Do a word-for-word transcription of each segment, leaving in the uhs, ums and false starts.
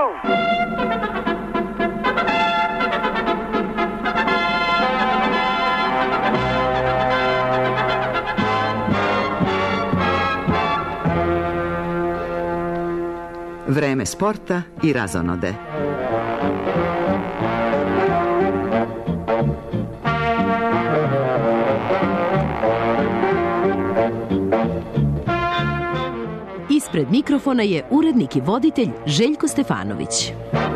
Vreme sporta i razonode. Ispred mikrofona je urednik i voditelj Željko Stefanović.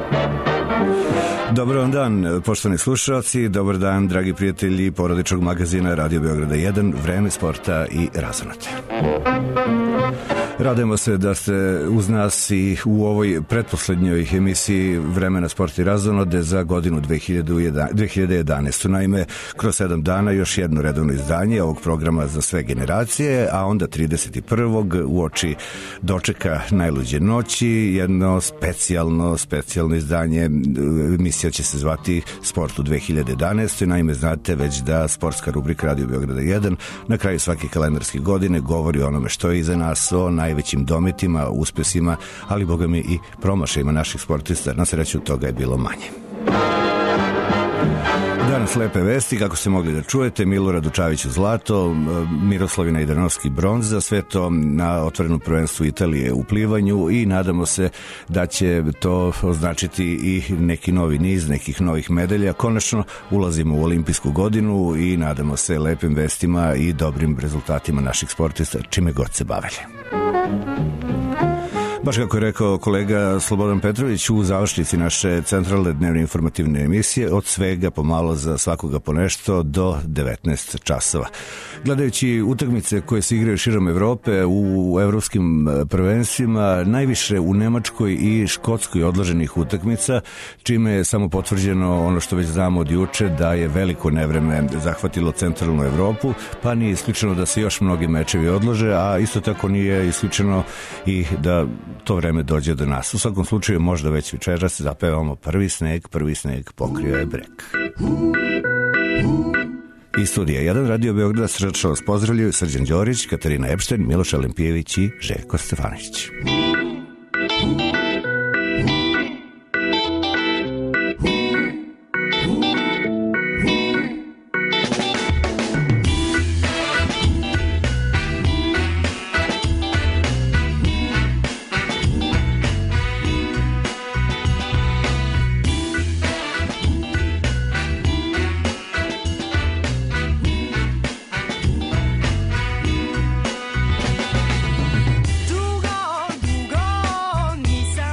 Dobar vam dan, poštovani slušalci, dobar dan, dragi prijatelji porodičnog magazina Radio Beograda jedan, Vreme sporta i razonode. Radujemo se da ste uz nas i u ovoj pretposlednjoj emisiji Vremena sporta i razonode za godinu dve hiljade jedanaestu. Naime, kroz sedam dana još jedno redovno izdanje ovog programa za sve generacije, a onda trideset prvog uoči dočeka najluđe noći, jedno specijalno, specijalno izdanje. Emisija će se zvati Sport u dve hiljade jedanaestoj. Naime, znate već da sportska rubrika Radio Beograda jedan na kraju svake kalendarske godine govori o onome što je iza nas, o najvećim dometima, uspesima, ali boga mi i promašajima naših sportista. Na sreću toga je bilo manje. Danas lepe vesti, kako ste mogli da čujete, Milorad Dučavić u zlato, Miroslavina Idanovski bronza, sve to na otvorenom prvenstvu Italije u plivanju i nadamo se da će to označiti i neki novi niz, nekih novih medalja. Konačno ulazimo u olimpijsku godinu i nadamo se lepim vestima i dobrim rezultatima naših sportista, čime god se bavili. Baš kako je rekao kolega Slobodan Petrović u završnici naše centralne dnevne informativne emisije, od svega pomalo za svakoga po nešto do devetnaest časova. Gledajući utakmice koje se igraju širom Evrope u evropskim prvenstvima, najviše u Nemačkoj i Škotskoj odloženih utakmica, čime je samo potvrđeno ono što već znamo od juče, da je veliko nevreme zahvatilo centralnu Evropu, pa nije isključeno da se još mnogi mečevi odlože, a isto tako nije isključeno i da to vreme dođe do nas. U svakom slučaju možda već večeras zapevamo Prvi sneg, prvi sneg pokrio je breg. Iz studija jedan Radio Beograda srdačno vas pozdravljaju Srđan Đorić, Katarina Epšten, Miloš Alempijević i Željko Stefanović. Dugo, dugo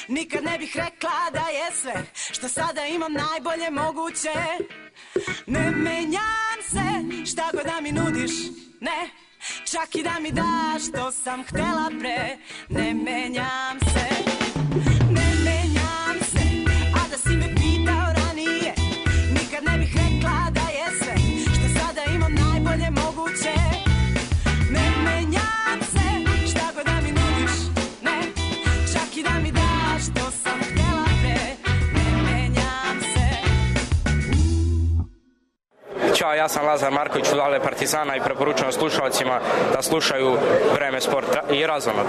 nikad ne bih rekla da je sve što sada imam najbolje moguće. Ne menjam se, šta god da mi nudiš, ne, čak i da mi daš što sam htela pre. Ne menjam se, ne menjam se, a da si me pitao ranije, nikad ne bih rekla da je sve što sada imam najbolje moguće. Ne menjam se, šta god da mi nudiš, ne, čak i da mi daš što sam htela pre. Ne menjam se. Ćao, ja sam Lazar Marković, fudbaler Partizana i preporučujem slušalcima da slušaju Vreme sporta i Razonod.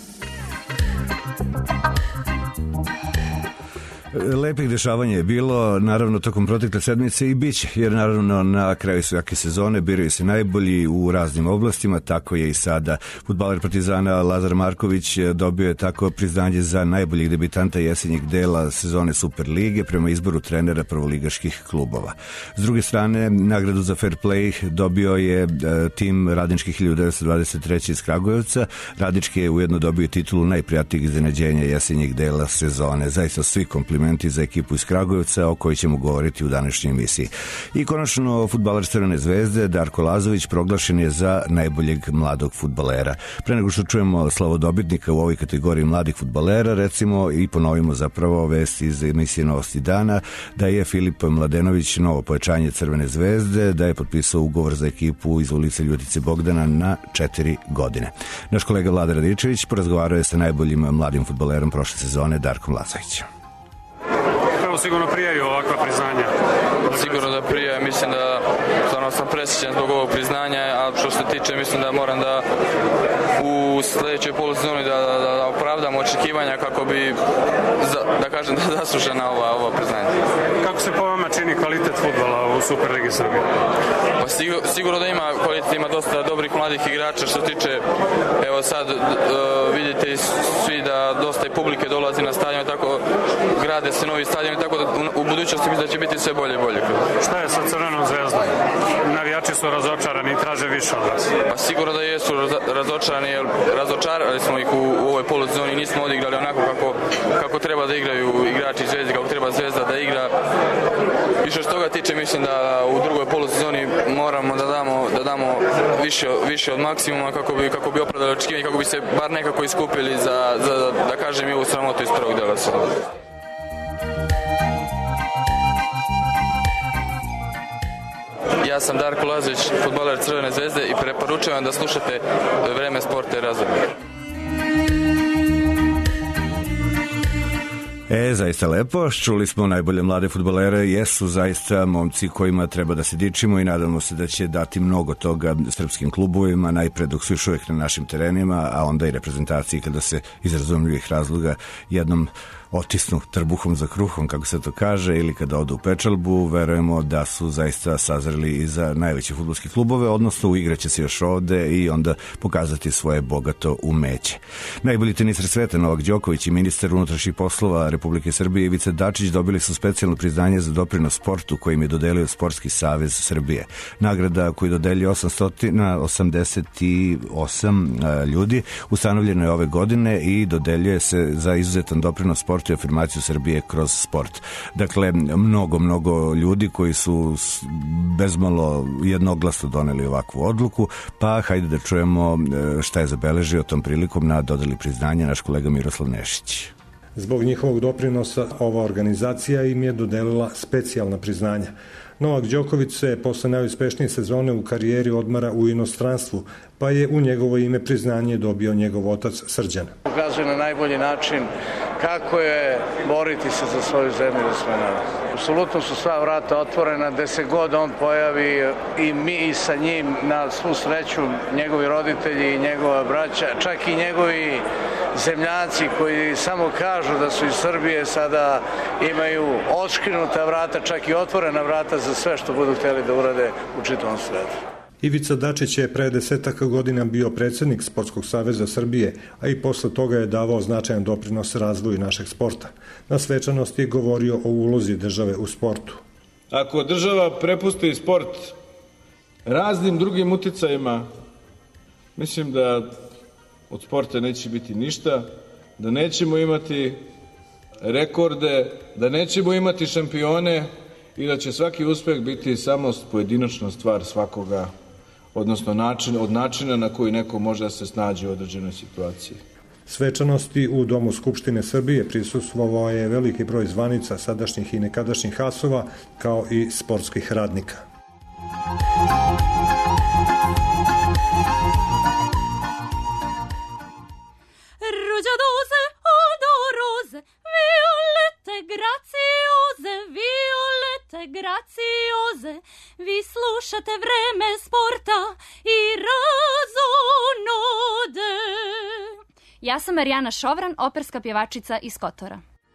Lepih dešavanja je bilo, naravno, tokom protekle sedmice i biće, jer naravno na kraju svake sezone biraju se najbolji u raznim oblastima, tako je i sada. Fudbaler Partizana Lazar Marković dobio je tako priznanje za najboljeg debitanta jesenjeg dela sezone Superlige prema izboru trenera prvoligaških klubova. S druge strane, nagradu za fair play dobio je tim Radnički hiljadu devetsto dvadeset treće iz Kragujevca. Radnički je ujedno dobio titulu najprijatnijeg iznenađenja jesenjeg dela sezone. Zaista svi komplimenti za ekipu iz Kragujevca o kojoj ćemo govoriti u današnjoj emisiji. I konačno, fudbaler Crvene zvezde Darko Lazović proglašen je za najboljeg mladog fudbalera. Pre nego što čujemo slavodobitnika u ovoj kategoriji mladih fudbalera, recimo i ponovimo zapravo vest iz emisije Novosti dana da je Filip Mladenović novo pojačanje Crvene zvezde, da je potpisao ugovor za ekipu iz ulice Ljutice Bogdana na četiri godine. Naš kolega Vlada Radičević porazgovarao je sa najboljim mladim fudbalerom prošle sezone Darkom Lazovićem. Sigurno prijaju ovakva priznanja. Sigurno da prije, mislim da stvarno sam presrećen zbog ovog priznanja, a što se tiče, mislim da moram da u sledećoj polusezoni da, da, da opravdam očekivanja kako bi, za, da kažem, da zaslužena ova, ova priznanja. Kako se po vama čini kvalitet fudbala u Superligi Srbije? Pa sigur, sigurno da ima kvalitet, ima dosta dobrih mladih igrača, što se tiče, evo sad uh, vidite svi da dosta i publike dolazi na stadion, tako grade se novi stadion, tako da u, u budućnosti mislim da će biti sve bolje i bolje. Šta je sa Crvenom zvezdom? Navijači su razočarani i traže više od vas. Pa sigurno da jesu razočarani, jer razočarali smo ih u, u ovoj poluzoni, nismo odigrali onako kako, kako treba da igraju igrači Zvezde, kako treba Zvezda da igra. I što toga tiče, mislim da u drugoj poluzoni moramo da damo, da damo više, više od maksimuma kako bi, kako bi opravdali očekivanje, kako bi se bar nekako iskupili za, za da kažem, i ovu sramotu iz prvog dela sezone. Ja sam Darko Lazović, fudbaler Crvene zvezde i preporučujem da slušate Vreme sporta i Razonod. E, zaista lepo. Čuli smo najbolje mlade fudbalere. Jesu zaista momci kojima treba da se dičimo i nadamo se da će dati mnogo toga srpskim klubovima, najpre dok su još uvijek na našim terenima, a onda i reprezentaciji kada se iz razumljivih razloga jednom otisnu trbuhom za kruhom, kako se to kaže, ili kada odu u pečalbu. Verujemo da su zaista sazreli i za najveće fudbalske klubove, odnosno uigraće se još ovde i onda pokazati svoje bogato umeće. Najbolji tenisar sveta Novak Đoković i ministar unutrašnjih poslova Republike Srbije Ivica Dačić dobili su specijalno priznanje za doprinos sportu kojim je dodelio Sportski savez Srbije. Nagrada koju dodeljuje osamsto osamdeset osam ljudi ustanovljena je ove godine i dodeljuje se za izuzetan doprinos sportu i afirmaciju Srbije kroz sport. Dakle, mnogo, mnogo ljudi koji su bezmalo jednoglasno doneli ovakvu odluku, pa hajde da čujemo šta je zabeležio tom prilikom na dodeli priznanja naš kolega Miroslav Nešić. Zbog njihovog doprinosa ova organizacija im je dodelila specijalna priznanja. Novak Đoković se posle najuspešnije sezone u karijeri odmara u inostranstvu, pa je u njegovo ime priznanje dobio njegov otac Srđan. Ukazuje na najbolji način kako je boriti se za svoju zemlju i za svoj narod. Apsolutno su sva vrata otvorena, gde se god on pojavi i mi i sa njim, na svu sreću, njegovi roditelji i njegova braća, čak i njegovi zemljaci koji samo kažu da su iz Srbije, sada imaju odškrinuta vrata, čak i otvorena vrata za sve što budu hteli da urade u čitavom svetu. Ivica Dačić je pre desetaka godina bio predsjednik Sportskog saveza Srbije, a i posle toga je davao značajan doprinos razvoju našeg sporta. Na svečanosti je govorio o ulozi države u sportu. Ako država prepusti sport raznim drugim uticajima, mislim da od sporta neće biti ništa, da nećemo imati rekorde, da nećemo imati šampione i da će svaki uspeh biti samo pojedinačna stvar svakoga, odnosno način, od načina na koji neko može da se snađe u određenoj situaciji. Svečanosti u Domu Skupštine Srbije prisustvovao je veliki broj zvanica sadašnjih i nekadašnjih asova, kao i sportskih radnika. Rugiadose, odorose, violette graziose, violette graziose, vi slušate Vreme sporta i razonode. Ja sam Marijana Šovran, operska pjevačica iz Kotora.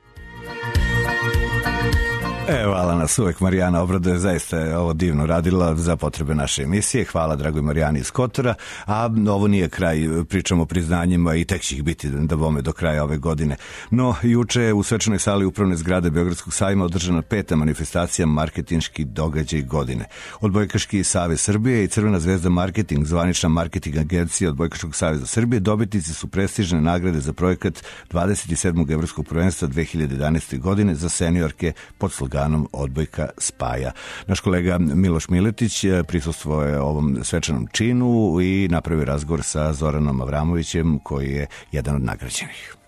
Evo, hvala nas uvek Marijana obraduje, zaista je ovo divno radila za potrebe naše emisije. Hvala dragoj Marijani iz Kotora, a ovo nije kraj, pričamo o priznanjima i tek će ih biti da bome do kraja ove godine. No, juče je u svečanoj sali upravne zgrade Beogradskog sajma održana peta manifestacija marketinški događaj godine. Odbojkaški savez Srbije i Crvena zvezda marketing, zvanična marketing agencija Odbojkaškog saveza Srbije, dobitnici su prestižne nagrade za projekat dvadeset sedmog evropskog prvenstva dve hiljade jedanaeste. godine za seniorke pod sloganom Odbojka spaja. Naš kolega Miloš Miletić prisustvovao je ovom svečanom činu i napravio razgovor sa Zoranom Avramovićem, koji je jedan od nagrađenih.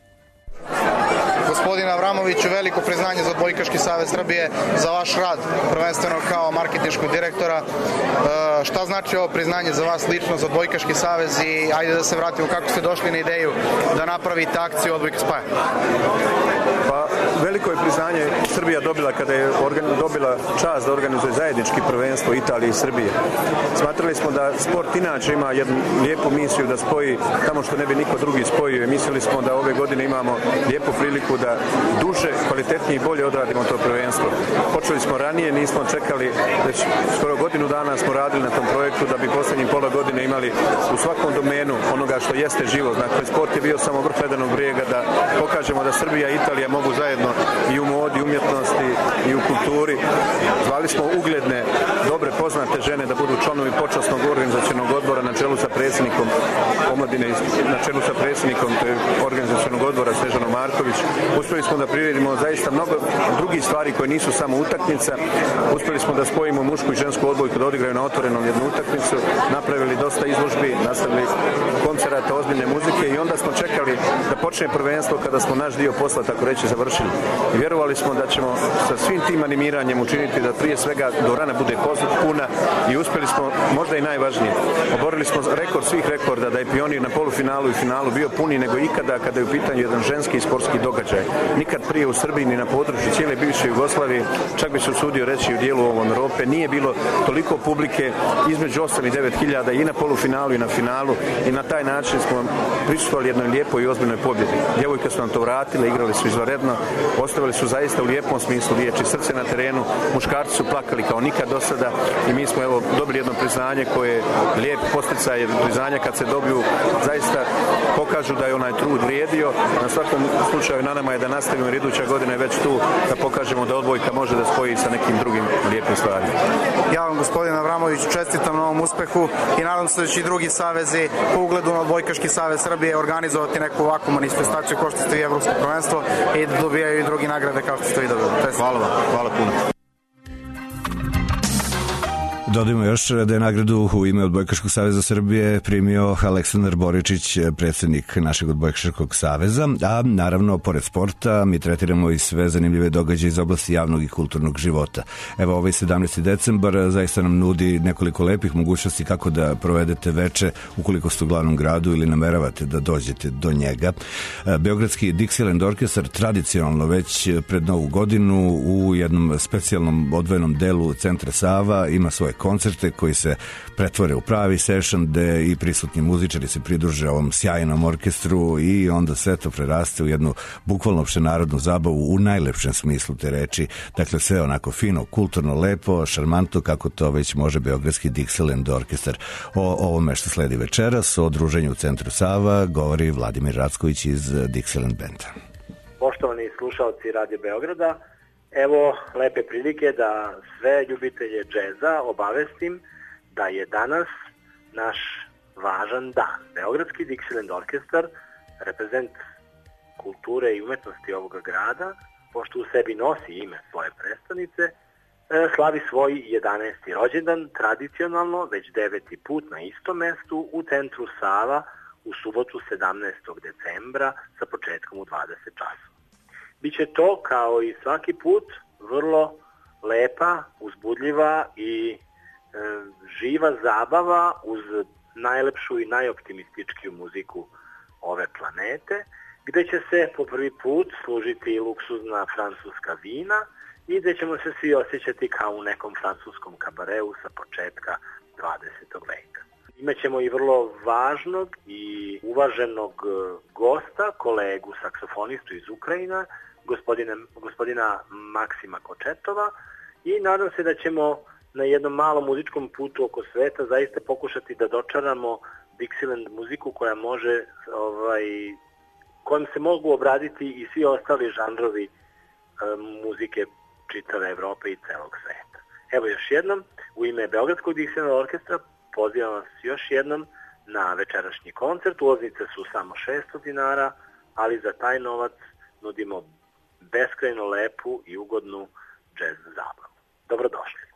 Gospodine Avramoviću, veliko priznanje za Odbojkaški savez Srbije, za vaš rad, prvenstveno kao marketinškog direktora. E, šta znači ovo priznanje za vas lično, za Odbojkaški savez, i ajde da se vratimo kako ste došli na ideju da napravite akciju Odbojka spaja? Pa, veliko je priznanje Srbija dobila kada je dobila čast da organizuje zajednički prvenstvo Italije i Srbije. Smatrali smo da sport inače ima jednu lijepu misiju da spoji tamo što ne bi niko drugi spojio, i mislili smo da ove godine imamo lijepu priliku da duže, kvalitetnije i bolje odradimo to prvenstvo. Počeli smo ranije, nismo čekali, već skoro godinu dana smo radili na tom projektu da bi posljednjih pola godine imali u svakom domenu onoga što jeste život. Dakle, sport je bio samo vrh ledenog brijega, da pokažemo da Srbija i Italija mogu zajedno i u modi, umjetnosti i u kulturi. Zvali smo ugledne, dobre, poznate žene da budu članovi počasnog organizacionog odbora na čelu sa predsjednikom omladine, na čelu sa predsjednikom organizacionog odbora Snežanom Marković. Uspjeli smo da priredimo zaista mnogo drugih stvari koje nisu samo utakmica. Uspjeli smo da spojimo mušku i žensku odbojku, da odigraju na otvorenom jednu utakmicu, napravili dosta izložbi, nastavili koncerata, ozbiljne muzike, i onda smo čekali da počne prvenstvo kada smo naš dio posla, tako reći, završili. I vjerovali smo da ćemo sa svim tim animiranjem učiniti da prije svega dvorana bude puna, i uspjeli smo, možda i najvažnije, oborili smo rekord svih rekorda, da je Pionir na polufinalu i finalu bio puni nego ikada kada je u pitanju jedan ženski sportski događaj. Nikad prije u Srbiji ni na području cijele bivše Jugoslavije, čak bi se usudio reći u dijelu ovom Europe, nije bilo toliko publike, između osam i devet hiljada i na polufinalu i na finalu, i na taj način smo prisustvovali jednoj lijepoj i ozbiljnoj pobjedi. Djevojke su nam to vratile, igrali su izvanredno, ostavili su zaista u lijepom smislu riječi srce na terenu, muškarci su plakali kao nikad do sada, i mi smo evo dobili jedno priznanje koje je lijep posticaj, jer priznanja kad se dobiju zaista pokažu da je onaj trud vrijedio. Na svakom slučaju na nama je da nastavimo, jer iduća godina je već tu, da pokažemo da odbojka može da spoji sa nekim drugim lijepim stvarima. Ja vam, gospodine Avramović, čestitam na ovom uspehu i nadam se da će i drugi savezi po ugledu na Odbojkaški savez Srbije organizovati neku ovakvu manifestaciju kao što ste i Evropsko prvenstvo, i da dobijaju i drugi nagrade kao što ste vi dobili. Hvala vam, hvala puno. Dodajmo još da je nagradu u ime Odbojkaškog saveza Srbije primio Aleksandar Boričić, predsjednik našeg Odbojkaškog saveza, a naravno, pored sporta, mi tretiramo i sve zanimljive događaje iz oblasti javnog i kulturnog života. Evo, ovaj sedamnaesti decembar zaista nam nudi nekoliko lepih mogućnosti kako da provedete veče ukoliko ste u glavnom gradu ili nameravate da dođete do njega. Beogradski Dixieland orkestar tradicionalno već pred Novu godinu u jednom specijalnom odvojenom delu centra Sava ima svoje koncerte koji se pretvore u pravi session, gde i prisutni muzičari se pridruže ovom sjajnom orkestru, i onda sve to preraste u jednu bukvalno opštenarodnu zabavu u najlepšem smislu te reči. Dakle, sve onako fino, kulturno, lepo, šarmantno, kako to već može Beogradski Dixieland orkestar. O ovome što sledi večeras, o druženju u centru Sava, govori Vladimir Racković iz Dixieland benda. Poštovani slušalci Radio Beograda, evo lepe prilike da sve ljubitelje džeza obavestim da je danas naš važan dan. Beogradski Dixieland orkestar, reprezent kulture i umetnosti ovoga grada, pošto u sebi nosi ime svoje prestonice, slavi svoj jedanaesti rođendan tradicionalno, već deveti put na istom mestu u centru Sava u subotu sedamnaestog decembra sa početkom u dvadeset časova. Biće to, kao i svaki put, vrlo lepa, uzbudljiva i e, živa zabava uz najlepšu i najoptimističkiju muziku ove planete, gde će se po prvi put služiti luksuzna francuska vina i gde ćemo se svi osjećati kao u nekom francuskom kabareu sa početka dvadesetog veka. Imaćemo i vrlo važnog i uvaženog gosta, kolegu saksofonistu iz Ukrajina, gospodina, gospodina Maksima Kočetova, i nadam se da ćemo na jednom malom muzičkom putu oko sveta zaista pokušati da dočaramo Dixieland muziku koja može, ovaj, kojom se mogu obraditi i svi ostali žanrovi e, muzike čitave Evrope i celog sveta. Evo još jednom, u ime Beogradskog Dixieland orkestra pozivam vas još jednom na večerašnji koncert. Ulaznice su samo šesto dinara, ali za taj novac nudimo beskrajno lepu i ugodnu džez zabavu. Dobrodošli.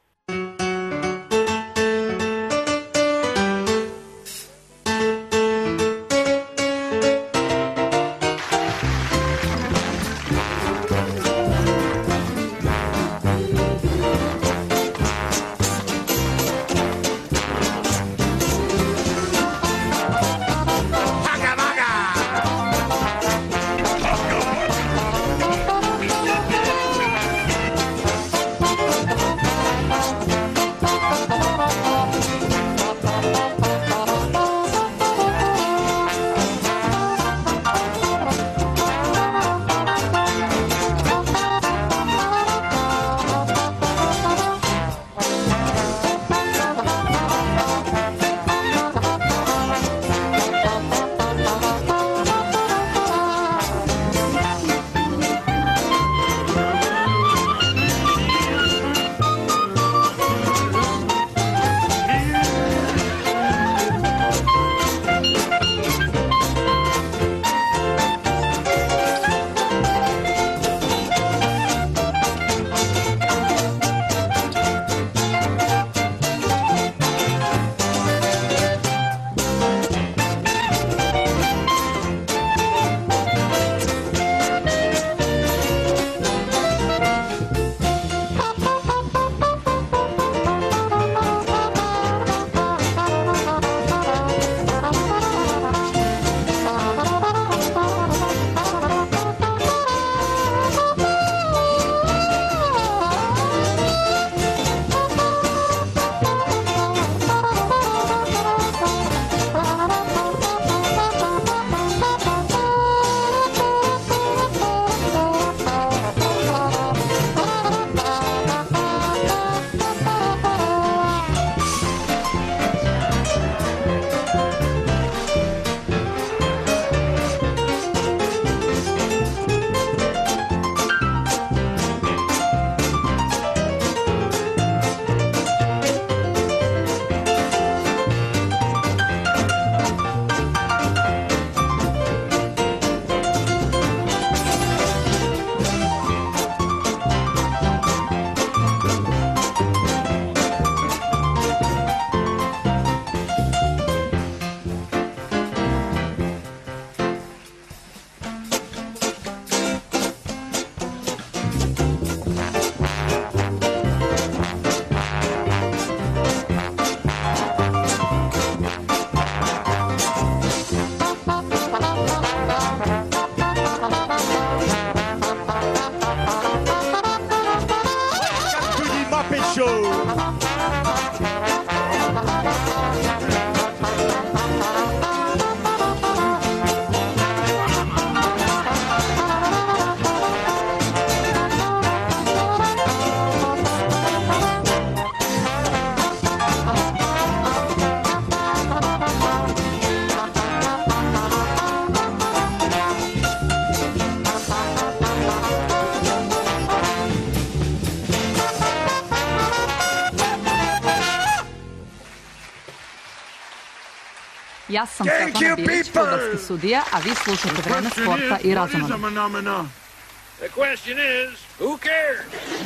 Ja sam Stefana Bilić, fudbalski sudija, a vi slušate Vreme sporta i razonode. The question is, who cares?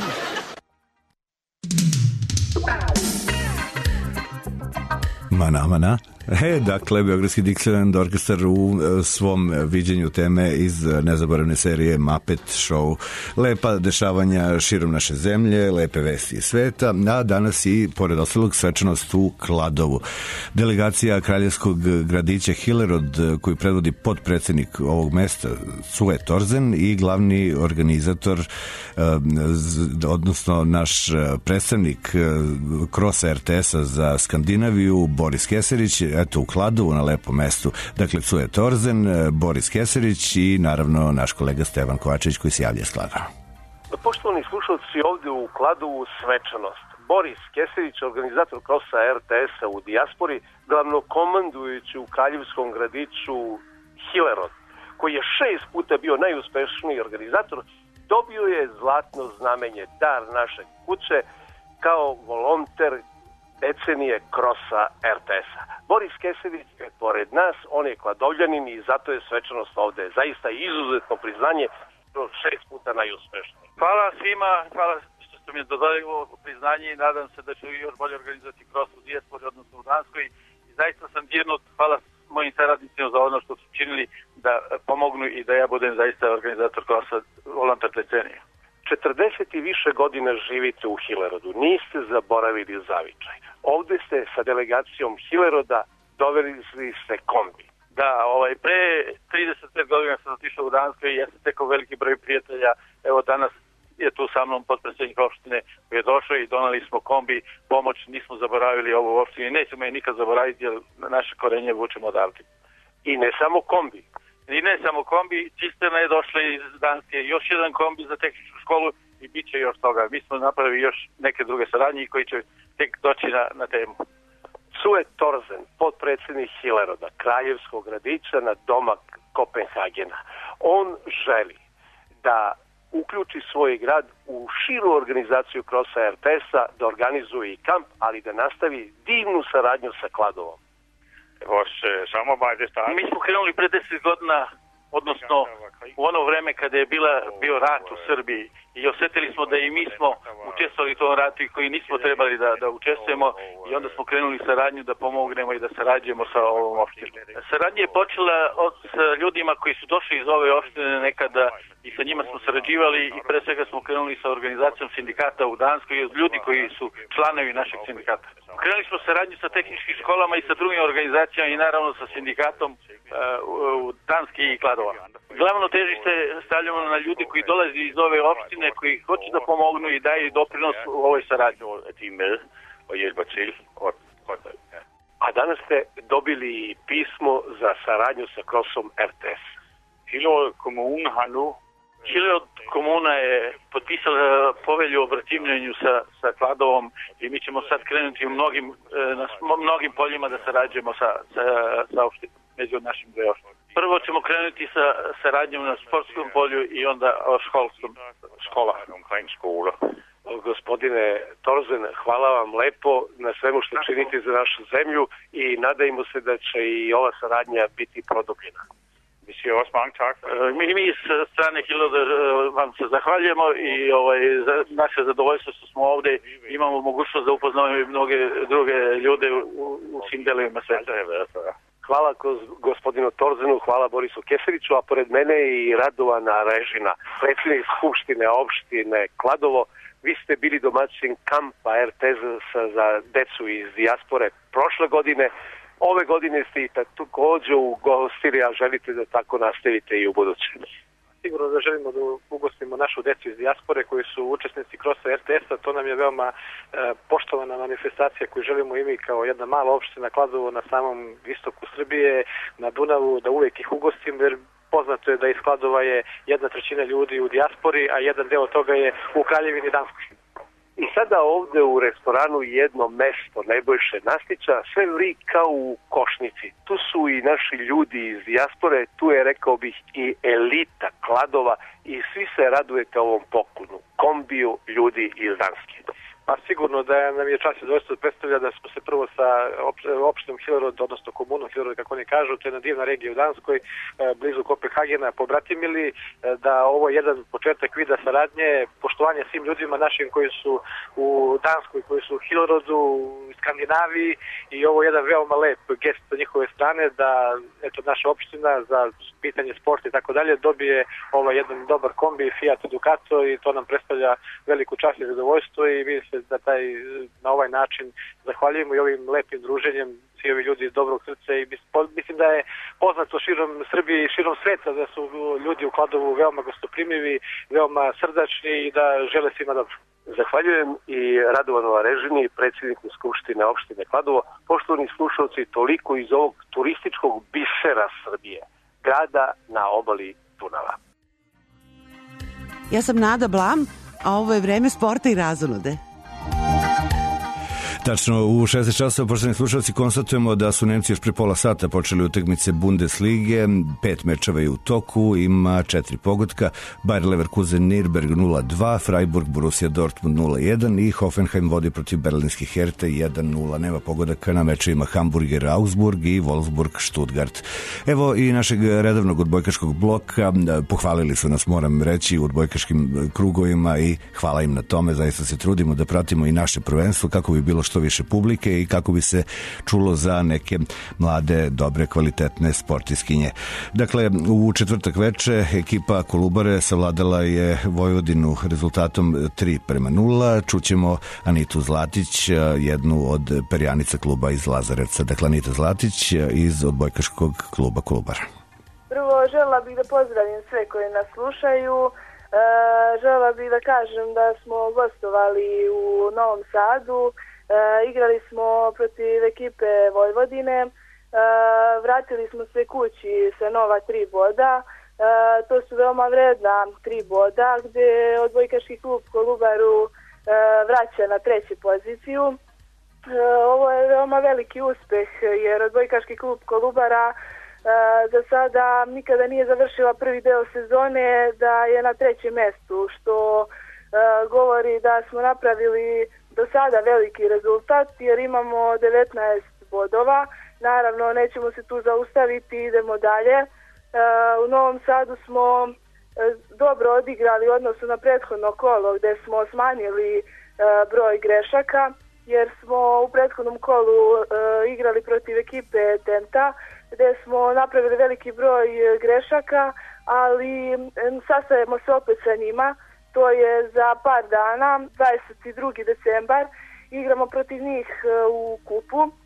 Mana, mana. E, dakle, Beogradski Dixieland orkestar u svom viđenju teme iz nezaboravne serije Muppet Show. Lepa dešavanja širom naše zemlje, lepe vesti iz sveta, a danas i, pored ostalog, svečanost u Kladovu. Delegacija kraljevskog gradića Hillerod, koji predvodi potpredsednik ovog mesta, Sue Torzen, i glavni organizator, odnosno naš predstavnik Krosa er te es-a za Skandinaviju, Boris Keserić, eto u Kladovu na lepom mestu. Dakle, Sue Torzen, Boris Keserić i naravno naš kolega Stevan Kovačević koji se javlja s Kladova. Poštovani slušalci, ovde u Kladovu svečanost. Boris Keserić, organizator Krosa er te es-a u dijaspori, glavnokomandujući u kraljevskom gradiću Hillerod, koji je šest puta bio najuspešniji organizator, dobio je zlatno znamenje, dar naše kuće, kao volonter decenije Krosa er te es-a. Boris Keserić je pored nas, on je Kladovljanin i zato je svečanost ovde. Zaista izuzetno priznanje, šest puta najuspešniji. Hvala svima, hvala što ste mi dodali ovo priznanje i nadam se da ću još bolje organizovati Kros u dijaspori, odnosno u Danskoj. I zaista sam dirnut, hvala mojim saradnicima za ono što su činili da pomognu i da ja budem zaista organizator Krosa volontar decenije. četrdeset i više godina živite u Hillerodu, niste zaboravili zavičaj. Ovde ste sa delegacijom Hilleroda doveli ste kombi. Da, ovaj, pre trideset pet godina sam otišao u Danskoj i ja sam tekao veliki broj prijatelja. Evo danas je tu sa mnom potpredsjednik opštine koji je došao i donali smo kombi, pomoć, nismo zaboravili ovu opštinu i nećemo je nikad zaboraviti jer naše korenje vučemo odavde. I ne samo kombi. I ne samo kombi, cisterna je došla iz Danske, još jedan kombi za tehničku školu i bit će još toga. Mi smo napravili još neke druge saradnje koji će tek doći na, na temu. Sue Torzen, potpredsjednik Hilleroda, kraljevskog gradića na domak Kopenhagena. On želi da uključi svoj grad u širu organizaciju Krosa er te es-a, da organizuje i kamp, ali da nastavi divnu saradnju sa Kladovom. Vores samarbejde startede. Mi smo krenuli pre deset godina, odnosno u ono vreme kada je bila, bio rat u Srbiji i osjetili smo da i mi smo učestvovali u tom ratu i koji nismo trebali da, da učestvujemo i onda smo krenuli saradnju da pomognemo i da sarađujemo sa ovom opštinom. Saradnja je počela od ljudima koji su došli iz ove opštine nekada i sa njima smo sarađivali i pre svega smo krenuli sa organizacijom sindikata u Danskoj i od ljudi koji su članovi našeg sindikata. Krenuli smo saradnju sa tehničkim školama i sa drugim organizacijama i naravno sa sindikatom uh, u Danski i Kladova. Glavno težište stavljamo na ljudi koji dolazi iz ove opštine, koji hoće da pomognu i daju doprinos u ovoj saradnji. A danas ste dobili pismo za saradnju sa Krosom er te es. Hillerod komuna har nu Hillerod komuna je potpisala povelju o bratimljenju sa, sa Kladovom i mi ćemo sad krenuti u mnogim, na mnogim poljima da sarađujemo sa, sa, sa opštinom, među našim dve opštine. Prvo ćemo krenuti sa saradnjom na sportskom polju i onda o školskom škola. Gospodine Torzen, hvala vam lepo na svemu što činite za našu zemlju i nadajmo se da će i ova saradnja biti produbljena. Vi siger også mange tak. Mi, mi s strane Hilleroda vam se zahvaljujemo i ovaj, za naše zadovoljstvo što smo ovde imamo mogućnost da upoznamo i mnoge druge ljude u, u svim delovima sveta. Hvala gospodinu Torzenu, hvala Borisu Keseriću, a pored mene i Radovana Režina, predsjednik Skupštine opštine Kladovo. Vi ste bili domaćin kampa er te es-a za decu iz dijaspore prošle godine. Ove godine ste i takođe ugostili, a želite da tako nastavite i u buduće. Sigurno da želimo da ugostimo našu decu iz dijaspore koji su učesnici Krosa er te es-a. To nam je veoma e, poštovana manifestacija koju želimo i mi kao jedna mala opština Kladovo na samom istoku Srbije, na Dunavu, da uvek ih ugostimo, jer poznato je da iz Kladova je jedna trećina ljudi u dijaspori, a jedan deo toga je u Kraljevini Danskoj. I sada ovde u restoranu jedno mesto Nebojše Nastića, sve vri kao u košnici. Tu su i naši ljudi iz dijaspore, tu je, rekao bih, i elita Kladova i svi se radujete ovom poklonu, kombiju ljudi iz Danske. Pa sigurno da nam je čast i zadovoljstvo predstavlja da smo se prvo sa opštinom Hillerod, odnosno komunom Hillerod, kako oni kažu, to je jedna divna regija u Danskoj, blizu Kopenhagena, pobratimili, da ovo je jedan početak vida saradnje, poštovanje svim ljudima našim koji su u Danskoj, koji su u Hillerodu, u Skandinaviji, i ovo je jedan veoma lep gest sa njihove strane da eto, naša opština za pitanje sporta i tako dalje dobije ovaj jedan dobar kombi Fiat Ducato, i to nam predstavlja veliku čast i zadovoljstvo, i vidi se da taj, na ovaj način zahvaljujemo i ovim lepim druženjem svi ovi ljudi iz dobrog srca, i mislim da je poznato širom Srbije i širom sveta da su ljudi u Kladovu veoma gostoprimivi, veoma srdačni i da žele svima dobro. Zahvaljujem i Radovanu Arežini, predsjedniku Skupštine opštine Kladovo. Poštovani slušalci, toliko iz ovog turističkog bisera Srbije, grada na obali Dunava. Ja sam Nada Blam, a ovo je vreme sporta i razonode. Tačno, u šesnaest časova, poštovani slušalci, konstatujemo da su Nemci još pre pola sata počeli utakmice Bundeslige, pet mečeva je u toku, ima četiri pogotka, Bayer Leverkusen Nürnberg nula dva, Freiburg Borussia Dortmund nula jedan i Hoffenheim vodi protiv berlinskih Herte jedan nula. Nema pogodaka na mečevima Hamburger Augsburg i Wolfsburg Stuttgart. Evo i našeg redovnog odbojkaškog bloka, pohvalili su nas, moram reći, u odbojkaškim krugovima, i hvala im na tome, zaista se trudimo da pratimo i naše prvenstvo kako bi bilo što više publike i kako bi se čulo za neke mlade, dobre, kvalitetne sportiskinje. Dakle, u četvrtak veče ekipa Kolubare savladala je Vojvodinu rezultatom tri prema nula. Čućemo Anitu Zlatić, jednu od perjanica kluba iz Lazarevca. Dakle, Anita Zlatić iz odbojkaškog kluba Kolubara. Prvo, želela bih da pozdravim sve koji nas slušaju. E, želela bih da kažem da smo gostovali u Novom Sadu. E, igrali smo protiv ekipe Vojvodine, e, vratili smo se kući sa nova tri boda, e, to su veoma vredna tri boda gde odbojkaški klub Kolubaru e, vraća na treću poziciju. E, ovo je veoma veliki uspeh jer odbojkaški klub Kolubara e, za sada nikada nije završila prvi deo sezone, da je na trećem mestu, što e, govori da smo napravili do sada veliki rezultat jer imamo devetnaest bodova. Naravno, nećemo se tu zaustaviti, idemo dalje. E, u Novom Sadu smo e, dobro odigrali u odnosu na prethodno kolo gde smo smanjili e, broj grešaka jer smo u prethodnom kolu e, igrali protiv ekipe Tenta gde smo napravili veliki broj grešaka, ali e, sastajemo se opet sa njima. To je za par dana, dvadeset drugi decembar, igramo protiv njih u kupu. E,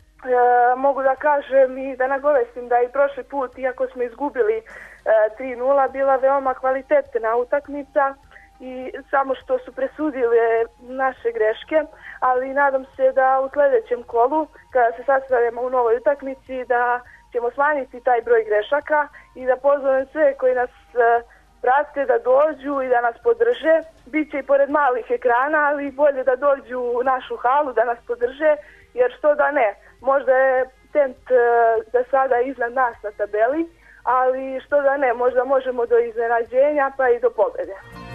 mogu da kažem i da nagovestim da i prošli put, iako smo izgubili e, tri nula, bila veoma kvalitetna utakmica i samo što su presudile naše greške, ali nadam se da u sledećem kolu, kada se sastavljamo u novoj utakmici, da ćemo smanjiti taj broj grešaka i da pozovem sve koji nas e, prate da dođu i da nas podrže. Biće i pored malih ekrana, ali bolje da dođu u našu halu da nas podrže, jer što da ne, možda je Tent da sada iznad nas na tabeli, ali što da ne, možda možemo do iznenađenja pa i do pobede.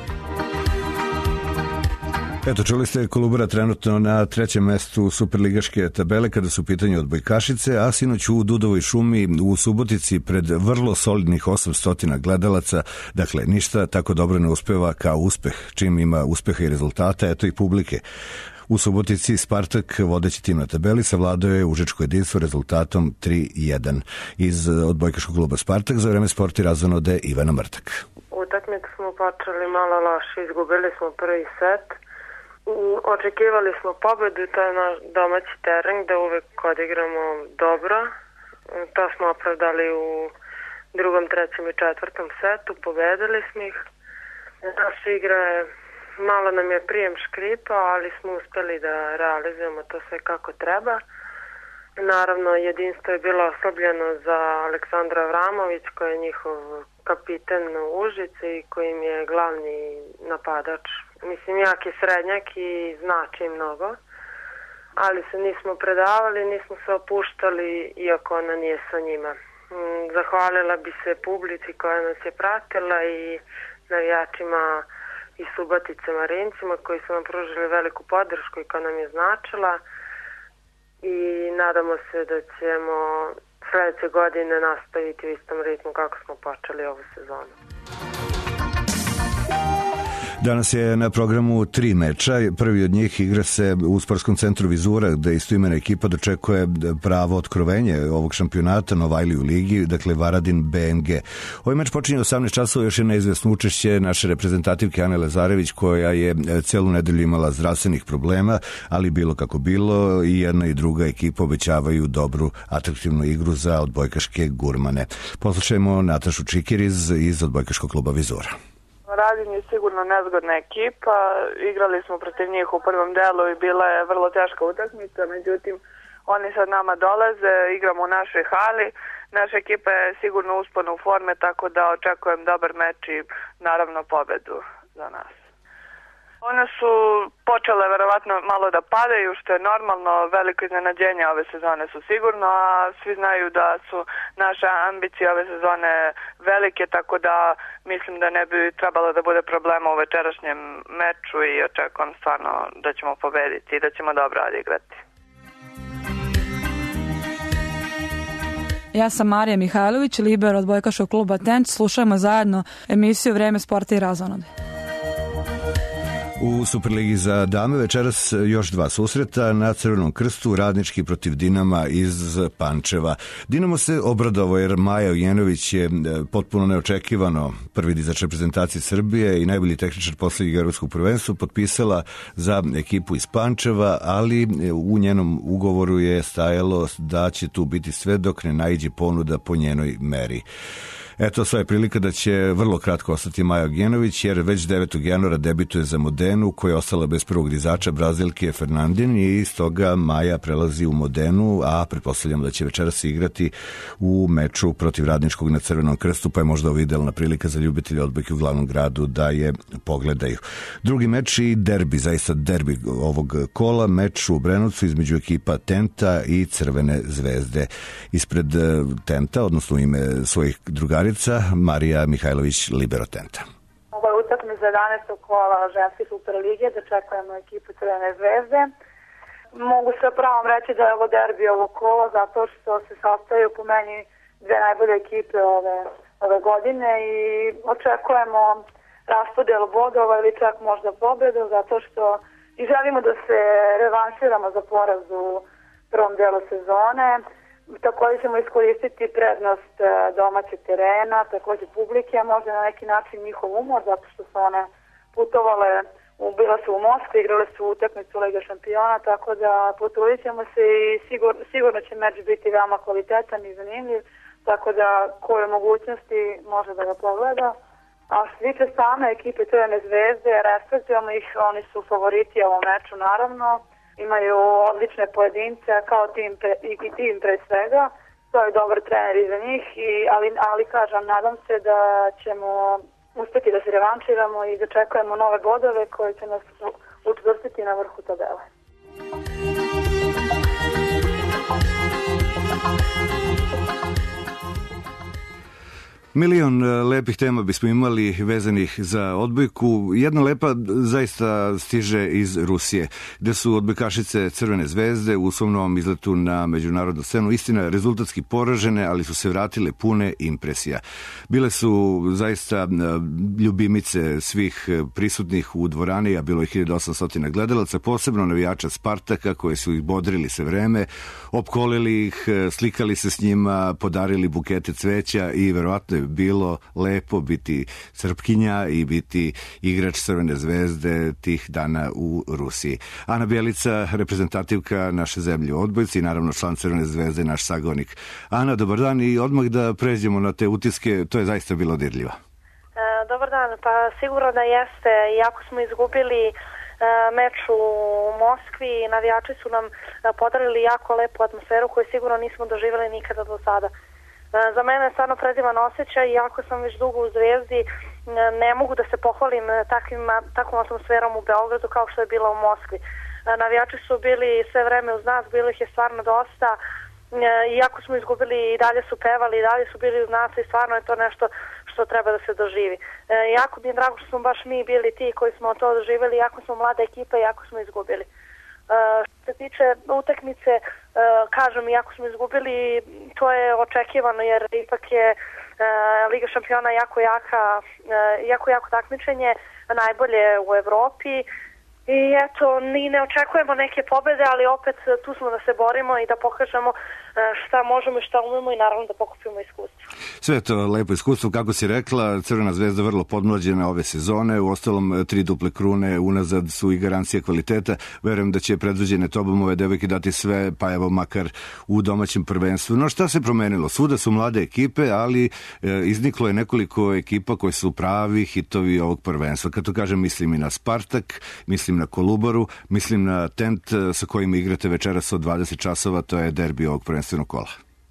Eto, čuli ste, Kolubara trenutno na trećem mestu superligaške tabele kada su u pitanju odbojkašice, a sinoć u Dudovoj šumi u Subotici pred vrlo solidnih osamsto gledalaca, dakle, ništa tako dobro ne uspeva kao uspeh, čim ima uspeha i rezultata, eto i publike. U Subotici Spartak, vodeći tim na tabeli, savladao je Užičko jedinstvo rezultatom tri jedan. Iz odbojkaškog kluba Spartak za vreme sporta i razonode Ivana Mrtak. Utakmicu smo počeli malo loše, izgubili smo prvi set. Očekivali smo pobedu, to je naš domaći teren gde uvek odigramo dobro. To smo opravdali u drugom, trećem i četvrtom setu, pobedili smo ih. Naša igra je, malo nam je prijem škripa, ali smo uspeli da realizujemo to sve kako treba. Naravno, jedinstvo je bilo oslabljeno za Aleksandra Avramović, koji je njihov kapiten u Užici i kojim je glavni napadač. Mislim, jak je srednjak i znači mnogo, ali se nismo predavali, nismo se opuštali, iako ona nije sa njima. Zahvalila bi se publici koja nas je pratila i navijačima i Subotice Marincima koji su nam pružili veliku podršku i koja nam je značila i nadamo se da ćemo sledeće godine nastaviti u istom ritmu kako smo počeli ovu sezonu. Danas je na programu tri meča. Prvi od njih igra se u sportskom centru Vizura, gde istoimena ekipa dočekuje pravo otkrovenje ovog šampionata Novajliju ligi, dakle Varadin B M G. Ovaj meč počinje osamnaest časova, još je neizvesno učešće naše reprezentativke Ane Lazarević, koja je celu nedelju imala zdravstvenih problema, ali bilo kako bilo, i jedna i druga ekipa obećavaju dobru, atraktivnu igru za odbojkaške gurmane. Poslušajmo Natašu Čikiriz iz odbojkaškog kluba Vizura. Radin je sigurno nezgodna ekipa, igrali smo protiv njih u prvom delu i bila je vrlo teška utakmica, međutim oni sad nama dolaze, igramo u našoj hali, naša ekipa je sigurno uspona u forme, tako da očekujem dobar meč i naravno pobedu za nas. One su počele verovatno malo da padaju, što je normalno, veliko iznenađenje ove sezone su sigurno, a svi znaju da su naše ambicije ove sezone velike, tako da mislim da ne bi trebalo da bude problema u večerašnjem meču i očekujem stvarno da ćemo pobediti i da ćemo dobro odigrati. Ja sam Marija Mihajlović, liber odbojkaškog kluba Tent. Slušajmo zajedno emisiju Vreme sporta i razonode. U Superligi za dame večeras još dva susreta na Crvenom krstu, Radnički protiv Dinama iz Pančeva. Dinamo se obradovao jer Maja Ujenović je potpuno neočekivano prvi dizač reprezentacije Srbije i najbolji tehničar poslednjeg evropskog prvenstva potpisala za ekipu iz Pančeva, ali u njenom ugovoru je stajalo da će tu biti sve dok ne naiđe ponuda po njenoj meri. Eto, sva je prilika da će vrlo kratko ostati Maja Ogijenović, jer već devetog januara debituje za Modenu, koja je ostala bez prvog dizača Brazilke Fernandin, i iz toga Maja prelazi u Modenu, a pretpostavljam da će večeras igrati u meču protiv Radničkog na Crvenom krstu, pa je možda ovo idealna prilika za ljubitelje odbojke u glavnom gradu da je pogledaju. Drugi meč i derbi, zaista derbi ovog kola, meč u Brenovcu između ekipa Tenta i Crvene zvezde. Ispred Tenta, odnosno u ime svojih drugara, Marija Mihajlović, libero Tenta. Ovo je utakmica za jedanaestog kola ženske Superlige, da čekujemo ekipu Crvene zvezde. Mogu sa pravom reći da je ovo derbi ovog kola, zato što se sastaju po meni dve najbolje ekipe ove, ove godine i očekujemo raspodelu bodova ili čak možda pobedu, zato što i želimo da se revanširamo za poraz u prvom delu sezone. Također ćemo iskoristiti prednost domaćeg terena, također publike, a možda na neki način njihov umor, zato što su one putovale, bila su u Moskvi, igrale su utakmicu Liga šampiona, tako da potrudit ćemo se i sigur, sigurno će meč biti veoma kvalitetan i zanimljiv, tako da koje mogućnosti može da ga pogleda. A što se tiče same ekipe Crvene zvezde, respektujemo ih, oni su favoriti ovom meču naravno. Imaju odlične pojedince kao tim pre, i tim pre svega, to je dobar trener iza njih, i, ali, ali kažem, nadam se da ćemo uspjeti da se revanširamo i da čekujemo nove bodove koji će nas učvrstiti na vrhu tabele. Milion lepih tema bismo imali vezanih za odbojku. Jedna lepa zaista stiže iz Rusije, gde su odbojkašice Crvene zvezde u svom novom izletu na međunarodnu scenu istina rezultatski poražene, ali su se vratile pune impresija. Bile su zaista ljubimice svih prisutnih u dvorani, a bilo je hiljadu osamsto gledalaca, posebno navijača Spartaka koji su ih bodrili sve vreme, opkolili ih, slikali se s njima, podarili bukete cveća i verovatno je bilo lepo biti Srpkinja i biti igrač Crvene zvezde tih dana u Rusiji. Ana Bjelica, reprezentativka naše zemlje u odbojci i naravno član Crvene zvezde, naš sagovornik. Ana, dobar dan i odmah da pređemo na te utiske, to je zaista bilo dirljivo. E, dobar dan, pa sigurno da jeste, iako smo izgubili e, meč u Moskvi, navijači su nam podarili jako lepu atmosferu koju sigurno nismo doživjeli nikada do sada. Za mene je stvarno predivan osjećaj, iako sam već dugo u Zvezdi, ne mogu da se pohvalim takvim, takvom atmosferom u Beogradu kao što je bila u Moskvi. Navijači su bili sve vreme uz nas, bilo ih je stvarno dosta, iako smo izgubili i dalje su pevali, i dalje su bili uz nas i stvarno je to nešto što treba da se doživi. E, jako mi je drago što smo baš mi bili ti koji smo to doživjeli, jako smo mlada ekipa i jako smo izgubili. E, što se tiče utakmice, e, kažem, jako smo izgubili, to je očekivano jer ipak je e, Liga šampiona jako jaka, e, jako jako takmičenje, najbolje u Evropi. I eto, ni ne očekujemo neke pobede, ali opet tu smo da se borimo i da pokažemo šta možemo i šta umemo i naravno da pokupimo iskustvo. Sve to lepo iskustvo, kako si rekla, Crvena zvezda vrlo podmlađena ove sezone, u ostalom tri duple krune unazad su i garancija kvaliteta. Verujem da će predvođene tobom ove devojke dati sve, pa evo makar u domaćem prvenstvu. No šta se promenilo? Svuda su mlade ekipe, ali e, izniklo je nekoliko ekipa koje su pravi hitovi ovog prvenstva. Kad to kažem, mislim i na Spartak, mislim na Kolubaru, mislim na Tent sa kojim igrate večeras od dvadeset časova, to je derbi ovog prvenstvenog kola.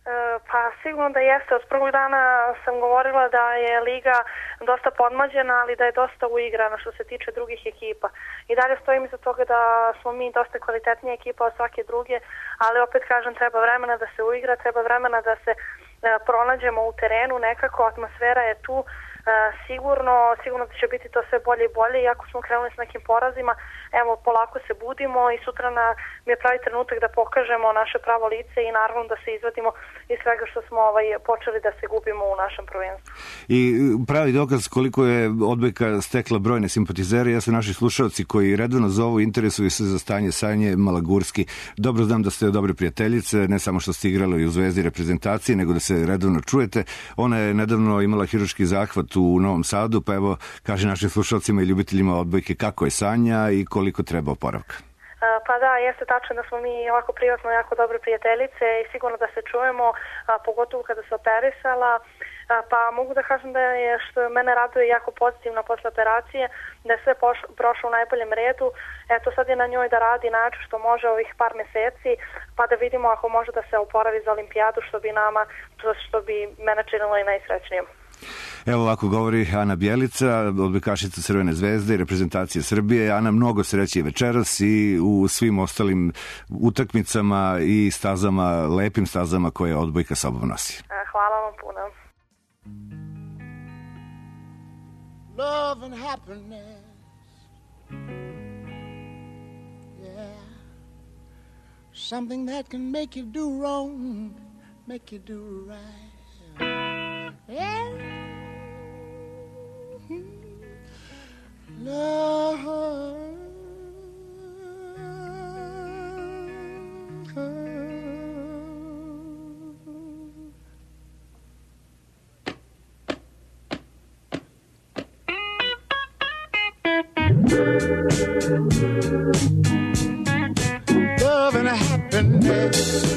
Pa sigurno da jeste. Od prvog dana sam govorila da je Liga dosta podmlađena, ali da je dosta uigrana što se tiče drugih ekipa. I dalje stojim iza toga da smo mi dosta kvalitetnija ekipa od svake druge, ali opet kažem, treba vremena da se uigra, treba vremena da se pronađemo u terenu, nekako atmosfera je tu. Sigurno, sigurno da će biti to sve bolje i bolje, iako smo krenuli s nekim porazima, evo polako se budimo i sutra na, mi je pravi trenutak da pokažemo naše pravo lice i naravno da se izvadimo iz svega što smo ovaj, počeli da se gubimo u našem prvenstvu. I pravi dokaz koliko je odbojka stekla brojne simpatizere, ja su naši slušalci koji redovno zovu, interesuju se za stanje Sanje Malagurski. Dobro znam da ste dobre prijateljice, ne samo što ste igrali u Zvezdi reprezentaciji, nego da se redovno čujete. Ona je nedavno imala hirurški zahvat u Novom Sadu, pa evo kaže našim slušalcima i ljubiteljima odbojke kako je Sanja i koliko treba oporavka. Pa da, jeste tačno da smo mi ovako privatno jako dobre prijateljice i sigurno da se čujemo, a, pogotovo kada se operisala, a, pa mogu da kažem da je što mene raduje jako pozitivno posle operacije, da je sve poš, prošlo u najboljem redu. Eto, sad je na njoj da radi način što može ovih par meseci, pa da vidimo ako može da se oporavi za olimpijadu, što bi nama, što bi mene činilo i najsrećnijim. Evo ovako govori Ana Bjelica, odbojkašica Crvene zvezde i reprezentacije Srbije. Ana, mnogo sreće i večeras i u svim ostalim utakmicama i stazama, lepim stazama koje odbojka sobom nosi. Hvala vam puno. Love and happiness, yeah, something that can make you do wrong, make you do right, yeah. Love, love and happiness.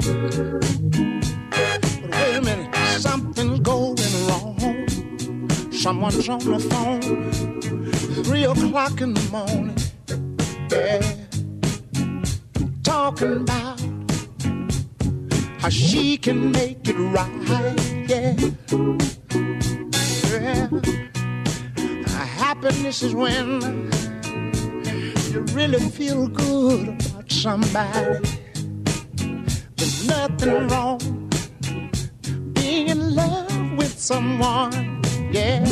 But wait a minute, something's going wrong. Someone's on the phone, three o'clock in the morning, yeah, talking about how she can make it right, yeah, yeah. Happiness is when you really feel good about somebody. There's nothing wrong being in love with someone, yeah.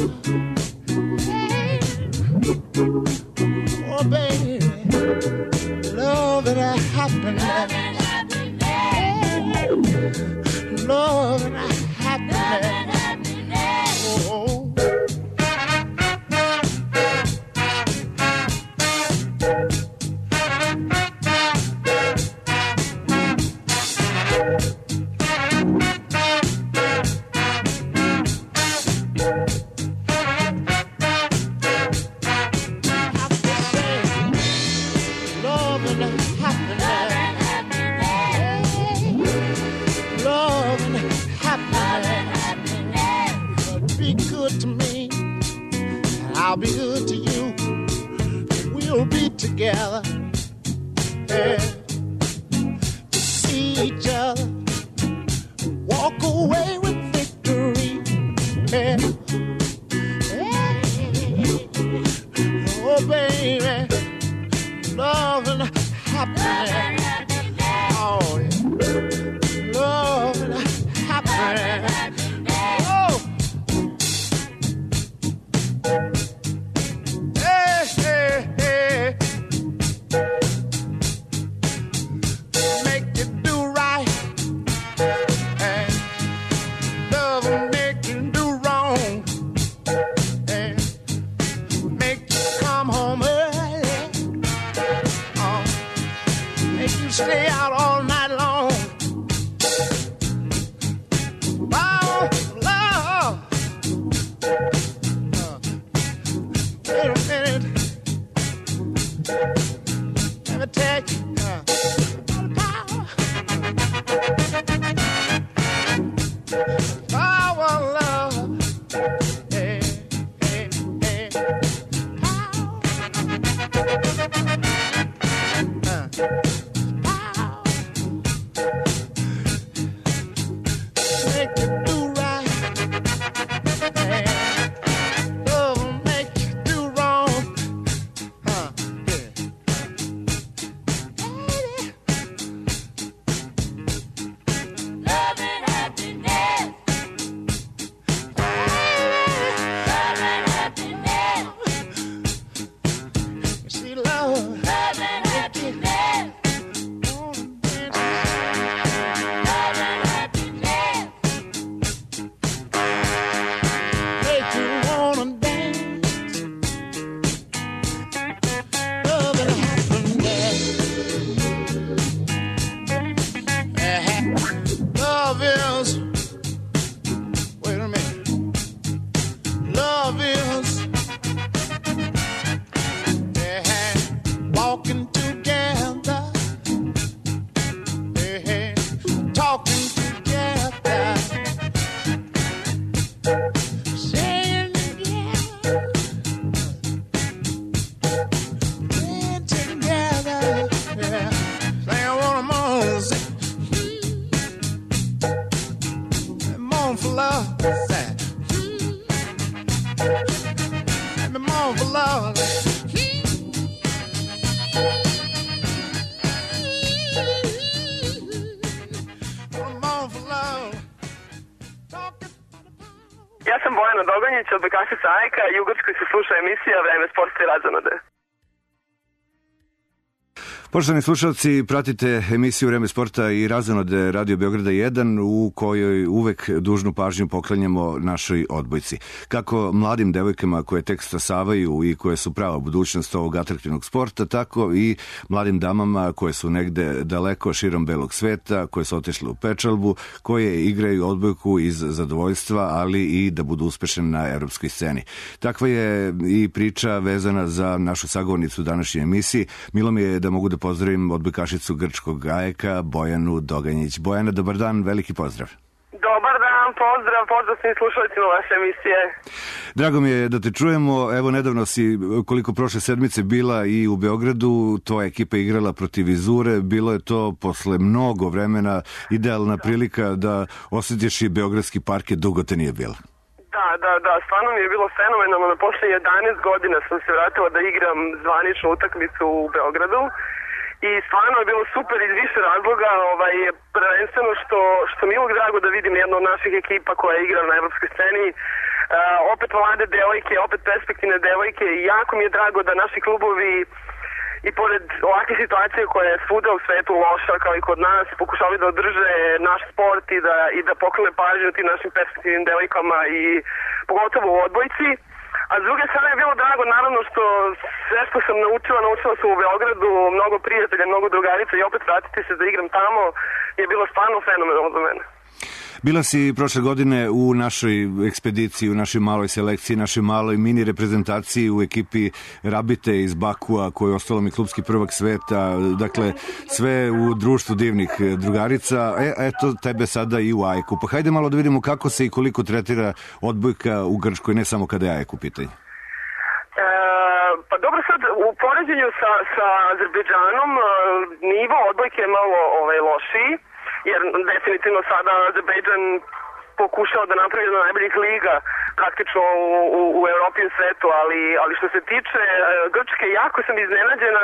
Oh, baby, love and happiness, love and happiness, oh. I'll be good to you. We'll be together, yeah, to see each other, walk away with victory, yeah. Yeah. Oh, baby, love and happiness. Oh, yeah. Love and happiness. Oh. moan for love. Let me moan for love. Ja sam Bojana Doganjić od Bekašica Ajka i u Grčkoj se sluša emisija Vreme sporta i razonode. Poštovani slušalci, pratite emisiju Vreme sporta i razonode Radio Beograda jedan u kojoj uvek dužnu pažnju poklanjamo našoj odbojci. Kako mladim devojkama koje tek stasavaju i koje su prava budućnost ovog atraktivnog sporta, tako i mladim damama koje su negde daleko širom belog sveta, koje su otišle u pečalbu, koje igraju odbojku iz zadovoljstva, ali i da budu uspešne na evropskoj sceni. Takva je i priča vezana za našu sagovornicu u današnjoj emisiji. Milo mi je da mogu da pozdravim odbojkašicu grčkog Ajeka, Bojanu Doganjić. Bojana, dobar dan, veliki pozdrav. Dobar dan, pozdrav, pozdrav svim slušalicima vaše emisije. Drago mi je da te čujemo. Evo, nedavno si, koliko prošle sedmice, bila i u Beogradu, tvoja ekipa igrala protiv Vizure. Bilo je to posle mnogo vremena idealna prilika da osjetiš i beogradski parket, dugo te nije bilo. Da, da, da, stvarno mi je bilo fenomenalno. Na posle jedanaest godina sam se vratila da igram zvaničnu utakmicu u Beogradu i stvarno je bilo super iz više razloga, ovaj, prvenstveno što, što mi je uvijek drago da vidim jednu od naših ekipa koja igra na evropskoj sceni, uh, opet mlade devojke, opet perspektivne devojke i jako mi je drago da naši klubovi i pored ovakve situacije koja je svuda u svetu loša kao i kod nas, pokušavaju da održe naš sport i da, i da poklone pažnju tim našim perspektivnim devojkama i pogotovo u odbojci. A s druge strane je bilo drago naravno što sve što sam naučila, naučila sam u Beogradu, mnogo prijatelja, mnogo drugarica i opet vratiti se da igram tamo je bilo stvarno fenomenalno za mene. Bila si prošle godine u našoj ekspediciji, u našoj maloj selekciji, našoj maloj mini reprezentaciji u ekipi Rabite iz Bakua, koja je ostala mi klubski prvak sveta, dakle sve u društvu divnih drugarica. E, eto tebe sada i u Ajku. Pa hajde malo da vidimo kako se i koliko tretira odbojka u Grčkoj, ne samo kada je Ajek u pitanju. E, pa dobro, sad u poređenju sa, sa Azerbejdžanom nivo odbojke je malo ovaj, lošiji, jer definitivno sada Azerbejdžan pokušao da napravi jedna najboljih liga praktično u, u, u Evropi i u svetu, ali, ali što se tiče Grčke, jako sam iznenađena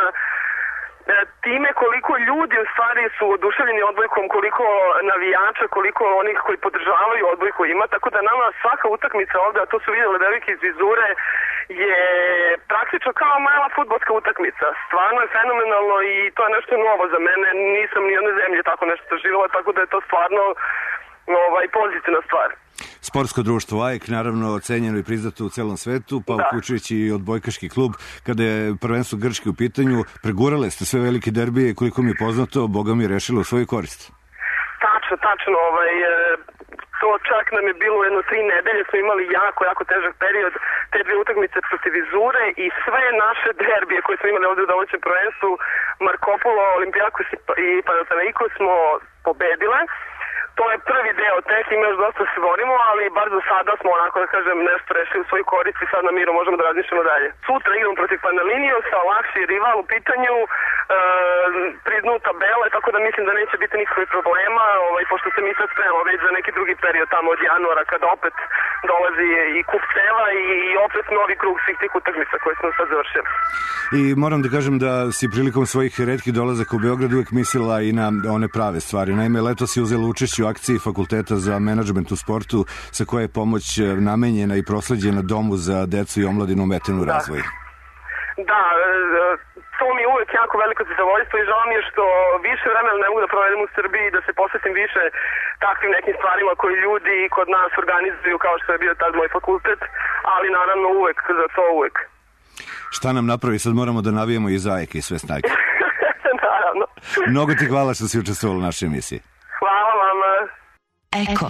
time koliko ljudi u stvari su oduševljeni odbojkom, koliko navijača, koliko onih koji podržavaju odbojku ima, tako da nama svaka utakmica ovde, a to su vidjeli devojke iz Vizure, je praktično kao mala fudbalska utakmica. Stvarno je fenomenalno i to je nešto novo za mene. Nisam ni jedne zemlje tako nešto doživjela, tako da je to stvarno ovaj, pozitivna stvar. Sportsko društvo Ajek, naravno ocenjeno i priznato u celom svetu, pa da, uključujući i odbojkaški klub. Kada je prvenstvo Grčke u pitanju, pregurale ste sve velike derbije, koliko mi je poznato, Boga mi je rešilo u svoju korist. Tačno, tačno. Ovaj, to čak nam je bilo jedno tri nedelje, smo imali jako, jako težak period, te dvije utakmice protiv Vizure i sve naše derbije koje smo imali ovde u domaćem prvenstvu, Markopolo, Olimpijakos i Panathinaikos smo pobedile. To je prvi deo, tek ima još dosta se borimo, ali bar do sada smo onako, da kažem, nešto rešili u svoju korist i sad na miru možemo da razmišljamo dalje. Sutra igram protiv Panaliniosa, lakši rival u pitanju, e, priznu tabele, tako da mislim da neće biti nikakvih problema, ovaj, pošto se mi sad spremamo već za neki drugi period tamo od januara, kada opet dolazi i kup cela i, i opet novi krug svih tih utakmica koje smo sad završili. I moram da kažem da si prilikom svojih retkih dolazaka u Beograd uvek mislila i na one prave stvari. Naime, letos si uzela učešće u akciji Fakulteta za menadžment u sportu, sa koje je pomoć namenjena i prosleđena Domu za decu i omladinu ometenu u razvoju. Da, to mi je uvek jako veliko zadovoljstvo i žao mi je što više vremena ne mogu da provedem u Srbiji, da se posvetim više takvim nekim stvarima koji ljudi kod nas organizuju, kao što je bio tad moj fakultet, ali naravno uvek, za to uvek. Šta nam napravi? Sad moramo da navijemo i Zajeke i sve snage. Naravno. Mnogo ti hvala što si učestvovala u našoj emisiji. Hvala vama. Eko.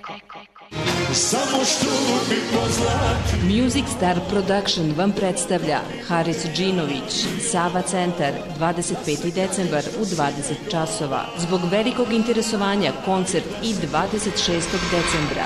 Samo što bi pozlati. Music Star Production vam predstavlja Haris Džinović, Sava Centar, dvadeset peti decembar u dvadeset časova. Zbog velikog interesovanja koncert i dvadeset šestog decembra.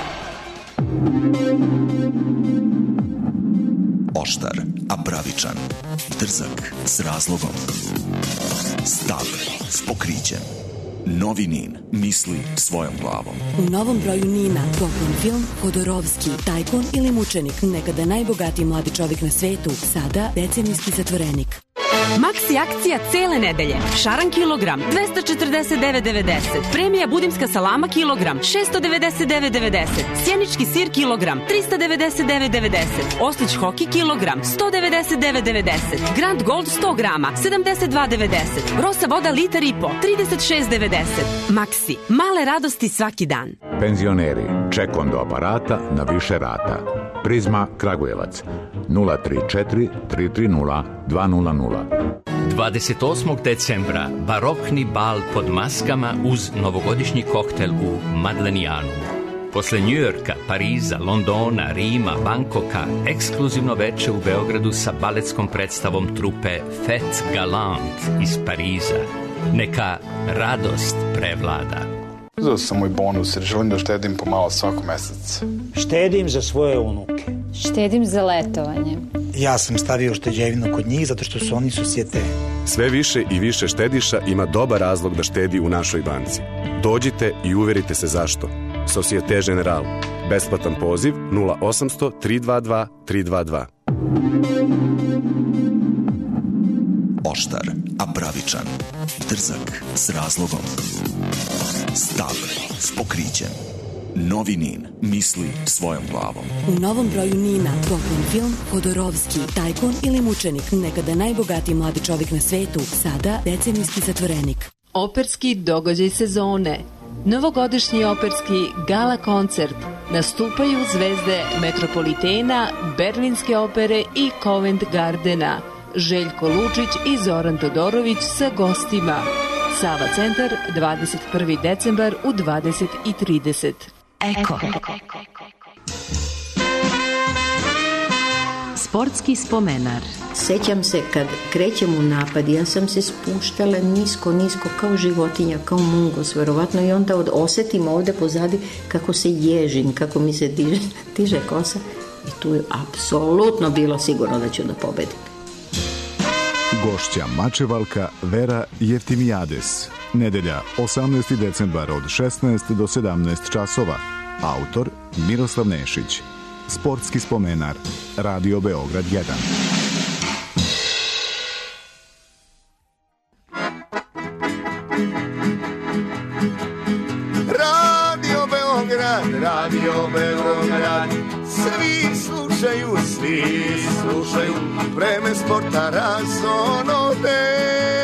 Oštar, a pravičan. Drzak, s razlogom. Stav, s pokrićem. Novi Nin misli svojom glavom. U novom broju Nina poklon film Hodorovski, tajkun ili mučenik, nekada najbogatiji mladi čovjek na svetu, sada decenijski zatvorenik. Maxi akcija cele nedelje. Šaran kilogram dvesta četrdeset devet devedeset. Premija budimska salama kilogram šesto devedeset devet devedeset. Sjenički sir kilogram trista devedeset devet devedeset. Oslić hoki kilogram sto devedeset devet devedeset. Grand Gold sto grama sedamdeset dva devedeset. Rosa voda litar i po trideset šest devedeset. Maxi, male radosti svaki dan. Penzioneri, čekon do aparata na više rata. Prizma Kragujevac nula tri četiri tri tri nula dva nula nula. dvadeset osmog decembra barokni bal pod maskama uz novogodišnji koktel u Madlenijanu. Posle Njujorka, Pariza, Londona, Rima, Bankoka, ekskluzivno veče u Beogradu sa baletskom predstavom trupe Fête Galante iz Pariza. Neka radost prevlada. Uzeo sam moj bonus jer želim da štedim pomalo svako mesec. Štedim za svoje unuke. Štedim za letovanje. Ja sam stavio šteđevinu kod njih zato što su oni susjete. Sve više i više štediša ima dobar razlog da štedi u našoj banci. Dođite i uverite se zašto. Societe Generale. Besplatan poziv nula osamsto tri dva dva tri dva dva. Oštar, a pravičan. Drzak s razlogom. Stav s pokrićem. Novi Nin misli svojom glavom. U novom broju Nina poklon film Hodorovski, tajkun ili mučenik, nekada najbogatiji mladi čovjek na svetu, sada decenijski zatvorenik. Operski događaj sezone. Novogodišnji operski gala koncert. Nastupaju zvezde Metropolitena, Berlinske opere i Covent Gardena. Željko Lučić i Zoran Todorović sa gostima. Sava centar, dvadeset prvi decembar u dvadeset i trideset. Eko. Sportski spomenar. Sećam se kad krećem u napad, ja sam se spuštala nisko, nisko, kao životinja, kao mungos, verovatno, i onda osetim ovde pozadi kako se ježim, kako mi se diže, diže kosa, i tu je apsolutno bilo sigurno da ću da pobedim. Gošća mačevalka Vera Jeftimijades. Nedelja, osamnaesti decembar od šesnaest do sedamnaest časova. Autor Miroslav Nešić. Sportski spomenar. Radio Beograd jedan. Radio Beograd, Radio Beograd. Svi slušaju, svi slušaju. Vreme sporta razonode.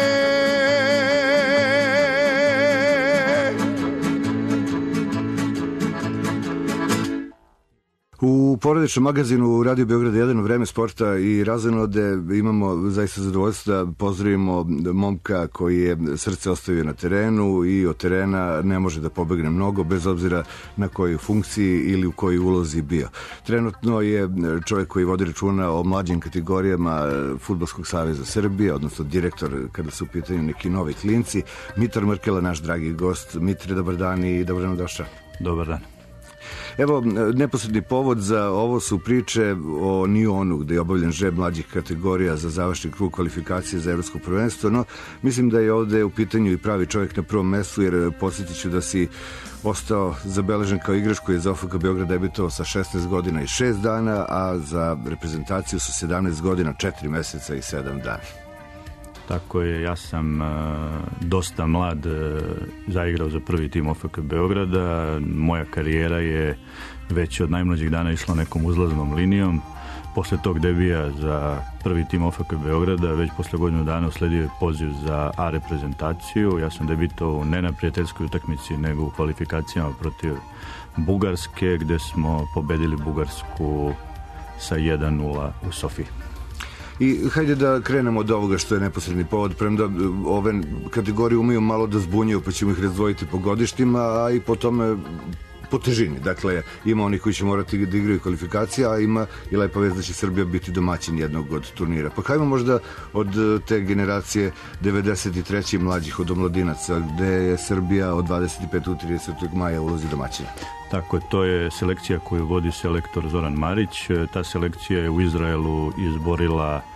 U porodičnom magazinu u Radio Beograd jedan Vreme sporta i razonode imamo zaista zadovoljstvo da pozdravimo momka koji je srce ostavio na terenu i od terena ne može da pobegne mnogo bez obzira na kojoj funkciji ili u kojoj ulozi bio. Trenutno je čovjek koji vodi računa o mlađim kategorijama Fudbalskog saveza Srbije, odnosno direktor kada su u pitanju neki novi klinci. Mitar Mrkela, naš dragi gost. Mitre, dobar dan i dobro nam došao. Dobar dan. Evo, neposredni povod za ovo su priče o Nionu, gde je obavljen žreb mlađih kategorija za završni krug kvalifikacije za evropsko prvenstvo, no mislim da je ovde u pitanju i pravi čovjek na prvom mestu, jer podsjetit ću da si ostao zabeležen kao igrač koji je za O F K Beograd debitovao sa šesnaest godina i šest dana, a za reprezentaciju sa sedamnaest godina, četiri meseca i sedam dana. Tako je, ja sam uh, dosta mlad uh, zaigrao za prvi tim O F K Beograda. Moja karijera je već od najmlađih dana išla nekom uzlaznom linijom. Posle tog debija za prvi tim O F K Beograda, već posle godinu dana usledio je poziv za A reprezentaciju. Ja sam debitovao ne na prijateljskoj utakmici, nego u kvalifikacijama protiv Bugarske, gde smo pobedili Bugarsku sa jedan nula u Sofiji. I hajde da krenemo od ovoga što je neposredni povod, premda ove kategorije umeju malo da zbunjuju, pa ćemo ih razdvojiti po godištima, a i po tome po težini. Dakle, ima oni koji će morati da igraju kvalifikacije, a ima i lepa vez da će Srbija biti domaćin jednog od turnira. Pa hajmo možda od te generacije devedeset treće mlađih, od omladinaca, gde je Srbija od dvadeset petog do tridesetog maja ulazi domaćina. Tako je, to je selekcija koju vodi selektor Zoran Marić. Ta selekcija je u Izraelu izborila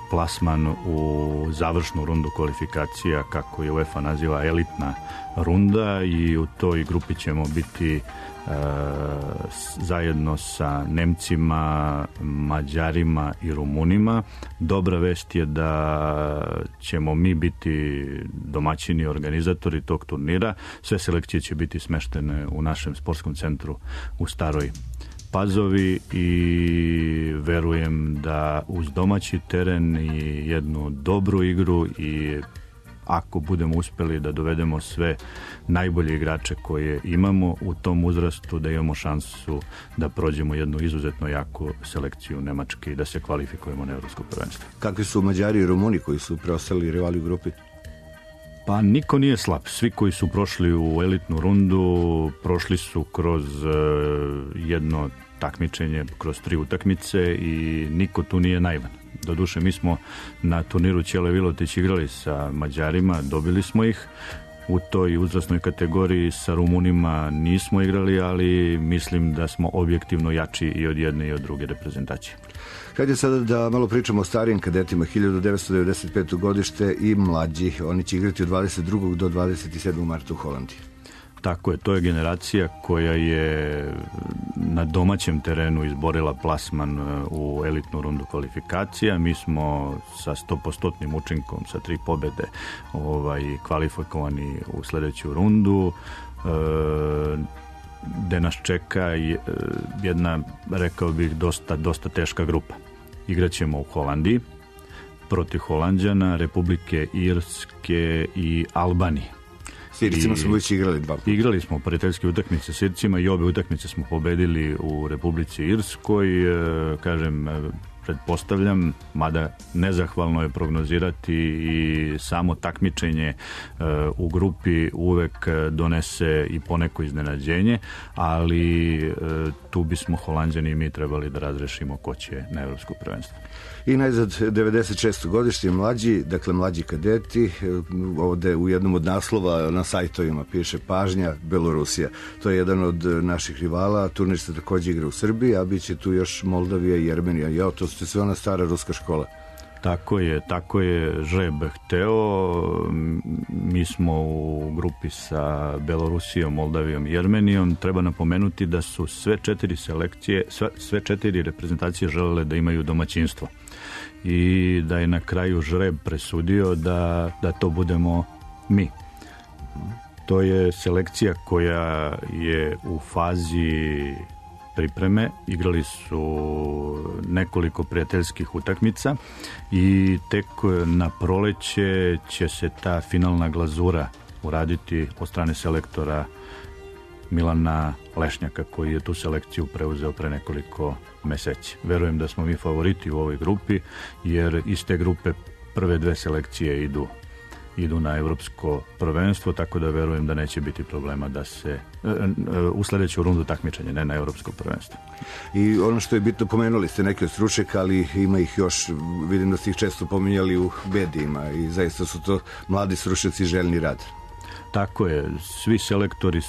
plasman u završnu rundu kvalifikacija, kako je UEFA naziva elitna runda, i u toj grupi ćemo biti e, zajedno sa Nemcima, Mađarima i Rumunima. Dobra vest je da ćemo mi biti domaćini organizatori tog turnira. Sve selekcije će biti smeštene u našem sportskom centru u Staroj Pazovi i verujem da uz domaći teren i jednu dobru igru, i ako budemo uspeli da dovedemo sve najbolje igrače koje imamo u tom uzrastu, da imamo šansu da prođemo jednu izuzetno jaku selekciju Nemačke i da se kvalifikujemo na evropsko prvenstvo. Kakvi su Mađari i Rumuni koji su preostali rivali u grupi? Pa niko nije slab. Svi koji su prošli u elitnu rundu prošli su kroz uh, jedno takmičenje, kroz tri utakmice, i niko tu nije naivan. Doduše, mi smo na turniru Ćele Vilotić igrali sa Mađarima, dobili smo ih. U toj uzrasnoj kategoriji sa Rumunima nismo igrali, ali mislim da smo objektivno jači i od jedne i od druge reprezentacije. Hajde sada da malo pričamo o starijim kadetima, hiljadu devetsto devedeset peto godište i mlađi. Oni će igrati od dvadeset drugog do dvadeset sedmog marta u Holandiji. Tako je, to je generacija koja je na domaćem terenu izborila plasman u elitnu rundu kvalifikacija. Mi smo sa sto posto učinkom, sa tri pobede ovaj, kvalifikovani u sledeću rundu, e, gde nas čeka jedna, rekao bih, dosta, dosta teška grupa. Igraćemo u Holandiji protiv Holanđana, Republike Irske i Albanije. Sircima smo već igrali dva puta. Igrali smo prijateljske utakmice s Sircima i obe utakmice smo pobedili u Republici Irskoj. Kažem, pretpostavljam, mada nezahvalno je prognozirati, i samo takmičenje u grupi uvek donese i poneko iznenađenje, ali tu bismo Holanđani i mi trebali da razrešimo ko će na evropsko prvenstvo. I najzad devedeset šesto godište mlađi, dakle mlađi kadeti, ovde u jednom od naslova na sajtovima piše pažnja Belorusija. To je jedan od naših rivala, turnir se takođe igra u Srbiji, a bit će tu još Moldavija i Jermenija. Ja, to su sve ona stara ruska škola. Tako je, tako je Žreb hteo. Mi smo u grupi sa Belorusijom, Moldavijom i Jermenijom. Treba napomenuti da su sve četiri selekcije, sve, sve četiri reprezentacije želele da imaju domaćinstvo. I da je na kraju Žreb presudio da, da to budemo mi. To je selekcija koja je u fazi pripreme, igrali su nekoliko prijateljskih utakmica i tek na proleće će se ta finalna glazura uraditi od strane selektora Milana Lešnjaka, koji je tu selekciju preuzeo pre nekoliko meseci. Verujem da smo mi favoriti u ovoj grupi, jer iz te grupe prve dve selekcije idu idu na evropsko prvenstvo, tako da verujem da neće biti problema da se u sledeću rundu takmičenja, ne na evropsko prvenstvo. I ono što je bitno, pomenuli ste neke od stručnjaka, ali ima ih još, vidim da ste ih često pominjali u medijima, i zaista su to mladi stručnjaci željni rad. Tako je, svi selektori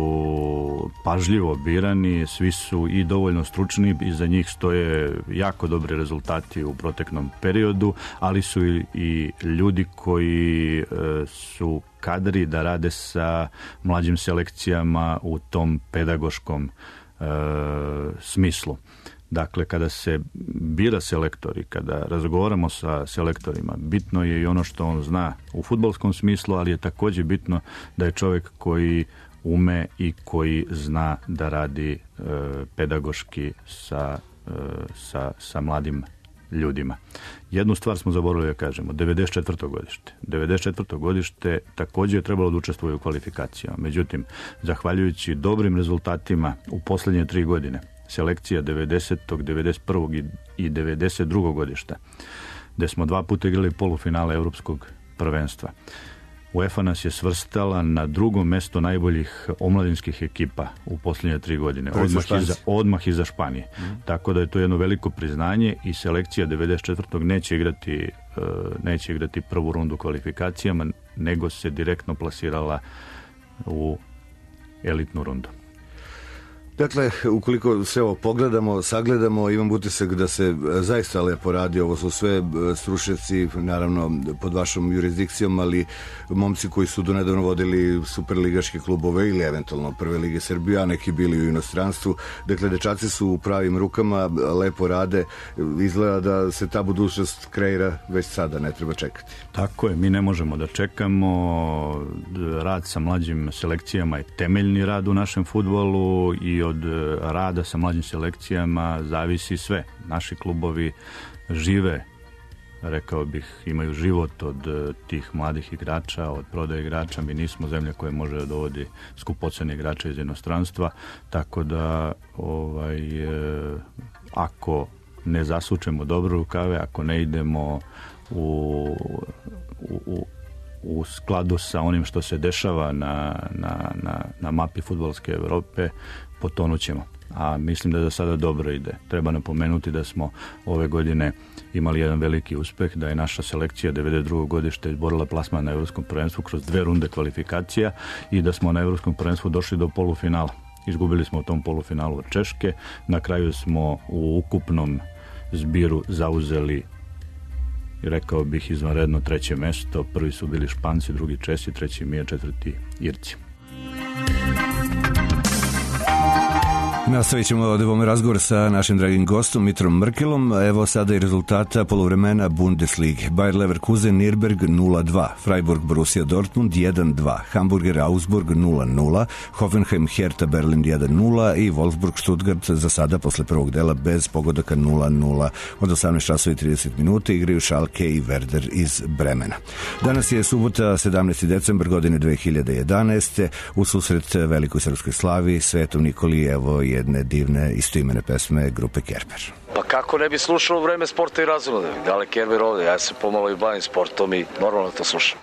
su pažljivo birani, svi su i dovoljno stručni, iza njih stoje jako dobri rezultati u proteklom periodu, ali su i, i ljudi koji e, su kadri da rade sa mlađim selekcijama u tom pedagoškom e, smislu. Dakle, kada se bira selektor i kada razgovaramo sa selektorima, bitno je i ono što on zna u fudbalskom smislu, ali je takođe bitno da je čovjek koji ume i koji zna da radi e, pedagoški sa, e, sa, sa mladim ljudima. Jednu stvar smo zaboravili da kažemo, devedeset četvrto godište. devedeset četvrto godište takođe je trebalo da učestvuje u kvalifikacijama. Međutim, zahvaljujući dobrim rezultatima u poslednje tri godine, selekcija devedesetog, devedeset prvog i devedeset drugog godišta, gde smo dva puta igrali polufinale evropskog prvenstva. UEFA nas je svrstala na drugo mesto najboljih omladinskih ekipa u posljednje tri godine, odmah iza, odmah iza Španije. Mm. Tako da je to jedno veliko priznanje i selekcija devedeset četvrtog neće igrati, neće igrati prvu rundu kvalifikacijama, nego se direktno plasirala u elitnu rundu. Dakle, ukoliko sve ovo pogledamo, sagledamo, imam utisak da se zaista lepo radi. Ovo su sve stručnjaci, naravno pod vašom jurisdikcijom, ali momci koji su donedavno vodili superligaške klubove ili eventualno prve lige Srbije, a neki bili u inostranstvu. Dakle, dečaci su u pravim rukama, lepo rade. Izgleda da se ta budućnost kreira već sada, ne treba čekati. Tako je, mi ne možemo da čekamo. Rad sa mlađim selekcijama je temeljni rad u našem fudbalu i od rada sa mlađim selekcijama zavisi sve. Naši klubovi žive, rekao bih, imaju život od tih mladih igrača, od prodaje igrača. Mi nismo zemlja koja može da dovodi skupocene igrače iz inostranstva, tako da ovaj, ako ne zasučemo dobro rukave, ako ne idemo u, u, u skladu sa onim što se dešava na, na, na, na mapi fudbalske Evrope, potonut ćemo. A mislim da za sada dobro ide. Treba napomenuti da smo ove godine imali jedan veliki uspeh, da je naša selekcija devedeset drugog godište izborila plasman na Evropskom prvenstvu kroz dve runde kvalifikacija i da smo na Evropskom prvenstvu došli do polufinala. Izgubili smo u tom polufinalu od Češke. Na kraju smo u ukupnom zbiru zauzeli, rekao bih, izvanredno treće mesto. Prvi su bili Španci, drugi Česi, treći mi, četvrti Irci. Nastavit ćemo ovdje ovaj razgovor sa našim dragim gostom Mitrom Mrkelom. Evo sada i rezultata poluvremena Bundeslige. Bayer Leverkusen Nürnberg nula dva, Freiburg Borussia Dortmund jedan dva, Hamburger Augsburg nula nula, Hoffenheim Hertha Berlin jedan nula i Wolfsburg Stuttgart za sada posle prvog dela bez pogodaka nula nula. Od osamnaest časova i trideset minuta igraju Schalke i Werder iz Bremena. Danas je subota, sedamnaesti decembar godine dve hiljade jedanaeste. U susret velikoj srpskoj slavi Svetom Nikoli, evo jedne divne istoimene pesme grupe Kerber. Pa kako ne bi slušao u vreme sporta i razvoda? Da li Kerber ovde? Ja se pomalo i bavim sportom i normalno to slušam.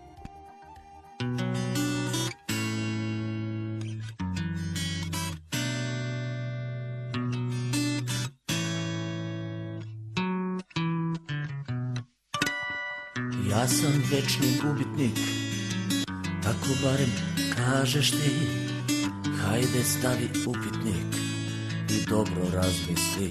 Ja sam večni gubitnik, tako barem kažeš ti. Hajde stavi upitnik i dobro razmisli.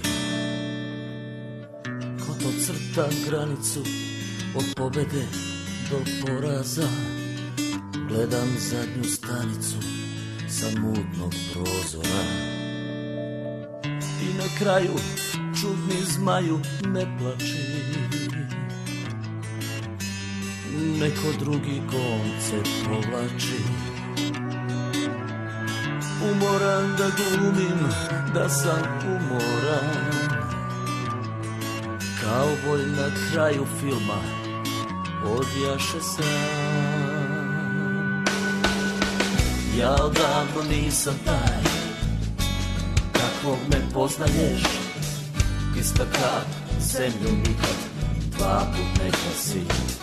Ko to crta granicu od pobede do poraza? Gledam zadnju stanicu sa mutnog prozora. I na kraju čudni zmaju ne plači. Neko drugi koncept povlači. Umoran da glumim da sam umoran, kauboj na kraju filma odjaše sam. Ja odavno nisam taj kakvog me poznaješ, ista kap zemlju nikad dva put ne klasi.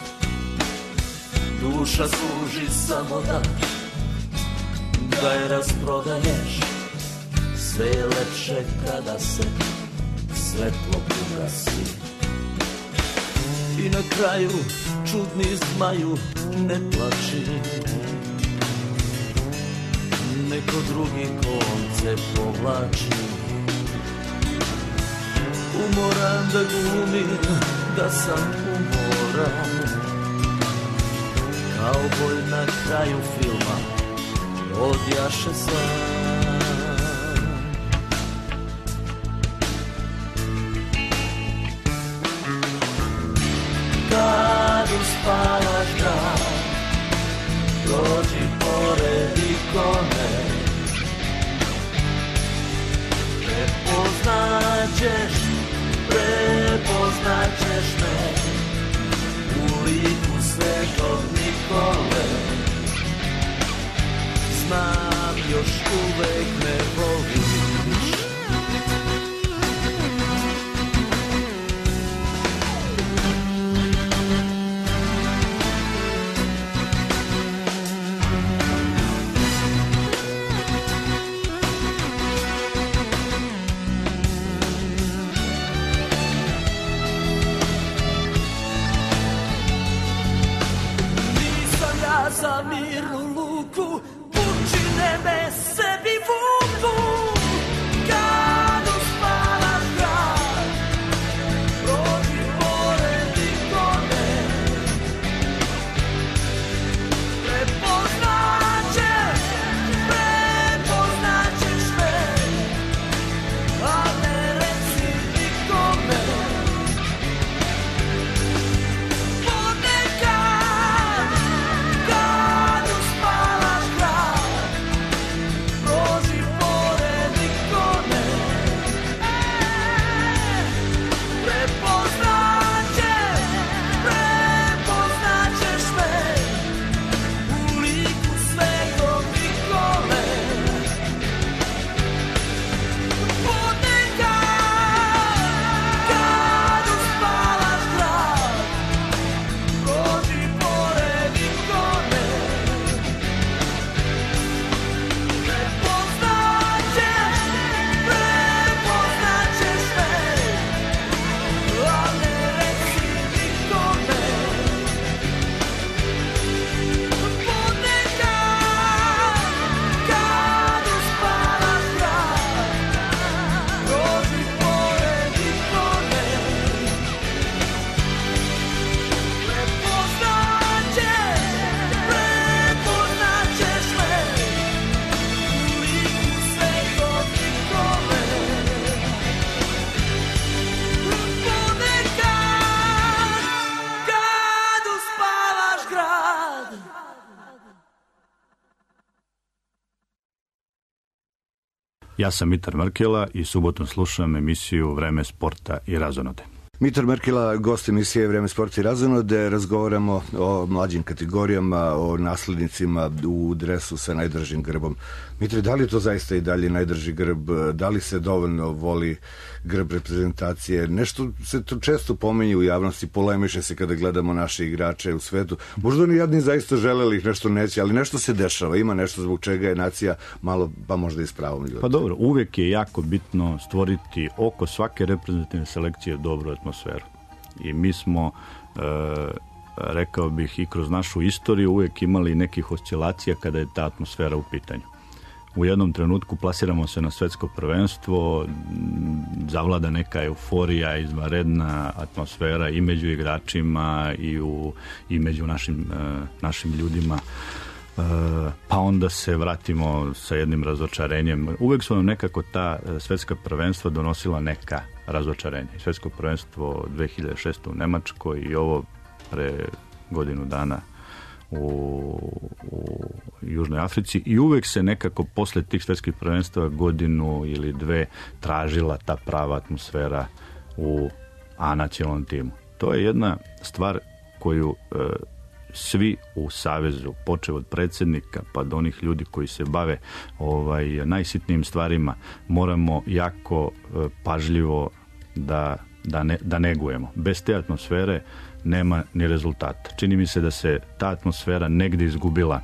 Duša služi samo da da je rasprodaješ, sve je lepše kada se svetlo ugasi. I na kraju čudni zmaju ne plači, neko drugi konce povlači. Umoran da glumim da sam umoran, kauboj na kraju filma odjaše sam. Kad uspavaš dan, dođi pored ikone, prepoznaćeš, prepoznaćeš me u liku Svetog Nikole. Znam, još uvek me voliš. Nisam ja za mirnu luku, učine me sebi vuku. Ja sam Mitar Mrkela i subotom slušam emisiju Vreme sporta i razonode. Mitar Mrkela, gost emisije Vreme sporta i razonode, razgovaramo o mlađim kategorijama, o naslednicima u dresu sa najdržim grbom. Mitre, da li je to zaista i dalje najdrži grb? Da li se dovoljno voli grb reprezentacije? Nešto se to često pominje u javnosti, polemiše se kada gledamo naše igrače u svetu. Možda oni jadni zaista želeli ih, nešto neće, ali nešto se dešava. Ima nešto zbog čega je nacija malo, pa možda i s pravom ljudi. Pa dobro, uvek je jako bitno stvoriti oko svake reprezentativne selekcije dobru atmosferu. I mi smo, e, rekao bih, i kroz našu istoriju uvek imali nekih oscilacija kada je ta atmosfera u pitanju. U jednom trenutku plasiramo se na svetsko prvenstvo, zavlada neka euforija, izvanredna atmosfera i među igračima i, u, i među našim, našim ljudima. Pa onda se vratimo sa jednim razočarenjem. Uvek su nam nekako ta svetska prvenstva donosila neka razočarenja. Svetsko prvenstvo dve hiljade šeste u Nemačkoj i ovo pre godinu dana U, u Južnoj Africi i uvek se nekako posle tih svetskih prvenstva godinu ili dve tražila ta prava atmosfera u A nacionalnom timu. To je jedna stvar koju e, svi u Savezu, počev od predsjednika pa do onih ljudi koji se bave ovaj, najsitnijim stvarima, moramo jako e, pažljivo da, da, ne, da negujemo. Bez te atmosfere nema ni rezultata. Čini mi se da se ta atmosfera negdje izgubila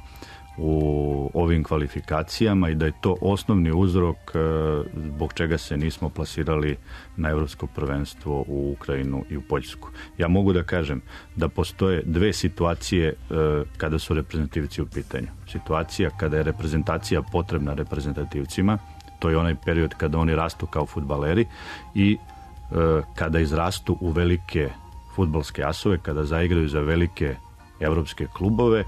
u ovim kvalifikacijama i da je to osnovni uzrok zbog čega se nismo plasirali na Evropsko prvenstvo u Ukrajinu i u Poljsku. Ja mogu da kažem da postoje dve situacije kada su reprezentativci u pitanju. Situacija kada je reprezentacija potrebna reprezentativcima, to je onaj period kada oni rastu kao fudbaleri i kada izrastu u velike fudbalske asove, kada zaigraju za velike evropske klubove, e,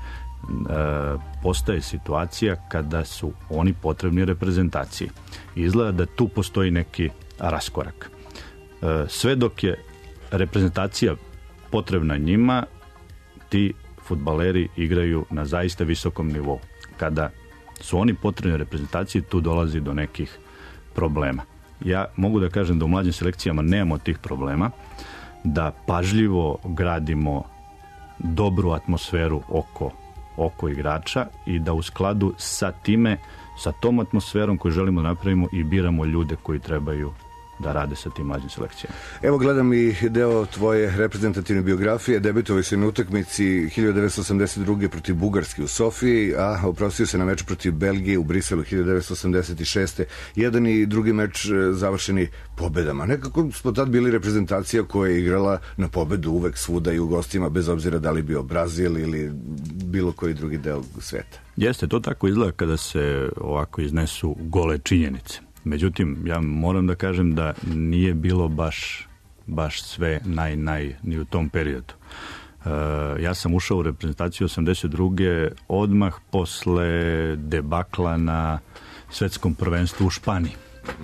postaje situacija kada su oni potrebni reprezentaciji. Izgleda da tu postoji neki raskorak. E, sve dok je reprezentacija potrebna njima, ti fudbaleri igraju na zaista visokom nivou. Kada su oni potrebni reprezentaciji, tu dolazi do nekih problema. Ja mogu da kažem da u mlađim selekcijama nemamo tih problema, da pažljivo gradimo dobru atmosferu oko, oko igrača i da u skladu sa time, sa tom atmosferom koju želimo da napravimo i biramo ljude koji trebaju da rade sa tim mlađim selekcijama. Evo gledam i deo tvoje reprezentativne biografije. Debitovao si na utakmici hiljadu devetsto osamdeset druge protiv Bugarske u Sofiji, a oprostio se na meč protiv Belgije u Briselu hiljadu devetsto osamdeset šeste. Jedan i drugi meč završeni pobedama. Nekako smo tad bili reprezentacija koja je igrala na pobedu uvek svuda i u gostima, bez obzira da li bio Brazil ili bilo koji drugi deo sveta. Jeste, to tako izgleda kada se ovako iznesu gole činjenice. Međutim, ja moram da kažem da nije bilo baš, baš sve naj, naj, ni u tom periodu. E, ja sam ušao u reprezentaciju osamdeset druge odmah posle debakla na svetskom prvenstvu u Španiji.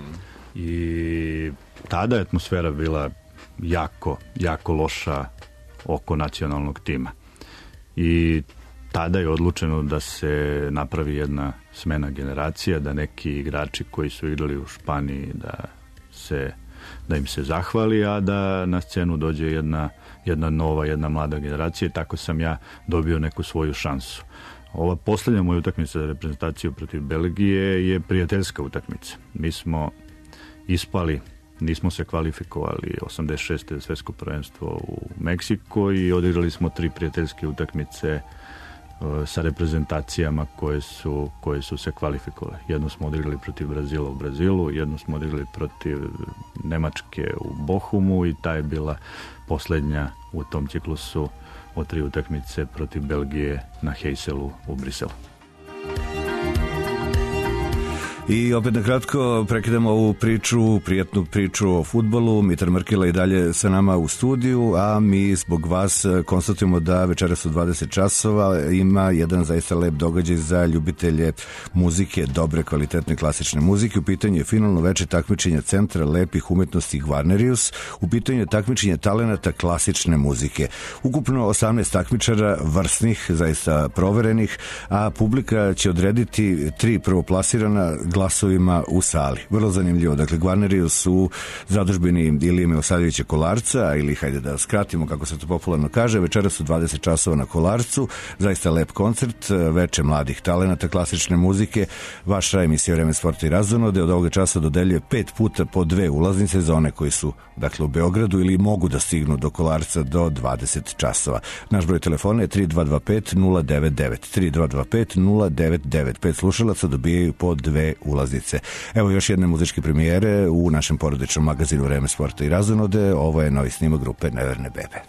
I tada je atmosfera bila jako, jako loša oko nacionalnog tima. I tada je odlučeno da se napravi jedna smena generacija, da neki igrači koji su igrali u Španiji da, se, da im se zahvali, a da na scenu dođe jedna, jedna nova, jedna mlada generacija i tako sam ja dobio neku svoju šansu. Ova posljednja moja utakmica za reprezentaciju protiv Belgije je prijateljska utakmica. Mi smo ispali, nismo se kvalifikovali osamdeset šeste za svjetsko prvenstvo u Meksiko i odigrali smo tri prijateljske utakmice sa reprezentacijama koje su, koje su se kvalifikovale. Jednu smo odigrali protiv Brazila u Brazilu, jednu smo odigrali protiv Nemačke u Bochumu i ta je bila posljednja u tom ciklusu od tri utakmice protiv Belgije na Heyselu u Briselu. I opet na kratko prekidamo ovu priču, prijatnu priču o fudbalu. Mitar Mrkela i dalje sa nama u studiju, a mi zbog vas konstatujemo da večeras u dvadeset časova ima jedan zaista lep događaj za ljubitelje muzike, dobre, kvalitetne klasične muzike. U pitanju je finalno veče takmičenja Centra lepih umetnosti Gvarnerius. U pitanju je takmičenje talenata klasične muzike. Ukupno osamnaest takmičara, vrsnih, zaista proverenih, a publika će odrediti tri prvoplasirana glasovima u sali. Vrlo zanimljivo. Dakle, Gvarneriju su zadužbini Ilije Milosavljevića Kolarca, ili hajde da skratimo kako se to popularno kaže, večera su dvadeset časova na Kolarcu, zaista lep koncert, veče mladih talenata klasične muzike. Vaša emisija Vreme sporta i razonode od ovoga časa dodeljuje pet puta po dve ulaznice za one koji su, dakle, u Beogradu ili mogu da stignu do Kolarca do dvadeset časova. Naš broj telefona je tri dva dva pet nula devet devet, tri dva dva pet nula devet devet. Pet slušalaca dobijaju po dve ulaznice. Evo još jedne muzičke premijere u našem porodičnom magazinu Vreme sporta i razonode. Ovo je novi snimak grupe Neverne bebe.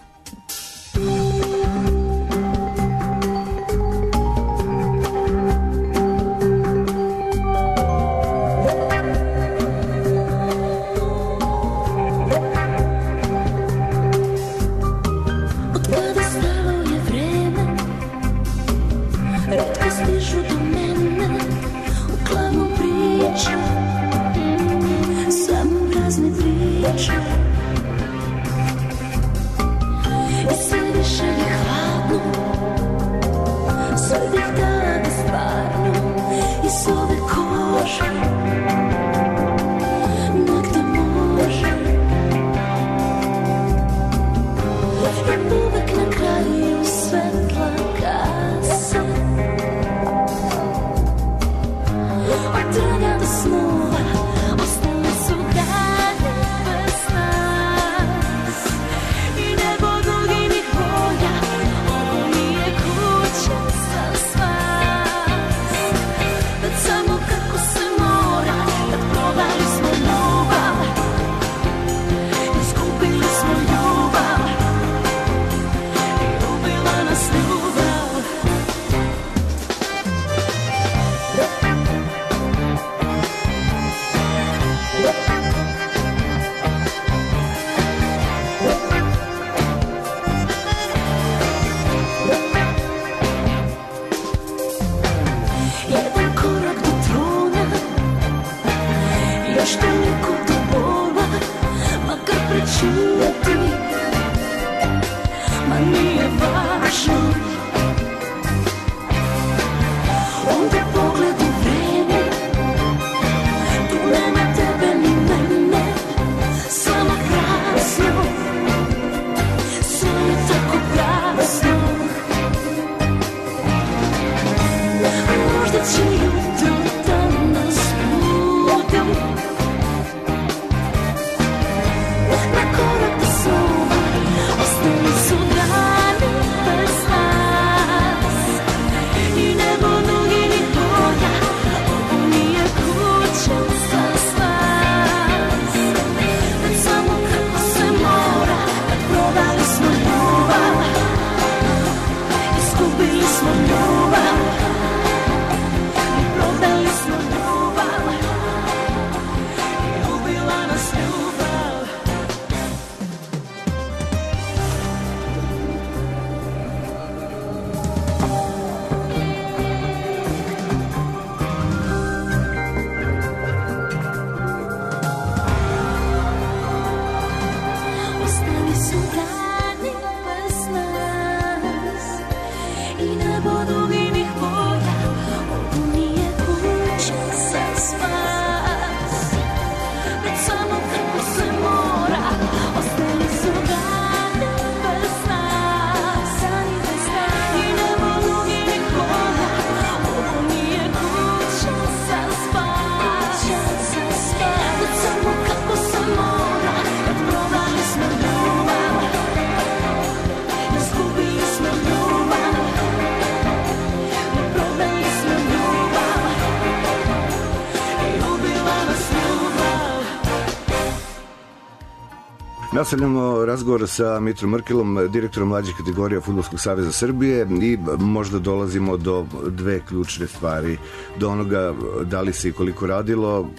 Nastavljamo razgovor sa Mitrom Mrkelom, direktorom mlađih kategorija Fudbalskog saveza Srbije, i možda dolazimo do dve ključne stvari, do onoga da li se i koliko radilo.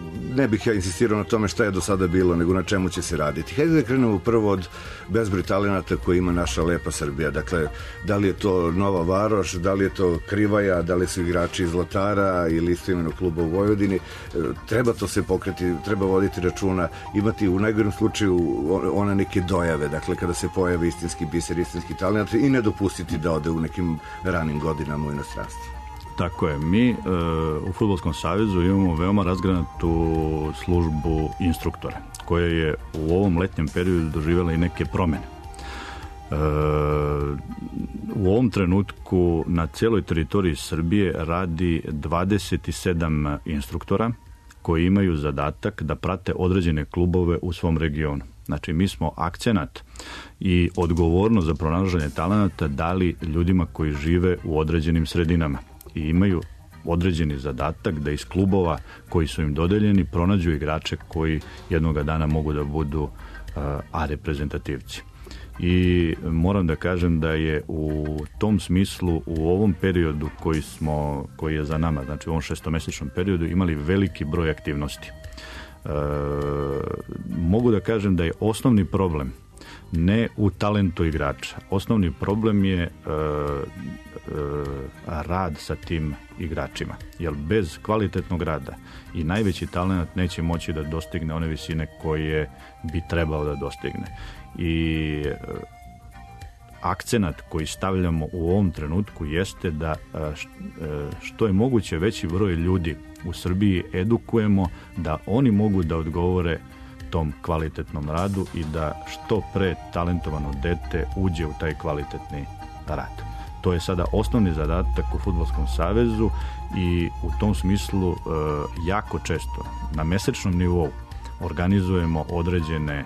Ne bih ja insistirao na tome šta je do sada bilo, nego na čemu će se raditi. Hajde da krenemo prvo od bezbroj talenata koje ima naša lepa Srbija. Dakle, da li je to Nova Varoš, da li je to Krivaja, da li su igrači iz Zlatara ili istoimenog kluba u Vojvodini. Treba to se pokreti, treba voditi računa, imati u najgorem slučaju one neke dojave, dakle kada se pojavi istinski biser, istinski talent, i ne dopustiti da ode u nekim ranim godinama u inostranstvu. Tako je. Mi uh, u Fudbalskom savezu imamo veoma razgranatu službu instruktora, koja je u ovom letnjem periodu doživjela i neke promjene. Uh, u ovom trenutku na cijeloj teritoriji Srbije radi dvadeset sedam instruktora koji imaju zadatak da prate određene klubove u svom regionu. Znači, mi smo akcenat i odgovornost za pronalaženje talenata dali ljudima koji žive u određenim sredinama i imaju određeni zadatak da iz klubova koji su im dodeljeni pronađu igrače koji jednoga dana mogu da budu uh, A reprezentativci. I moram da kažem da je u tom smislu u ovom periodu koji smo, koji je za nama, znači u ovom šestomesečnom periodu, imali veliki broj aktivnosti. E, mogu da kažem da je osnovni problem ne u talentu igrača. Osnovni problem je e, e, rad sa tim igračima. Jer bez kvalitetnog rada i najveći talent neće moći da dostigne one visine koje bi trebao da dostigne. I e, akcenat koji stavljamo u ovom trenutku jeste da e, što je moguće veći broj ljudi u Srbiji edukujemo da oni mogu da odgovore tom kvalitetnom radu i da što pre talentovano dete uđe u taj kvalitetni rad. To je sada osnovni zadatak u Fudbalskom savezu i u tom smislu e, jako često na mesečnom nivou organizujemo određene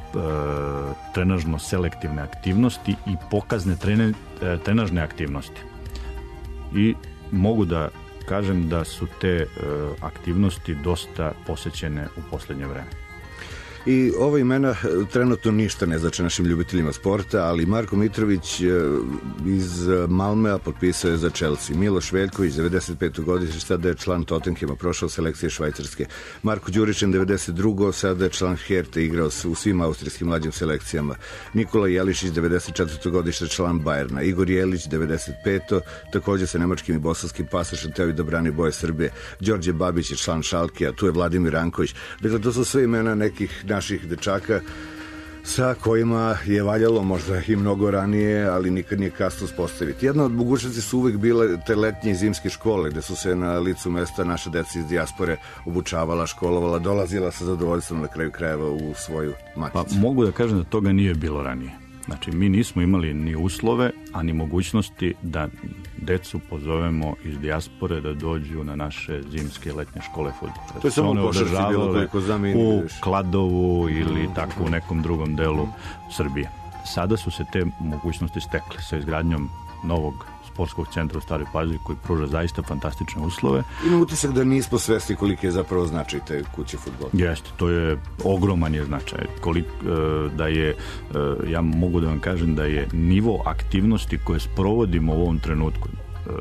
trenažno-selektivne aktivnosti i pokazne trene, trenažne aktivnosti. I mogu da kažem da su te aktivnosti dosta posećene u posljednje vreme. I ova imena trenutno ništa ne znači našim ljubiteljima sporta, ali Marko Mitrović iz Malmea potpisao je za Chelsea. Miloš Veljković, devedeset pete godište, sada je član Tottenhama, prošao selekcije Švajcarske. Marko Đuričin, devedeset druge sada je član Herte, igrao u svim austrijskim mlađim selekcijama. Nikola Jelišić, devedeset četvrte godište, član Bajerna. Igor Jelić, devedeset pete također sa nemačkim i bosanskim pasošem, teo i da brani boje Srbije. Đorđe Babić je član Šalkija, tu je Vladimir Ranković. Dakle, to su sve imena nekih naših dečaka sa kojima je valjalo možda i mnogo ranije, ali nikad nije kasno uspostaviti. Jedna od mogućnosti su uvek bile te letnje i zimske škole, gde su se na licu mesta naša deca iz dijaspore obučavala, školovala, dolazila sa zadovoljstvom na kraju krajeva u svoju maticu. Pa mogu da kažem da toga nije bilo ranije. Znači, mi nismo imali ni uslove, a ni mogućnosti da decu pozovemo iz dijaspore da dođu na naše zimske letnje škole fudbala. To je samo u košarci bilo koliko znam i u Kladovu ili mm. tako u nekom drugom delu Srbije. Sada su se te mogućnosti stekle sa izgradnjom novog sportskog centra u Staroj Pazovi koji pruža zaista fantastične uslove. Imam utisak da nismo svesni koliki je zapravo značaj te kuće fudbala. Jeste, to je ogroman je značaj. Kolik, da je, ja mogu da vam kažem da je nivo aktivnosti koje sprovodimo u ovom trenutku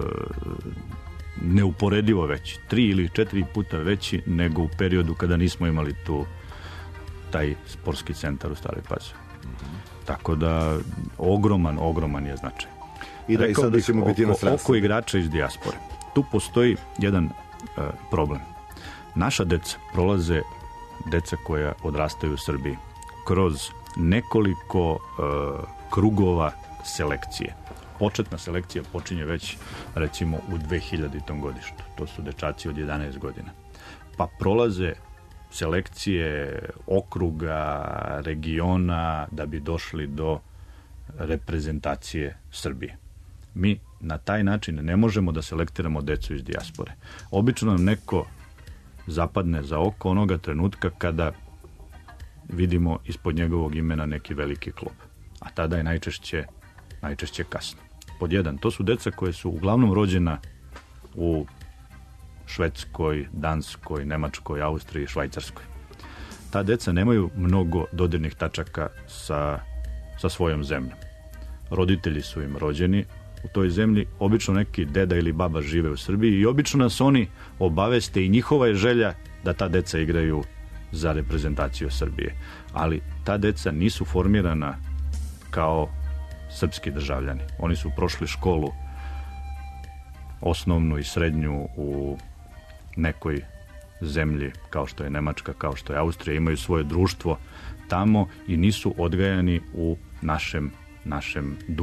neuporedivo veći. Tri ili četiri puta veći nego u periodu kada nismo imali tu taj sportski centar u Staroj Pazovi. Mm-hmm. Tako da ogroman, ogroman je značaj. I da i sada ćemo biti oko, oko igrača iz dijaspore. Tu postoji jedan uh, problem. Naša deca prolaze, deca koja odrastaju u Srbiji, kroz nekoliko uh, krugova selekcije. Početna selekcija počinje već recimo u dvehiljaditom godištu. To su dečaci od jedanaest godina. Pa prolaze selekcije okruga, regiona da bi došli do reprezentacije Srbije. Mi na taj način ne možemo da selektiramo decu iz dijaspore. Obično nam neko zapadne za oko onoga trenutka kada vidimo ispod njegovog imena neki veliki klub. A tada je najčešće, najčešće kasno. Pod jedan, to su deca koje su uglavnom rođena u Švedskoj, Danskoj, Nemačkoj, Austriji, Švajcarskoj. Ta deca nemaju mnogo dodirnih tačaka sa, sa svojom zemljom. Roditelji su im rođeni u toj zemlji, obično neki deda ili baba žive u Srbiji i obično nas oni obaveste i njihova je želja da ta deca igraju za reprezentaciju Srbije. Ali ta deca nisu formirana kao srpski državljani. Oni su prošli školu osnovnu i srednju u nekoj zemlji kao što je Nemačka, kao što je Austrija, imaju svoje društvo tamo i nisu odgajani u našem, našem duhu.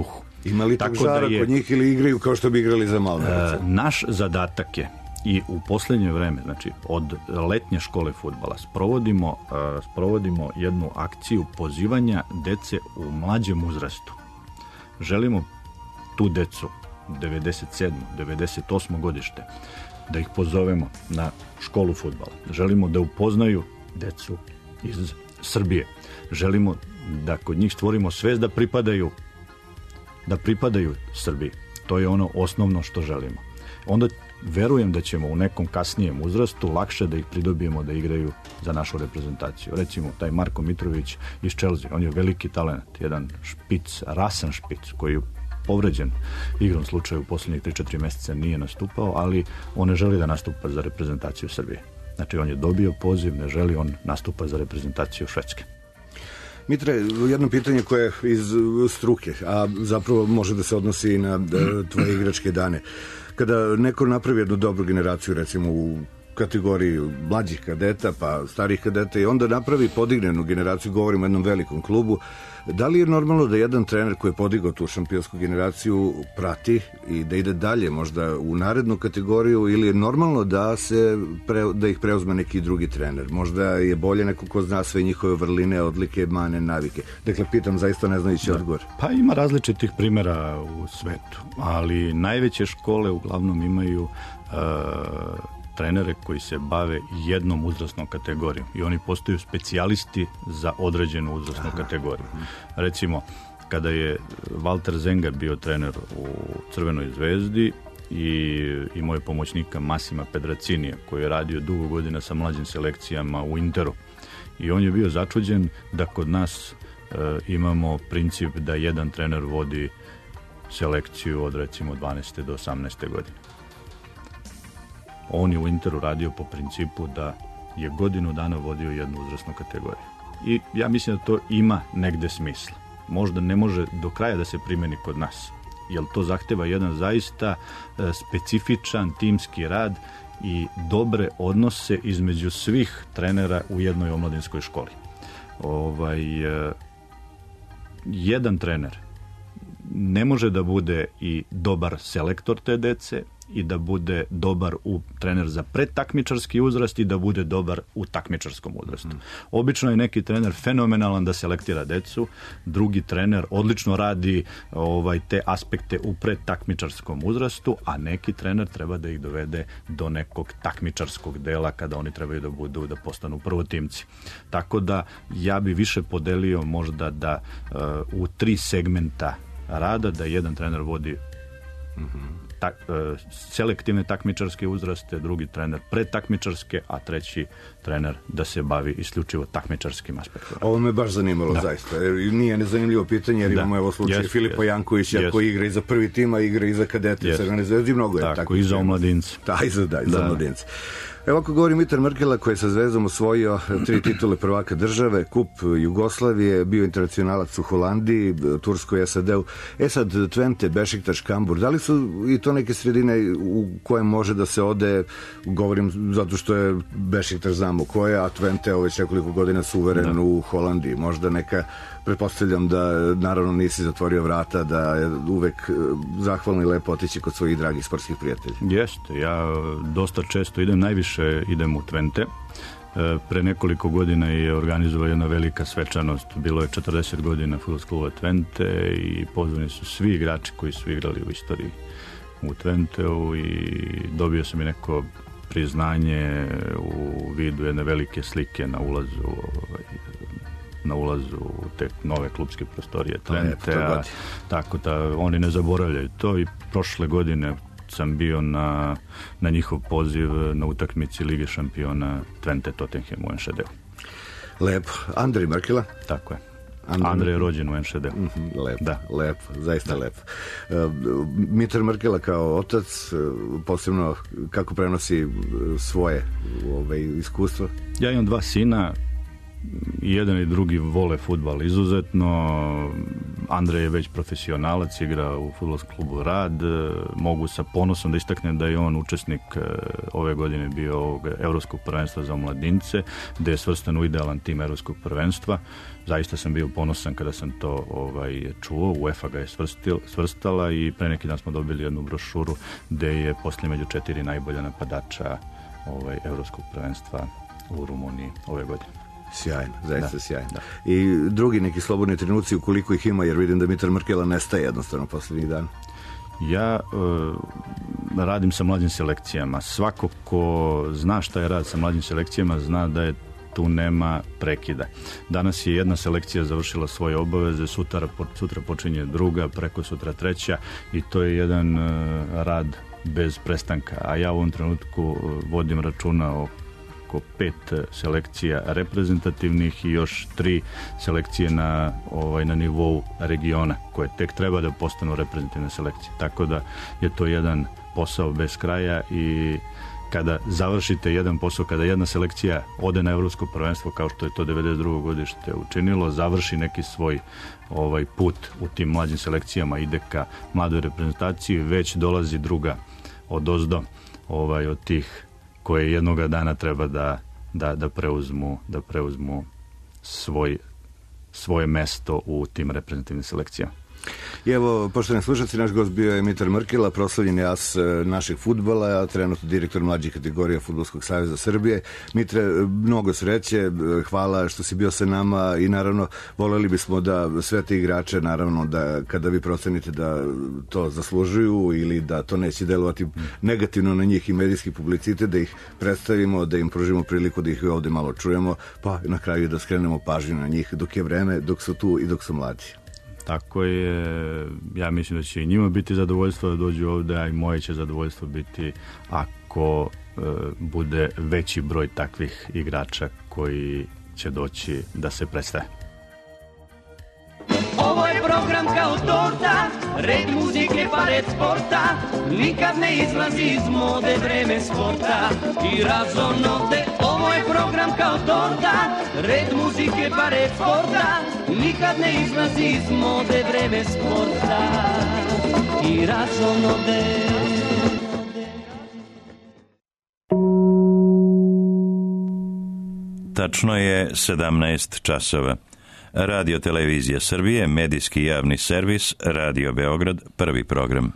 Ima li tog žara kod njih ili igraju kao što bi igrali za Malme? E, naš zadatak je i u posljednje vreme, znači od letnje škole fudbala, sprovodimo, uh, sprovodimo jednu akciju pozivanja dece u mlađem uzrastu. Želimo tu decu devedeset sedmo devedeset osmo godište da ih pozovemo na školu fudbala. Želimo da upoznaju decu iz Srbije. Želimo da kod njih stvorimo svest da pripadaju da pripadaju Srbiji. To je ono osnovno što želimo. Onda verujem da ćemo u nekom kasnijem uzrastu lakše da ih pridobijemo da igraju za našu reprezentaciju. Recimo, taj Marko Mitrović iz Chelsea, on je veliki talent, jedan špic, rasan špic, koji je povređen igrom slučaju u posljednjih tri četiri mjeseca nije nastupao, ali on ne želi da nastupa za reprezentaciju Srbije. Znači, on je dobio poziv, ne želi, on nastupa za reprezentaciju Švedske. Mitre, jedno pitanje koje je iz struke, a zapravo može da se odnosi i na tvoje igračke dane. Kada neko napravi jednu dobru generaciju, recimo u kategoriji mlađih kadeta, pa starih kadeta, i onda napravi podignenu generaciju, govorimo o jednom velikom klubu, da li je normalno da jedan trener koji je podigao tu šampionsku generaciju prati i da ide dalje možda u narednu kategoriju, ili je normalno da se pre, da ih preuzme neki drugi trener? Možda je bolje neko ko zna sve njihove vrline, odlike, mane, navike. Dakle, pitam zaista ne znajući odgovor. Pa ima različitih primjera u svetu, ali najveće škole uglavnom imaju uh, trenere koji se bave jednom uzrasnom kategorijom i oni postaju specijalisti za određenu uzrasnu Aha. kategoriju. Recimo, kada je Walter Zenga bio trener u Crvenoj zvezdi i imao je pomoćnika Massima Pedracinija koji je radio dugo godina sa mlađim selekcijama u Interu i on je bio začuđen da kod nas e, imamo princip da jedan trener vodi selekciju od recimo dvanaeste do osamnaeste godine. On je u Interu radio po principu da je godinu dana vodio jednu uzrasnu kategoriju. I ja mislim da to ima negde smisla. Možda ne može do kraja da se primeni kod nas, jer to zahteva jedan zaista specifičan timski rad i dobre odnose između svih trenera u jednoj omladinskoj školi. Ovaj, jedan trener ne može da bude i dobar selektor te dece i da bude dobar u trener za predtakmičarski uzrast i da bude dobar u takmičarskom uzrastu. Mm. Obično je neki trener fenomenalan da selektira decu, drugi trener odlično radi ovaj, te aspekte u predtakmičarskom uzrastu, a neki trener treba da ih dovede do nekog takmičarskog dela kada oni trebaju da budu, da postanu prvotimci. Tako da ja bi više podelio možda da uh, u tri segmenta rada, da jedan trener vodi mm-hmm. tak, uh, selektivne takmičarske uzraste, drugi trener predtakmičarske, a treći trener da se bavi isključivo takmičarskim aspektom. Ovo me baš zanimalo, da. Zaista. Nije nezanimljivo pitanje, jer da. Imamo evo slučaj yes, Filipa yes, Jankovića yes. koji igra i za prvi tim, a igra i za kadete. Yes. Crvene zvezde, mnogo je tako. Tako, i za omladince. Da, i za, da, i za da. omladince. Evo ako govori Mitar Mrkela koji je sa Zvezdom osvojio tri titule prvaka države, kup Jugoslavije, bio internacionalac u Holandiji, Turskoj, es a de-u. E sad, Twente, Bešiktaš, Kambur, da li su i to neke sredine u kojem može da se ode, govorim zato što je Bešiktaš znamo ko je, a Twente već nekoliko godina suveren da. u Holandiji. Možda neka, pretpostavljam da naravno nisi zatvorio vrata, da je uvek zahvalno i lepo otići kod svojih dragih sportskih prijatelja. Jeste, ja dosta često idem, najviše idem u Twente. Pre nekoliko godina je organizovala jedna velika svečanost, bilo je četrdeset godina fudbalskog kluba Twente i pozvani su svi igrači koji su igrali u istoriji u Twenteu i dobio sam i neko priznanje u vidu jedne velike slike na ulazu na ulazu u te nove klubske prostorije Twente, tako da oni ne zaboravljaju to. I prošle godine sam bio na, na njihov poziv na utakmici Lige šampiona Twente Tottenham u en š de-u. Lepo. Andrej Mrkela? Tako je. Andrej, Andrej je rođen u en š de-u. Mm-hmm, lepo, da. lepo, zaista da. lepo. Uh, Mitar Mrkela kao otac, uh, posebno kako prenosi svoje ovaj, iskustvo? Ja imam dva sina, jedan i drugi vole fudbal izuzetno. Andrej je već profesionalac, igra u fudbalskom klubu Rad. Mogu sa ponosom da istaknem da je on učesnik ove godine bio ovog Evropskog prvenstva za mladince, gde je svrstan u idealan tim Evropskog prvenstva. Zaista sam bio ponosan kada sam to ovaj, čuo. UEFA ga je svrstil, svrstala i pre neki dan smo dobili jednu brošuru gde je poslije među četiri najbolja napadača ovaj, Evropskog prvenstva u Rumuniji ove godine. Sjajno, zaista da, sjajno. Da. I drugi neki slobodni trenuci, ukoliko ih ima, jer vidim da Mitar Mrkela nestaje jednostavno posljednjih dana. Ja uh, radim sa mlađim selekcijama. Svako ko zna šta je rad sa mlađim selekcijama zna da je tu nema prekida. Danas je jedna selekcija završila svoje obaveze, sutra, sutra počinje druga, preko sutra treća i to je jedan uh, rad bez prestanka. A ja u ovom trenutku uh, vodim računa o pet selekcija reprezentativnih i još tri selekcije na, ovaj, na nivou regiona koje tek treba da postanu reprezentativne selekcije. Tako da je to jedan posao bez kraja i kada završite jedan posao, kada jedna selekcija ode na Evropsko prvenstvo kao što je to devedeset drugo godište učinilo, završi neki svoj ovaj, put u tim mlađim selekcijama, ide ka mladoj reprezentaciji, već dolazi druga odozdo ovaj, od tih koje jednoga dana treba da, da, da preuzmu, da preuzmu svoj, svoje mesto u tim reprezentativnim selekcijama. I evo, poštovani slušalci, naš gost bio je Mitar Mrkela, proslavljeni as našeg fudbala, a trenutno direktor mlađih kategorija Fudbalskog saveza Srbije. Mitre, mnogo sreće, hvala što si bio sa nama i naravno voljeli bismo da sve te igrače, naravno da kada vi procenite da to zaslužuju ili da to neće delovati negativno na njih i medijski publicitet, da ih predstavimo, da im pružimo priliku da ih ovde malo čujemo, pa na kraju da skrenemo pažnju na njih dok je vreme, dok su tu i dok su mladi. Tako je, ja mislim da će i njima biti zadovoljstvo da dođu ovde, a i moje će zadovoljstvo biti ako e, bude veći broj takvih igrača koji će doći da se predstave. Ovo je program kao torta, red muzike pa red sporta, nikad ne izlazi iz mode vreme sporta i razonode. Ovo je program kao torta, red muzike pa red sporta, nikad ne izlazi iz mode vreme sporta i razonode. Tačno je sedamnaest časova. Radio Televizija Srbije, medijski javni servis, Radio Beograd, prvi program.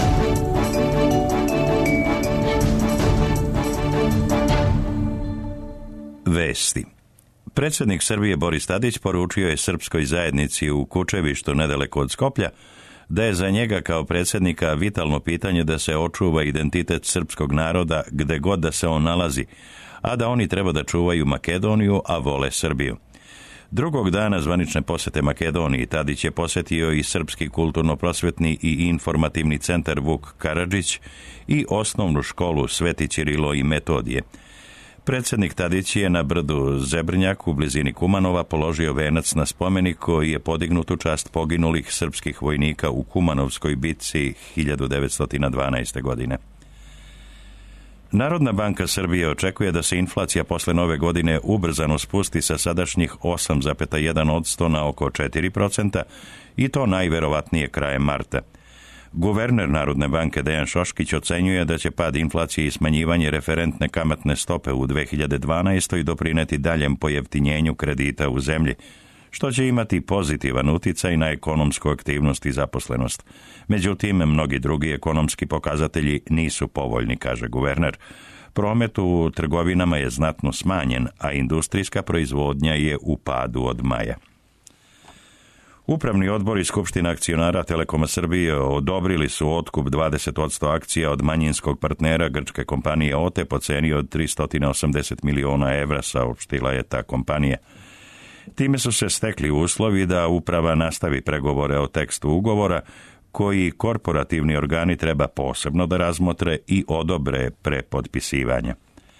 Vesti. Predsjednik Srbije Boris Tadić poručio je srpskoj zajednici u Kučevištu nedaleko od Skoplja da je za njega kao predsjednika vitalno pitanje da se očuva identitet srpskog naroda gde god da se on nalazi, a da oni treba da čuvaju Makedoniju, a vole Srbiju. Drugog dana zvanične posete Makedoniji Tadić je posetio i Srpski kulturno-prosvetni i informativni centar Vuk Karadžić i osnovnu školu Sveti Ćirilo i Metodije. Predsjednik Tadić je na brdu Zebrnjak u blizini Kumanova položio venac na spomenik koji je podignut u čast poginulih srpskih vojnika u Kumanovskoj bitci hiljadu devetsto dvanaeste. godine. Narodna banka Srbije očekuje da se inflacija posle nove godine ubrzano spusti sa sadašnjih osam zarez jedan posto na oko četiri procenta i to najverovatnije krajem marta. Guverner Narodne banke Dejan Šoškić ocenjuje da će pad inflacije i smanjivanje referentne kamatne stope u dve hiljade dvanaestoj. doprineti daljem pojeftinjenju kredita u zemlji, što će imati pozitivan uticaj na ekonomsku aktivnost i zaposlenost. Međutim, mnogi drugi ekonomski pokazatelji nisu povoljni, kaže guverner. Promet u trgovinama je znatno smanjen, a industrijska proizvodnja je u padu od maja. Upravni odbor i Skupština akcionara Telekoma Srbije odobrili su otkup dvadeset posto akcija od manjinskog partnera grčke kompanije O T E po ceni od tristo osamdeset miliona evra, saopštila je ta kompanija. Time su se stekli uslovi da uprava nastavi pregovore o tekstu ugovora, koji korporativni organi treba posebno da razmotre i odobre pre potpisivanja.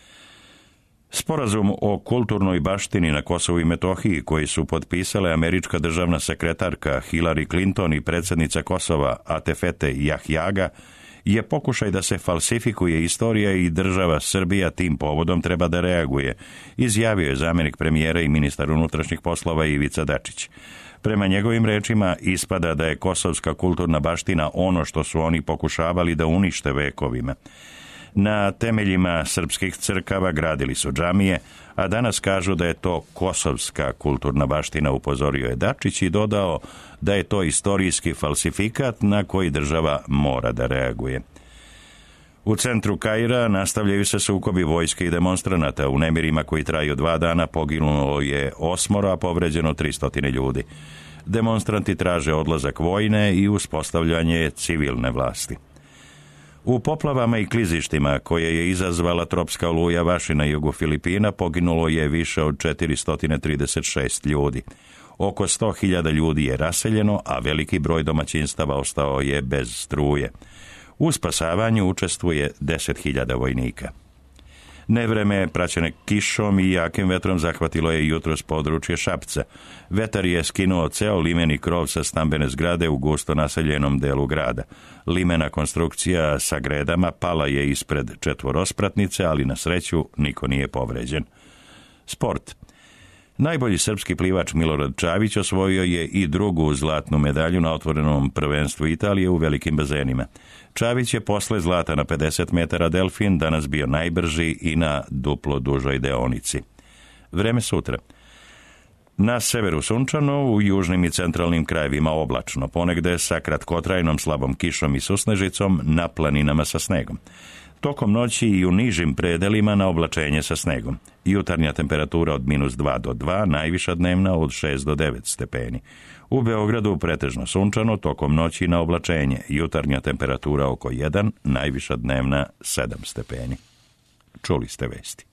Sporazum o kulturnoj baštini na Kosovu i Metohiji koji su potpisale američka državna sekretarka Hillary Clinton i predsjednica Kosova Atefete Jahjaga je pokušaj da se falsifikuje istorija i država Srbija tim povodom treba da reaguje, izjavio je zamjenik premijera i ministar unutrašnjih poslova Ivica Dačić. Prema njegovim rečima ispada da je kosovska kulturna baština ono što su oni pokušavali da unište vekovima. Na temeljima srpskih crkava gradili su džamije, a danas kažu da je to kosovska kulturna baština, upozorio je Dačić i dodao da je to istorijski falsifikat na koji država mora da reaguje. U centru Kaira nastavljaju se sukobi vojske i demonstranata. U nemirima koji traju dva dana poginulo je osmoro, a povređeno tristo ljudi. Demonstranti traže odlazak vojne i uspostavljanje civilne vlasti. U poplavama i klizištima koje je izazvala tropska oluja Vaši na jugu Filipina poginulo je više od četiristo trideset šest ljudi. Oko sto hiljada ljudi je raseljeno, a veliki broj domaćinstava ostao je bez struje. U spasavanju učestvuje deset hiljada vojnika. Nevreme, praćene kišom i jakim vetrom, zahvatilo je jutros područje Šapca. Vetar je skinuo ceo limeni krov sa stambene zgrade u gusto naseljenom delu grada. Limena konstrukcija sa gredama pala je ispred četvorospratnice, ali na sreću niko nije povređen. Sport. Najbolji srpski plivač Milorad Čavić osvojio je i drugu zlatnu medalju na otvorenom prvenstvu Italije u velikim bazenima. Čavić je posle zlata na pedeset metara delfin danas bio najbrži i na duplo dužoj deonici. Vreme sutra. Na severu sunčano, u južnim i centralnim krajevima oblačno, ponegde sa kratkotrajnom slabom kišom i susnežicom, na planinama sa snegom. Tokom noći i u nižim predelima na oblačenje sa snegom. Jutarnja temperatura od minus dva do dva, najviša dnevna od šest do devet stepeni. U Beogradu pretežno sunčano, tokom noći na oblačenje. Jutarnja temperatura oko jedan, najviša dnevna sedam stepeni. Čuli ste vesti.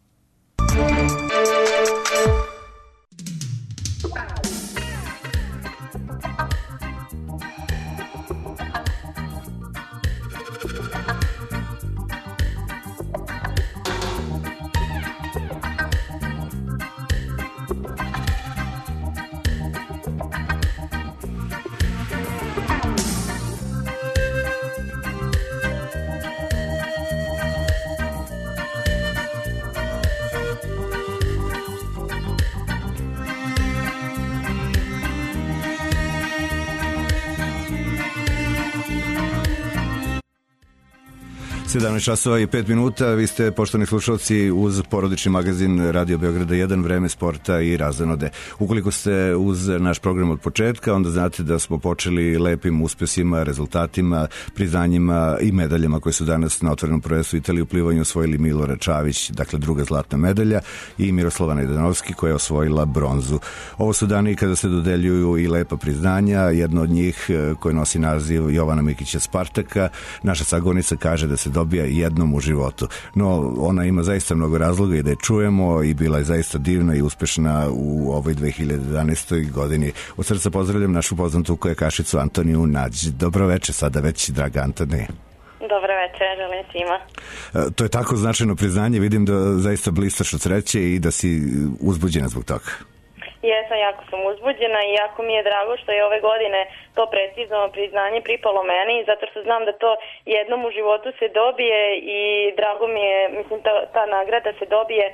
sedamnaest časova i pet minuta, vi ste, poštovani slušalci, uz porodični magazin Radio Beograda jedan, vreme sporta i razonode. Ukoliko ste uz naš program od početka, onda znate da smo počeli lepim uspesima, rezultatima, priznanjima i medaljama koje su danas na otvorenom prvenstvu Italije u plivanju osvojili Milorad Čavić, dakle druga zlatna medalja, i Miroslava Najdanovski koja je osvojila bronzu. Ovo su dani kada se dodeljuju i lepa priznanja, jedno od njih koje nosi naziv Jovana Mikića Spartaka. Naša sagovornica kaže da se dobija jednom u životu. No, ona ima zaista mnogo razloga i da je čujemo i bila je zaista divna i uspešna u ovoj dve hiljade jedanaestoj godini. Od srca pozdravljam našu poznatu kojekašicu Antoniju Nađ. Dobro veče sada već, draga Antonija. Dobro večer, želim svima. To je tako značajno priznanje, vidim da zaista blistaš od sreće i da si uzbuđena zbog toga. Jesam, jako sam uzbuđena i jako mi je drago što je ove godine to precizno priznanje pripalo meni, zato što znam da to jednom u životu se dobije i drago mi je, mislim, ta, ta nagrada se dobije e,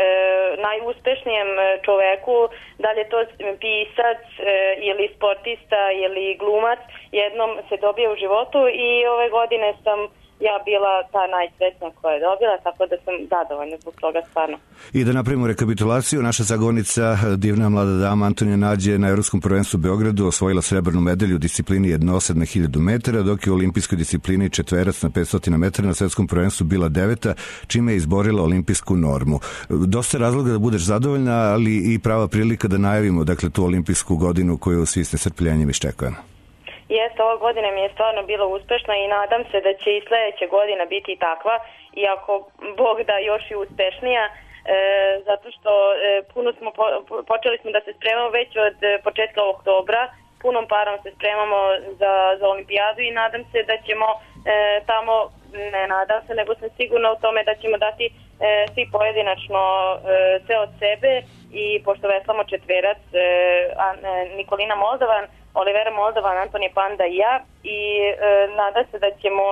najuspešnijem čoveku, da li je to pisac e, ili sportista ili glumac, jednom se dobije u životu i ove godine sam ja bila ta najsrećnija koja je dobila, tako da sam zadovoljna zbog toga stvarno. I da napravimo rekapitulaciju, naša sagovornica, divna mlada dama Antonija Nađ je na Evropskom prvenstvu u Beogradu osvojila srebrnu medalju u disciplini jednosed na hiljadu metara, dok je u olimpijskoj disciplini četverac na petsto metara na svetskom prvenstvu bila deveta, čime je izborila olimpijsku normu. Dosta razloga da budeš zadovoljna, ali i prava prilika da najavimo, dakle, tu olimpijsku godinu koju svi ste srpljenjem iščekujemo. Jeste, ova godina mi je stvarno bila uspešna i nadam se da će i sledeća godina biti takva, iako Bog da još i uspešnija, e, zato što e, puno smo po, počeli smo da se spremamo već od početka oktobra, punom parom se spremamo za, za olimpijadu i nadam se da ćemo e, tamo, ne nadam se, nego sam sigurna u tome da ćemo dati e, svi pojedinačno e, sve od sebe i pošto veslamo četverac, e, a, e, Nikolina Moldovan, Olivera Moldovan, Antonija Panda i ja i e, nada se da ćemo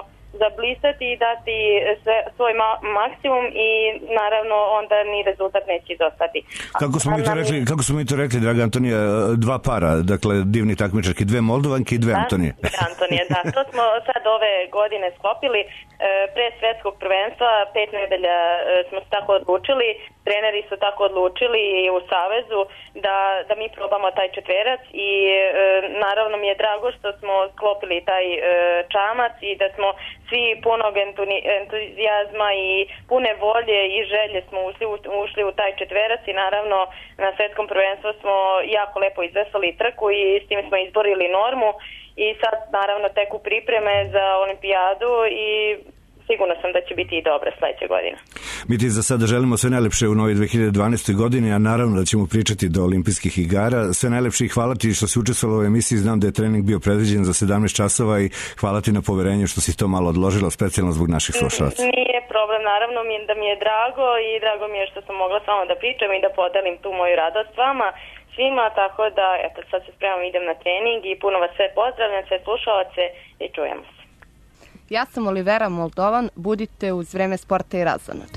zablistati i dati sve, svoj ma- maksimum i naravno onda ni rezultat neće izostati. Kako smo, mi to rekli, kako smo mi to rekli, draga Antonija, dva para, dakle divni takmičarki, dve Moldovanke i dve da, Antonije. Antonije, da. To smo sad ove godine sklopili. Pre svetskog prvenstva, pet nedelja smo se tako odlučili, treneri su tako odlučili i u Savezu da, da mi probamo taj četverac i e, naravno mi je drago što smo sklopili taj e, čamac i da smo svi punog entuzijazma i pune volje i želje smo ušli, ušli u taj četverac i naravno na svetskom prvenstvu smo jako lepo izveslali trku i s tim smo izborili normu i sad naravno teku pripreme za olimpijadu i sigurno sam da će biti i dobra sledeće godine. Mi ti za sada želimo sve najlepše u novoj dve hiljade dvanaestoj godini, a naravno da ćemo pričati do olimpijskih igara. Sve najlepše i hvala ti što si učestvovala u ovoj emisiji. Znam da je trening bio predviđen za sedamnaest časova i hvala ti na poverenju što si to malo odložila, specijalno zbog naših slušalaca. Nije problem, naravno mi je da mi je drago i drago mi je što sam mogla s vama da pričam i da podelim tu moju radost s vama svima, tako da eto, sad se spremam, idem na trening i puno vas sve pozdravljam, sve slušalace i čujemo se. Ja sam Olivera Moldovan, budite uz Vreme sporta i razonode.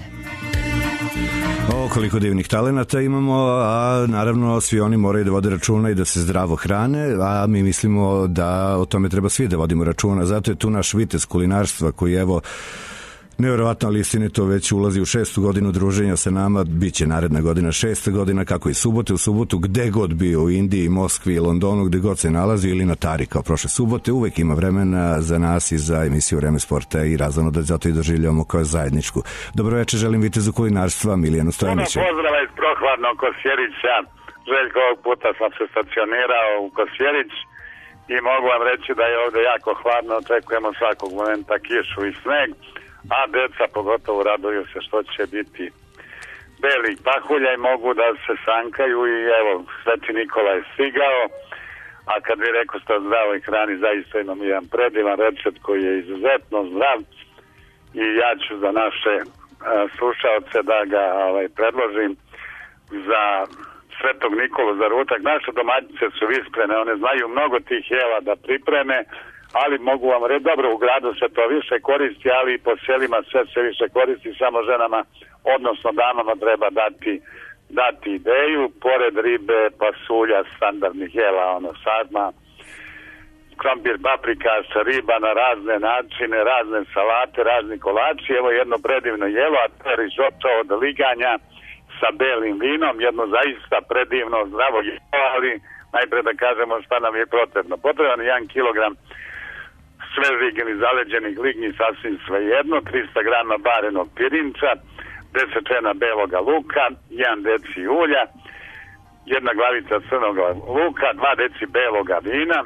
O, koliko divnih talenata imamo, a naravno svi oni moraju da vode računa i da se zdravo hrane, a mi mislimo da o tome treba svi da vodimo računa. Zato je tu naš vitez kulinarstva koji evo nevjerovatno, ali istinito već ulazi u šestu godinu druženja sa nama, bit će naredna godina šesta godina, kako i subote u subotu, gde god bio, u Indiji, Moskvi, Londonu, gde god se nalazi ili na Tari kao prošle subote, uvek ima vremena za nas i za emisiju Vreme sporta i razano da zato i doživljavamo kao zajedničku. Dobro večer, želim vitezu kulinarstva Milijanu Stojaniću. Pozdrava iz prohladnog Kosjerića. Željko, ovog puta sam se stacionirao u Kosjerić i mogu vam reći da je ovde jako hladno, očekujemo svakog momenta kišu i sneg, a deca pogotovo raduju se što će biti beli pahulja i mogu da se sankaju i evo, Sveti Nikola je stigao, a kad vi rekao ste o zdravoj hrani, zaista imam jedan predivan recept koji je izuzetno zdrav i ja ću za naše a, slušalce da ga ovaj, predložim za Svetog Nikolu za ručak. Naše domaćice su visprene, one znaju mnogo tih jela da pripreme, ali mogu vam reći, dobro, u gradu se to više koristi, ali i po selima sve se više koristi, samo ženama, odnosno damama treba dati, dati ideju, pored ribe, pasulja, standardnih jela, ono, sadma, krompir, paprika, riba na razne načine, razne salate, razni kolači, evo jedno predivno jelo, a to je rižoto od liganja sa belim vinom, jedno zaista predivno, zdravo jelo, ali najpre da kažemo šta nam je potrebno. Potreban je jedan kilogram svežih ili zaleđenih lignji, sasvim svejedno, trista grama barenog pirinča, deset čena beloga luka, jedan deci ulja, jedna glavica crnog luka, dva deci beloga vina,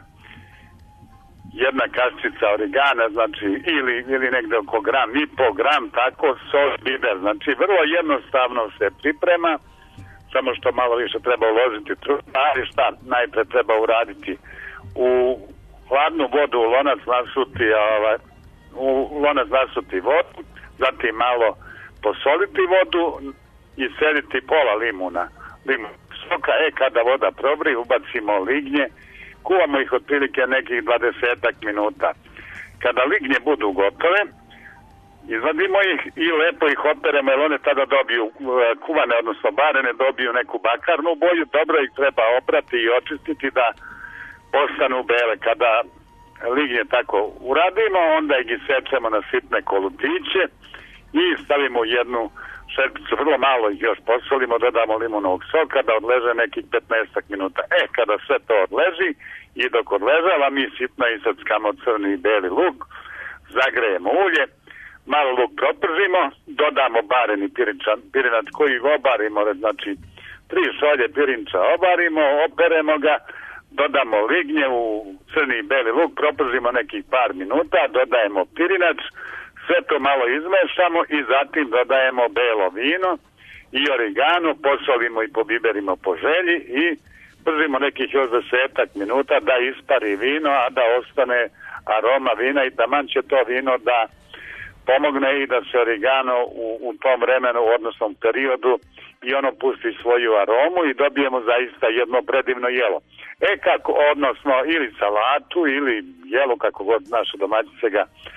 jedna kaščica origana, znači ili, ili negde oko gram i po gram, tako, sol, biber, znači vrlo jednostavno se priprema, samo što malo više treba uložiti trud, ali šta najpre treba uraditi u hladnu vodu u lonac nasuti, ovaj, u lonac nasuti vodu, zatim malo posoliti vodu i sediti pola limuna, limun soka, e kada voda probri, ubacimo lignje, kuvamo ih otprilike nekih dvadesetak minuta. Kada lignje budu gotove, izvadimo ih i lepo ih operemo, jer one tada dobiju kuvane, odnosno barene, dobiju neku bakarnu boju, dobro ih treba oprati i očistiti da postanu bele. Kada lignje tako uradimo, onda ih isečemo na sitne kolutiće i stavimo u jednu šerpicu, vrlo malo ih još posolimo, dodamo limunovog soka da odleže nekih petnaest minuta. E, kada sve to odleži i dok odležava, mi sitno isackamo crni i beli luk, zagrejemo ulje, malo luk propržimo, dodamo bareni pirinčan, pirinač koji obarimo, znači tri šolje pirinča obarimo, operemo ga, dodamo lignje u crni i beli luk, propržimo nekih par minuta, dodajemo pirinač, sve to malo izmešamo i zatim dodajemo belo vino i origano, posolimo i pobiberimo po želji i pržimo nekih još desetak minuta da ispari vino, a da ostane aroma vina i taman će to vino da pomogne i da se origano u, u tom vremenu, odnosno periodu, i ono pusti svoju aromu i dobijemo zaista jedno predivno jelo. E kako, odnosno ili salatu ili jelo, kako god naše domaćice ga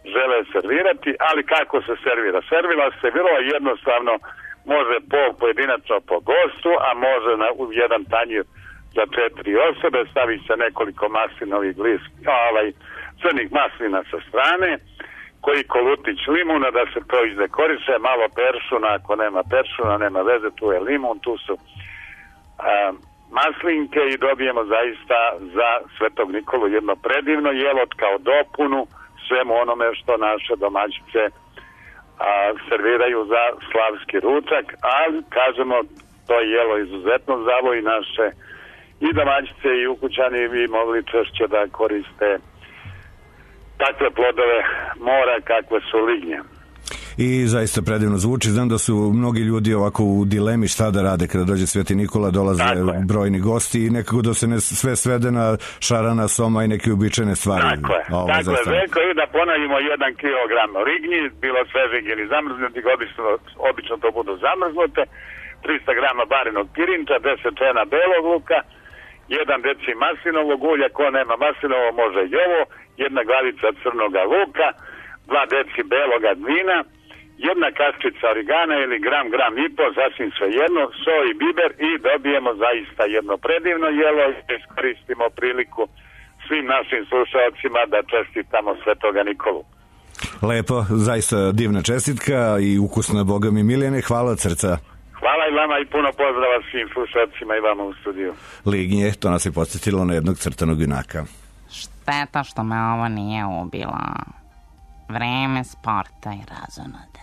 žele servirati, ali kako se servira? Servira se vrlo jednostavno, može po pojedinačno po gostu, a može na u jedan tanjir za četiri osobe, stavi se nekoliko maslinovih glis, ovaj, crnih maslina sa strane, koji kolutić limuna da se to izdekoriše, malo peršuna, ako nema peršuna, nema veze, tu je limun, tu su a, maslinke i dobijemo zaista za Svetog Nikolu jedno predivno jelo kao dopunu svemu onome što naše domaćice a, serviraju za slavski ručak, ali kažemo to jelo izuzetno zdravo i naše i domaćice i ukućani bi mogli češće da koriste takve plodove mora kakve su lignje. I zaista predivno zvuči. Znam da su mnogi ljudi ovako u dilemi šta da rade kada dođe Sveti Nikola, dolaze brojni gosti i nekako da se ne sve svede na šarana, soma i neke uobičajene stvari. Tako je. Ovo, Tako je, zaista... Veljko, i da ponovimo jedan kilogram lignji, bilo svežeg ili zamrznuti, obično, obično to budu zamrznute, trista grama barenog pirinča, deset čena belog luka, jedan deci maslinovog ulja, ko nema maslinovo može i ovo, jedna glavica crnoga luka, dva deci beloga vina, jedna kaščica origana ili gram, gram i po, sasvim sve jedno, so i biber i dobijemo zaista jedno predivno jelo i iskoristimo priliku svim našim slušalcima da čestitamo Svetoga Nikolu. Lepo, zaista divna čestitka i ukusna, Boga mi Milijane, hvala od srca. Hvala i vama i puno pozdrava svim slušalcima i vama u studiju. Lignje, to nas je podsjetilo na jednog crtanog junaka. Šteta što me ovo nije ubila. Vreme sporta i razonode.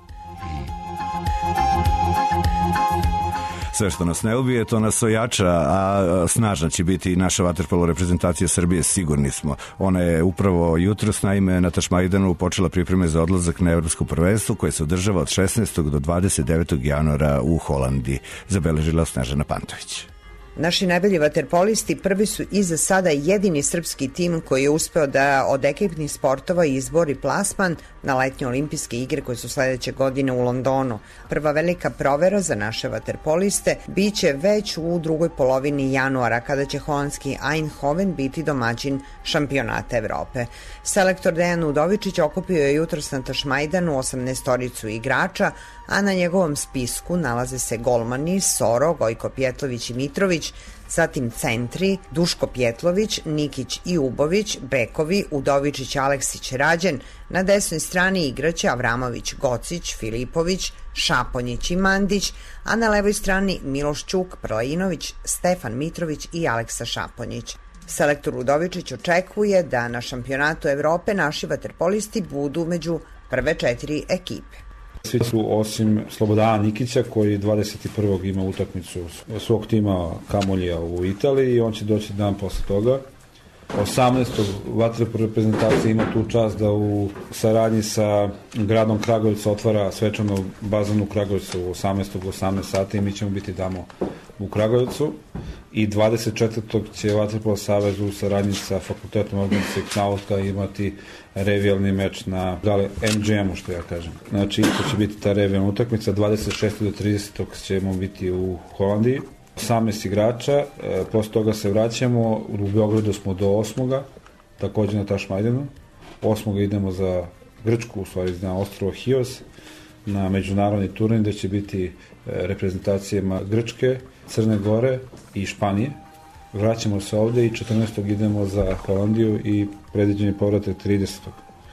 Sve što nas ne ubije, to nas ojača, a snažna će biti i naša vaterpolo reprezentacija Srbije, sigurni smo. Ona je upravo jutros, naime, na Tašmajdanu počela pripreme za odlazak na evropsko prvenstvo koje se održava od šesnaestog do dvadeset devetog januara u Holandiji, zabeležila Snežana Pantović. Naši najbolji vaterpolisti prvi su i za sada jedini srpski tim koji je uspeo da od ekipnih sportova izbori plasman na letnje olimpijske igre koje su sledeće godine u Londonu. Prva velika provera za naše vaterpoliste biće već u drugoj polovini januara kada će holandski Eindhoven biti domaćin šampionata Evrope. Selektor Dejan Udovičić okupio je jutros na Tašmajdanu osamnaestoricu igrača, a na njegovom spisku nalaze se golmani Soro, Gojko Pjetlović i Mitrović, zatim centri Duško Pjetlović, Nikić i Ubović, bekovi Udovičić, Aleksić, Rađen, na desnoj strani igraće Avramović, Gocić, Filipović, Šaponjić i Mandić, a na levoj strani Miloš Ćuk, Prlajinović, Stefan Mitrović i Aleksa Šaponjić. Selektor Udovičić očekuje da na šampionatu Evrope naši vaterpolisti budu među prve četiri ekipe. Svi su osim Slobodana Nikića koji dvadeset prvog ima utakmicu svog tima Kamolija u Italiji i on će doći dan posle toga. osamnaestog vaterpolo reprezentacija ima tu čast da u saradnji sa gradom Kragujevca otvara svečanu bazan u Kragujevcu u osamnaestog osamnaest sati i mi ćemo biti tamo u Kragujevcu. I dvadeset četvrtog će Vaterpolo savez u saradnji sa Fakultetom organizacijskih nauka imati revijalni meč na em dže emu, što ja kažem. Znači, to će biti ta revijalna utakmica. dvadeset šestog do tridesetog ćemo biti u Holandiji. osamnaest igrača, posle toga se vraćamo, u Beogradu smo do osmoga, takođe na Tašmajdanu. osmoga idemo za Grčku, u stvari na ostrvo Hios, na međunarodni turnir gde će biti reprezentacijama Grčke, Crne Gore i Španije. Vraćamo se ovde i četrnaestog idemo za Holandiju i predviđen je povratak tridesetog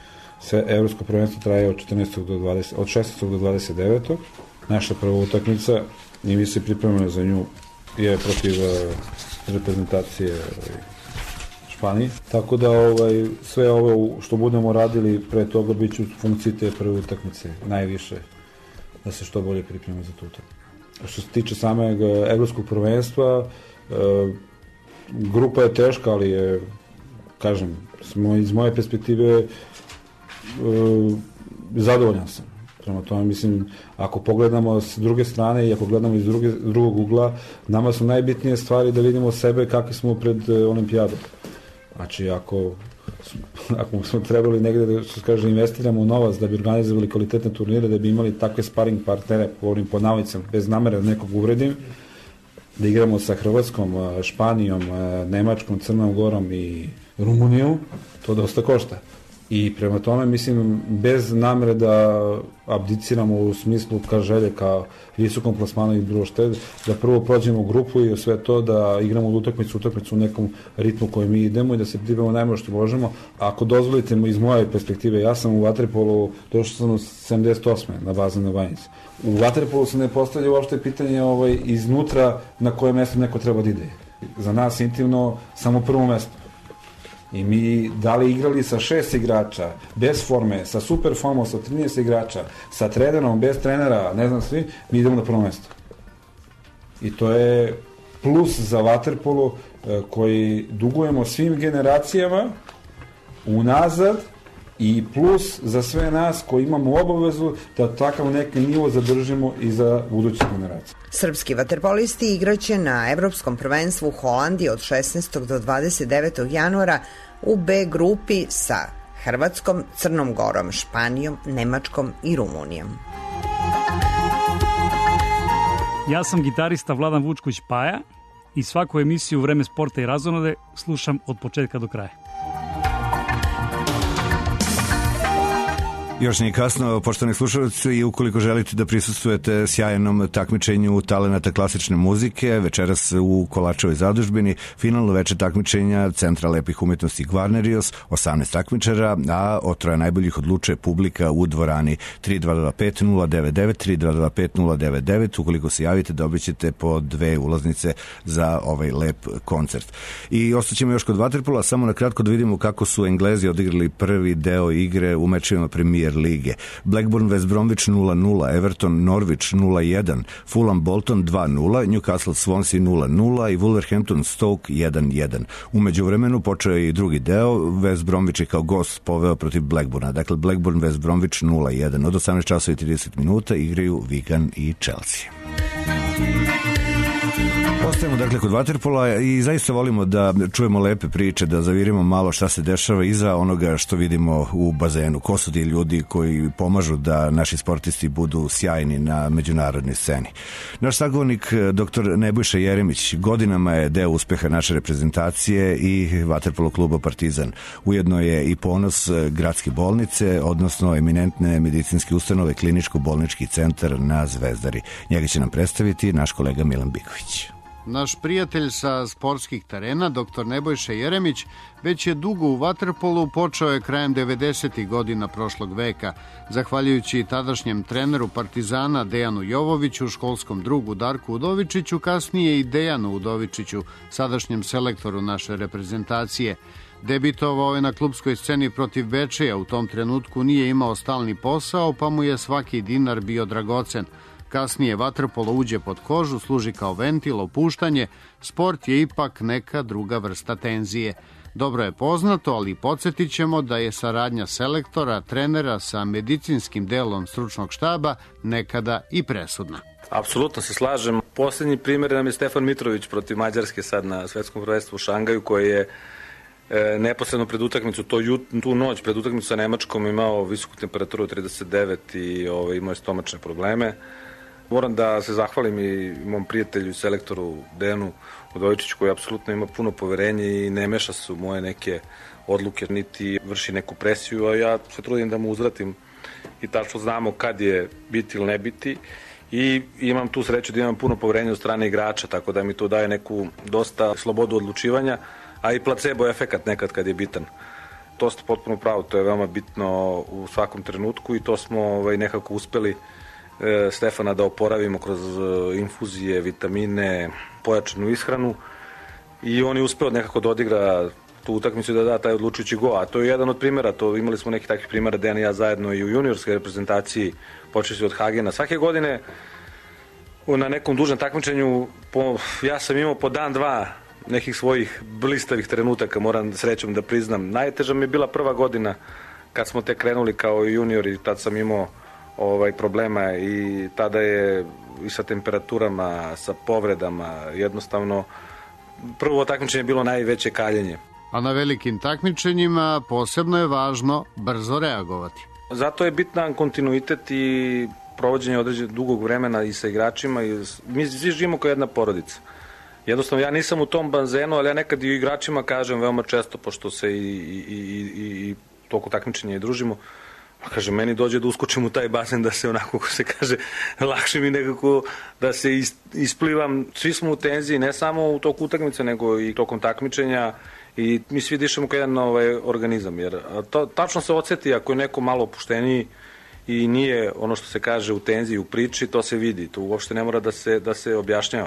Sve evropsko prvenstvo traje od četrnaestog do dvadesetog od šesnaestog do dvadeset devetog Naša prva utakmica, i mi se pripremamo za nju, je protiv reprezentacije Španije. Tako da ovaj, sve ovo što budemo radili pre toga bit ću u funkciji te prve utakmice najviše, da se što bolje pripremimo za tu utakmicu. Što se tiče samog evropskog prvenstva, grupa je teška, ali je, kažem, iz moje perspektive zadovoljan sam. Prema tome, mislim, ako pogledamo s druge strane i ako gledamo iz druge, drugog ugla, nama su najbitnije stvari da vidimo sebe kakvi smo pred olimpijadom. Znači, ako, ako smo trebali negde da, što kaže, investiramo u novac da bi organizovali kvalitetne turnire, da bi imali takve sparing partnere, govorim po navicama, bez namere da nekog uvredim, da igramo sa Hrvatskom, Španijom, Nemačkom, Crnom Gorom i Rumunijom, to dosta košta. I prema tome, mislim, bez namere da abdiciramo u smislu ka želje, ka visokom plasmanu i bilo što, da prvo prođemo grupu i sve to, da igramo utakmicu, utakmicu u nekom ritmu koji mi idemo i da se pripremamo najbolje što možemo. Ako dozvolite iz moje perspektive, ja sam u vaterpolu, došao sam u sedamdeset osme na bazen na Banjici. U vaterpolu se ne postavlja uopšte pitanje ovaj, iznutra na koje mesto neko treba da ide. Za nas intimno samo prvo mesto. I mi da li igrali sa šest igrača, bez forme, sa super formom, sa trinaest igrača, sa trenerom, bez trenera, ne znam svi, mi idemo na prvo mesto. I to je plus za vaterpolo koji dugujemo svim generacijama unazad i plus za sve nas koji imamo obavezu da takav neki nivo zadržimo i za buduće generacije. Srpski vaterpolisti igraće na Evropskom prvenstvu u Holandiji od šesnaestog do dvadeset devetog januara u B grupi sa Hrvatskom, Crnom Gorom, Španijom, Nemačkom i Rumunijom. Ja sam gitarista Vladan Vučković Paja i svaku emisiju Vreme sporta i razonode slušam od početka do kraja. Još nije kasno, poštovani slušalci, i ukoliko želite da prisustvujete sjajnom takmičenju talenata klasične muzike, večeras u Kolačevoj zadužbini, finalno veče takmičenja Centra lepih umetnosti Gvarnerios, osamnaest takmičara, a od troje najboljih odlučuje publika u dvorani tri dva dva pet nula devet devet, tri dva dva pet nula devet devet. Ukoliko se javite, dobit ćete po dve ulaznice za ovaj lep koncert. I ostaćemo još kod vaterpola, samo na kratko da vidimo kako su Englezi odigrali prvi deo igre u mečevima Premier lige. Blackburn West Bromwich nula nula, Everton Norwich nula jedan, Fulham Bolton dva nula, Newcastle Swansea nula nula i Wolverhampton Stoke jedan jedan. U međuvremenu počeo je i drugi deo, West Bromwich je kao gost poveo protiv Blackburna. Dakle, Blackburn West Bromwich nula jedan. Od osamnaest časova i trideset minuta igraju Wigan i Chelsea. Ostajemo dakle kod vaterpola i zaista volimo da čujemo lepe priče, da zavirimo malo šta se dešava iza onoga što vidimo u bazenu. Ko su ti ljudi koji pomažu da naši sportisti budu sjajni na međunarodnoj sceni. Naš sagovornik doktor Nebojša Jeremić godinama je deo uspeha naše reprezentacije i vaterpolo kluba Partizan. Ujedno je i ponos gradske bolnice, odnosno eminentne medicinske ustanove Kliničko-bolnički centar na Zvezdari. Njega će nam predstaviti naš kolega Milan Biković. Naš prijatelj sa sportskih terena, doktor Nebojša Jeremić, već je dugo u vaterpolu, počeo je krajem devedesetih godina prošlog veka. Zahvaljujući tadašnjem treneru Partizana Dejanu Jovoviću, školskom drugu Darku Udovičiću, kasnije i Dejanu Udovičiću, sadašnjem selektoru naše reprezentacije. Debitovao je na klubskoj sceni protiv Bečeja, u tom trenutku nije imao stalni posao, pa mu je svaki dinar bio dragocen. Kasnije vaterpolo uđe pod kožu, služi kao ventil, opuštanje, sport je ipak neka druga vrsta tenzije. Dobro je poznato, ali podsjetit ćemo da je saradnja selektora, trenera sa medicinskim delom stručnog štaba nekada i presudna. Apsolutno se slažem. Posljednji primjer nam je Stefan Mitrović protiv Mađarske sad na svetskom prvenstvu u Šangaju, koji je e, neposredno pred utakmicu, to jut, tu noć pred utakmicu sa Nemačkom imao visoku temperaturu trideset devet i ovaj, imao je stomačne probleme. Moram da se zahvalim i mom prijatelju i selektoru Dejanu Udovičiću, koji apsolutno ima puno poverenje i ne meša se u moje neke odluke, niti vrši neku presiju, a ja se trudim da mu uzvratim i tačno znamo kad je biti ili ne biti. I imam tu sreću da imam puno poverenja od strane igrača, tako da mi to daje neku dosta slobodu odlučivanja, a i placebo efekat nekad kad je bitan. To ste potpuno pravo, to je veoma bitno u svakom trenutku i to smo ovaj, nekako uspeli e, Stefana da oporavimo kroz infuzije, vitamine, pojačanu ishranu i on je uspeo nekako da odigra tu utakmicu i da da taj odlučujući gol. A to je jedan od primjera, to imali smo neki takvih primjera, Dejan i ja zajedno i u juniorskoj reprezentaciji, počeli od Hagena. Svake godine na nekom dužem takmičenju po, ja sam imao po dan, dva nekih svojih blistavih trenutaka, moram srećom da priznam. Najteža mi je bila prva godina kad smo te krenuli kao juniori, tad sam imao ovaj, problema i tada je i sa temperaturama, sa povredama, jednostavno prvo takmičenje je bilo najveće kaljenje. A na velikim takmičenjima posebno je važno brzo reagovati. Zato je bitan kontinuitet i provođenje određenog dugog vremena i sa igračima. I mi svi živimo kao jedna porodica. Jednostavno, ja nisam u tom bazenu, ali ja nekad i igračima kažem veoma često, pošto se i, i, i, i toku takmičenja i družimo. Pa kaže, meni dođe da uskočim u taj basen, da se onako, ko se kaže, lakše mi nekako da se isplivam. Svi smo u tenziji, ne samo u toku utakmice, nego i tokom takmičenja i mi svi dišemo kao jedan ovaj, organizam. Jer to, tačno se odseti ako je neko malo opušteniji i nije ono što se kaže u tenziji, u priči, to se vidi. To uopšte ne mora da se, da se objašnjava.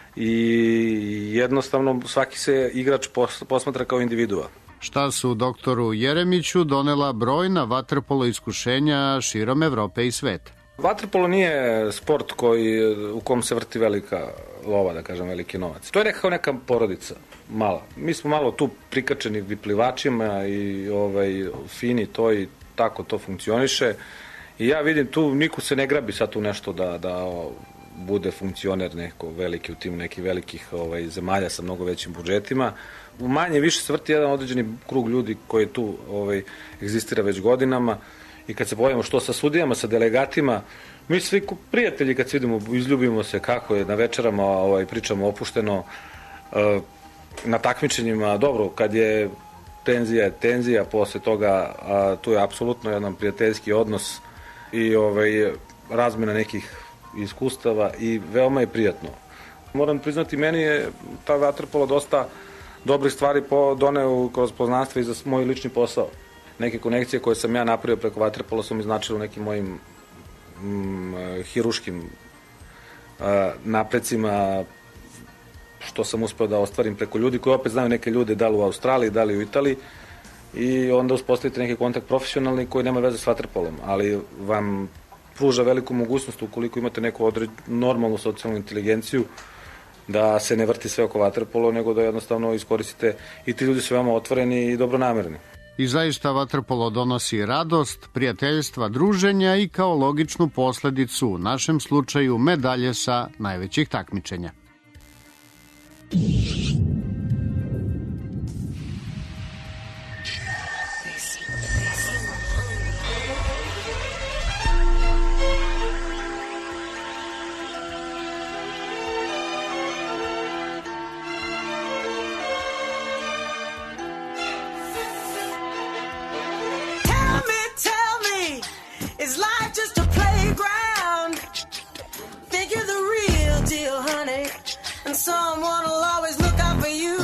I jednostavno svaki se igrač posmatra kao individua. Šta su doktoru Jeremiću donela brojna vaterpolo iskušenja širom Evrope i sveta? Vaterpolo nije sport koji, u kom se vrti velika lova, da kažem, veliki novac. To je nekako neka porodica, mala. Mi smo malo tu prikačeni viplivačima i ovaj, fini to i tako to funkcioniše. I ja vidim tu, niko se ne grabi sad tu nešto da, da bude funkcioner neko veliki u timu nekih velikih ovaj, zemalja sa mnogo većim budžetima. U manje više se vrti jedan određeni krug ljudi koji tu ovaj, egzistira već godinama i kad se pojavimo što sa sudijama, sa delegatima, mi svi prijatelji kad se vidimo, izljubimo se kako je na večerama, ovaj, pričamo opušteno, na takmičenjima, dobro, kad je tenzija, tenzija, posle toga a, tu je apsolutno jedan prijateljski odnos i ovaj, razmjena nekih iskustava i veoma je prijatno. Moram priznati, meni je ta vaterpolo dosta dobrih stvari doneo kroz poznanstvo i za moj lični posao. Neke konekcije koje sam ja napravio preko vaterpola su mi značile u nekim mojim mm, hiruškim uh, naprecima, što sam uspeo da ostvarim preko ljudi koji opet znaju neke ljude, da li u Australiji, da li u Italiji, i onda uspostavite neki kontakt profesionalni koji nema veze s vaterpolom, ali vam pruža veliku mogućnost ukoliko imate neku određu, normalnu socijalnu inteligenciju, da se ne vrti sve oko vaterpolo, nego da jednostavno iskoristite i ti ljudi su veoma otvoreni i dobronamerni. I zaista vaterpolo donosi radost, prijateljstva, druženja i kao logičnu posledicu, u našem slučaju, medalje sa najvećih takmičenja. Someone will always look out for you.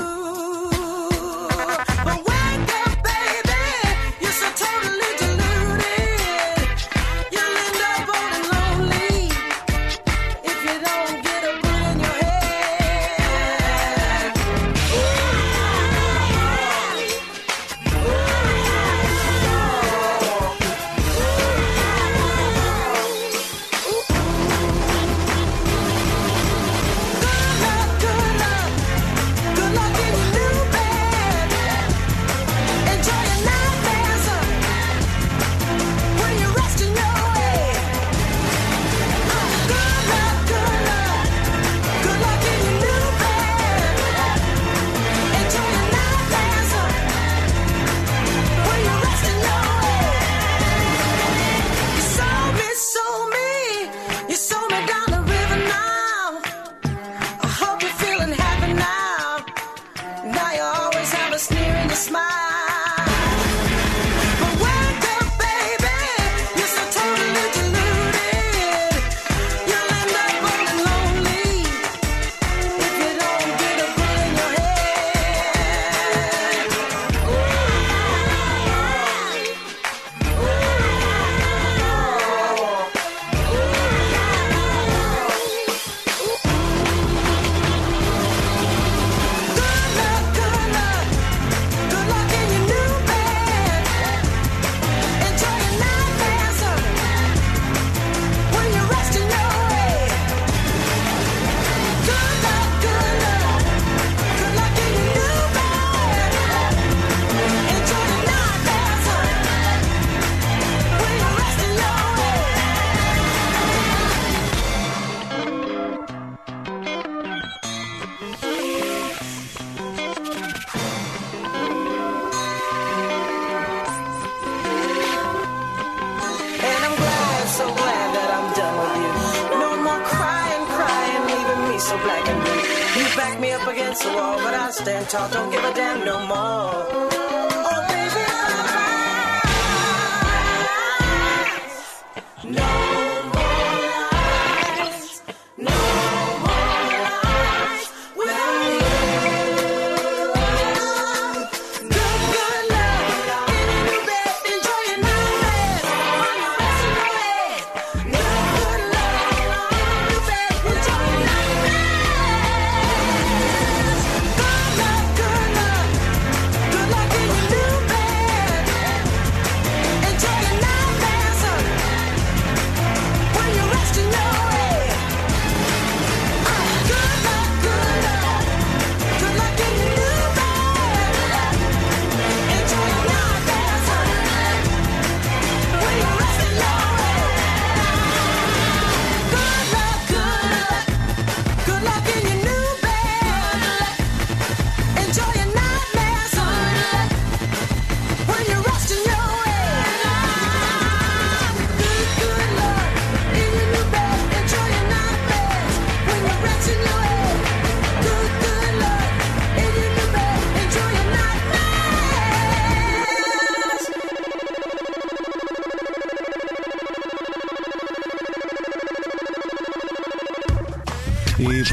back me up against the wall, but I stand tall, don't give a damn no more. Oh, baby, I'm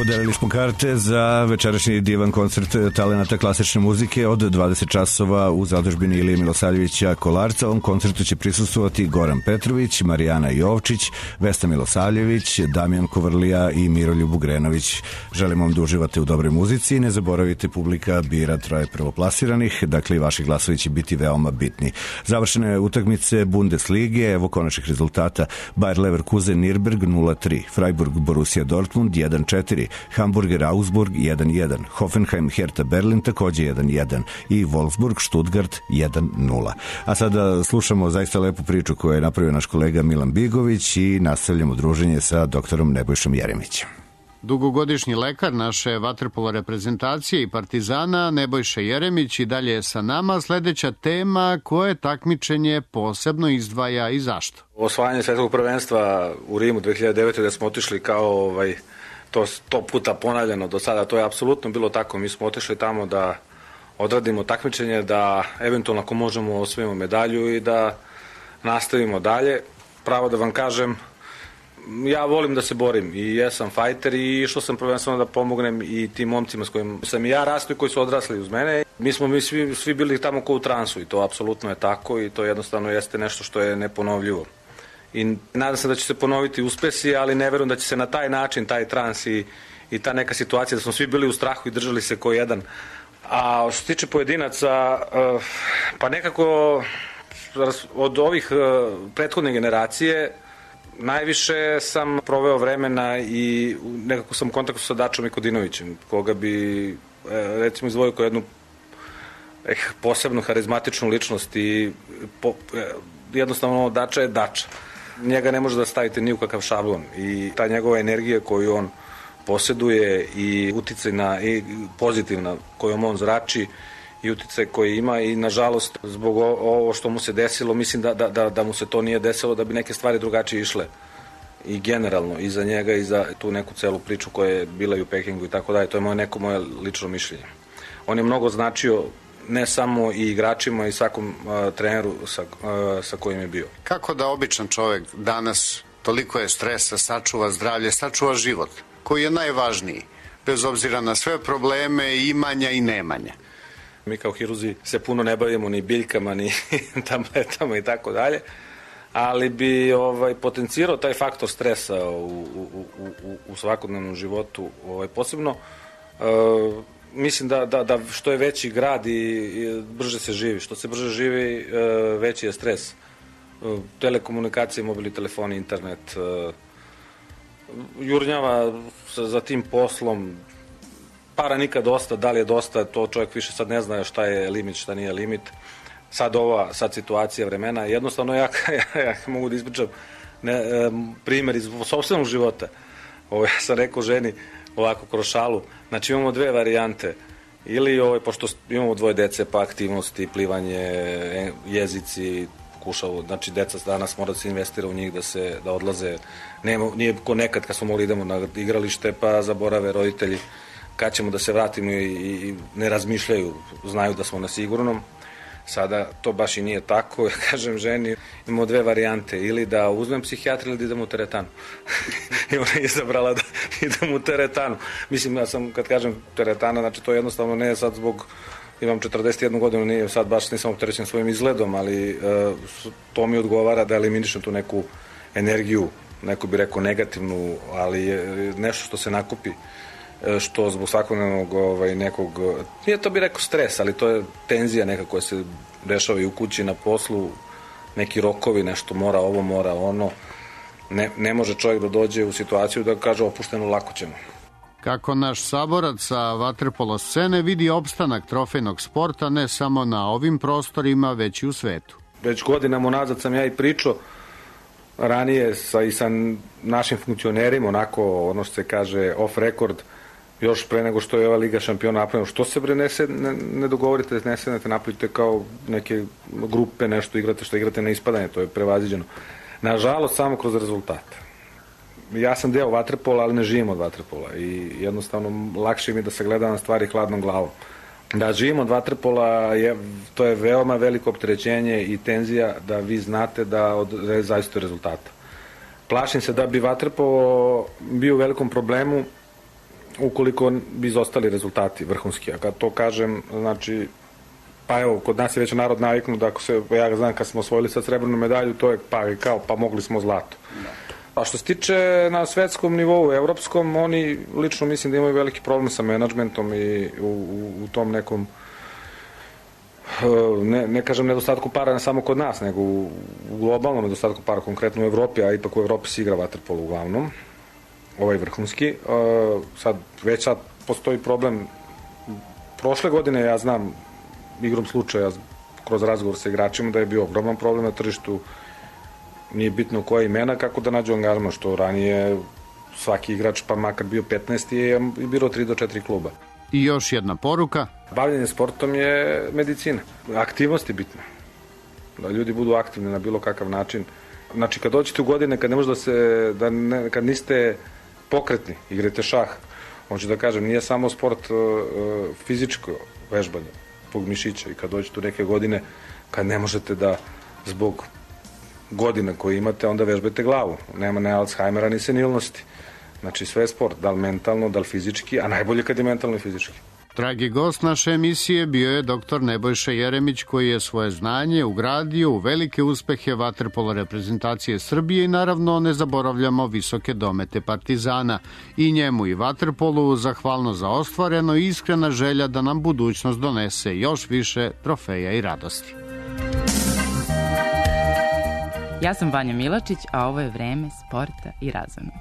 Podelili smo karte za večerašnji divan koncert talenata klasične muzike od dvadeset časova u zadužbini Ilije Milosavljevića Kolarca. Ovom koncertu će prisustvovati Goran Petrović, Marijana Jovčić, Vesna Milosavljević, Damjan Kovrlija i Miroljub Ugrenović. Želim vam da uživate u dobroj muzici i ne zaboravite, publika bira troje prvoplasiranih, dakle i vaši glasovi će biti veoma bitni. Završene utakmice Bundeslige, evo konačnih rezultata: Bayer Leverkusen Nürnberg nula tri, Freiburg Borussia Dortmund jedan četiri, Hamburger Augsburg jedan jedan, Hoffenheim Hertha Berlin takođe jedan jedan i Wolfsburg Stuttgart jedan nula. A sada slušamo zaista lepu priču koju je napravio naš kolega Milan Bigović i nastavljamo druženje sa doktorom Nebojšom Jeremićem. Dugogodišnji lekar naše vaterpolo reprezentacije i Partizana Nebojša Jeremić i dalje je sa nama. Sledeća tema: koje takmičenje posebno izdvaja i zašto? Osvajanje svetskog prvenstva u Rimu dve hiljade devete gde smo otišli kao ovaj, to sto puta ponavljano do sada, to je apsolutno bilo tako. Mi smo otišli tamo da odradimo takmičenje, da eventualno ako možemo osvojimo medalju i da nastavimo dalje. Pravo da vam kažem, ja volim da se borim i jesam fajter i išao sam prvenstveno da pomognem i tim momcima s kojim sam i ja rastao i koji su odrasli uz mene. Mi smo mi svi, svi bili tamo ko u transu i to apsolutno je tako i to jednostavno jeste nešto što je neponovljivo. I nadam se da će se ponoviti uspesi, ali ne verujem da će se na taj način, taj trans i, i ta neka situacija da smo svi bili u strahu i držali se ko jedan. A što se tiče pojedinaca, pa nekako od ovih prethodne generacije najviše sam proveo vremena i nekako sam u kontaktu sa Dačom Mikodinovićem, koga bi recimo izdvojio kao jednu eh, posebnu harizmatičnu ličnost i po, jednostavno Dača je Dača. Njega ne može da stavite ni u kakav šablon i ta njegova energija koju on posjeduje i uticajna i pozitivna kojom on zrači i uticaj koji ima i nažalost zbog ovo što mu se desilo mislim da, da, da, da mu se to nije desilo da bi neke stvari drugačije išle i generalno i za njega i za tu neku celu priču koja je bila i u Pekingu i tako dalje. To je moje, neko moje lično mišljenje. On je mnogo značio ne samo i igračima i svakom uh, treneru sa, uh, sa kojim je bio. Kako da običan čovek danas, toliko je stresa, sačuva zdravlje, sačuva život, koji je najvažniji, bez obzira na sve probleme, imanja i nemanja? Mi kao hiruzi se puno ne bavimo ni biljkama, ni tabletama i tako dalje, ali bi ovaj, potencirao taj faktor stresa u, u, u, u, u svakodnevnom životu ovaj, posebno. Uh, mislim da, da, da što je veći grad i, i brže se živi, što se brže živi uh, veći je stres. Uh, telekomunikacije, mobilni telefoni, internet, uh, jurnjava sa, za tim poslom, para nikad dosta, da li je dosta, to čovjek više sad ne zna šta je limit, šta nije limit. Sad ova, sad situacija vremena, jednostavno ja, ja, ja mogu da ispričam ne, primjer iz sopstvenog života. Ovo, ja sam rekao ženi ovako kroz šalu, znači imamo dve varijante, ili ovaj, pošto imamo dvoje dece, pa aktivnosti, plivanje, jezici, kušavu, znači deca danas mora da se investira u njih, da se da odlaze, nema, nije ko nekad kad smo mogli idemo na igralište pa zaborave roditelji kad ćemo da se vratimo i, i ne razmišljaju, znaju da smo na sigurnom. Sada to baš i nije tako. Ja kažem ženi, imamo dve varijante, ili da uzmem psihijatra ili da idem u teretanu. I ona je izabrala da idem u teretanu. Mislim, ja sam, kad kažem teretana, znači to jednostavno ne je sad zbog, imam četrdeset jednu godinu, nije sad baš nisam opterećen svojim izgledom, ali uh, to mi odgovara da eliminišem tu neku energiju, neko bi rekao negativnu, ali je nešto što se nakupi, što zbog svakodnevnog ovaj, nekog, nije to bi rekao stres, ali to je tenzija neka koja se dešava i u kući, na poslu, neki rokovi, nešto mora, ovo mora, ono. Ne, ne može čovjek da dođe u situaciju da kaže opušteno, lako ćemo. Kako naš saborac sa vaterpolo scene vidi opstanak trofejnog sporta ne samo na ovim prostorima, već i u svetu. Već godinama unazad sam ja i pričao ranije sa, i sa našim funkcionerima, onako, ono što se kaže off record, još pre nego što je ova Liga šampiona napravljena, što se bre ne, se, ne, ne dogovorite, ne sednete, napravite kao neke grupe, nešto igrate, što igrate na ispadanje, to je prevaziđeno. Nažalost, samo kroz rezultate. Ja sam deo vaterpola, ali ne živim od vaterpola i jednostavno lakše mi da se gleda na stvari hladnom glavom. Da živim od vaterpola, je, to je veoma veliko opterećenje i tenzija da vi znate da od zaista rezultata. Plašim se da bi vaterpolo bio u velikom problemu ukoliko bi izostali rezultati vrhunski. A kad to kažem, znači, pa evo, kod nas je već narod naviknut da ako se, ja znam kad smo osvojili sad srebrnu medalju, to je pa i kao, pa mogli smo zlato. A što se tiče na svetskom nivou, evropskom, oni lično mislim da imaju veliki problem sa menadžmentom i u, u, u tom nekom, ne, ne kažem nedostatku para ne samo kod nas, nego u, u globalnom nedostatku para, konkretno u Evropi, a ipak u Evropi se igra vaterpolo uglavnom, ovaj vrhunski. Sad, već sad postoji problem. Prošle godine, ja znam, igrom slučaja, kroz razgovor sa igračima, da je bio ogroman problem na tržištu. Nije bitno koja imena, kako da nađu angažman, što ranije svaki igrač, pa makar bio petnaesti, je bilo tri do četiri kluba. I još jedna poruka. Bavljenje sportom je medicina. Aktivnost je bitna. Da ljudi budu aktivni na bilo kakav način. Znači, kad dođete u godine, kad ne možda se, da ne, kad niste pokretni, igrate šah, hoću da kažem, nije samo sport uh, fizičko vežbanje, zbog mišića, i kad dođete u neke godine, kad ne možete da zbog godina koje imate, onda vežbate glavu. Nema ne Alzheimera ni senilnosti. Znači, sve je sport, da li mentalno, da li fizički, a najbolje kad je mentalno i fizički. Dragi gost naše emisije bio je doktor Nebojša Jeremić, koji je svoje znanje ugradio u velike uspehe vaterpolo reprezentacije Srbije i naravno ne zaboravljamo visoke domete Partizana. I njemu i vaterpolu zahvalno za ostvareno i iskrena želja da nam budućnost donese još više trofeja i radosti. Ja sam Vanja Milačić, a ovo je vreme sporta i razonoda.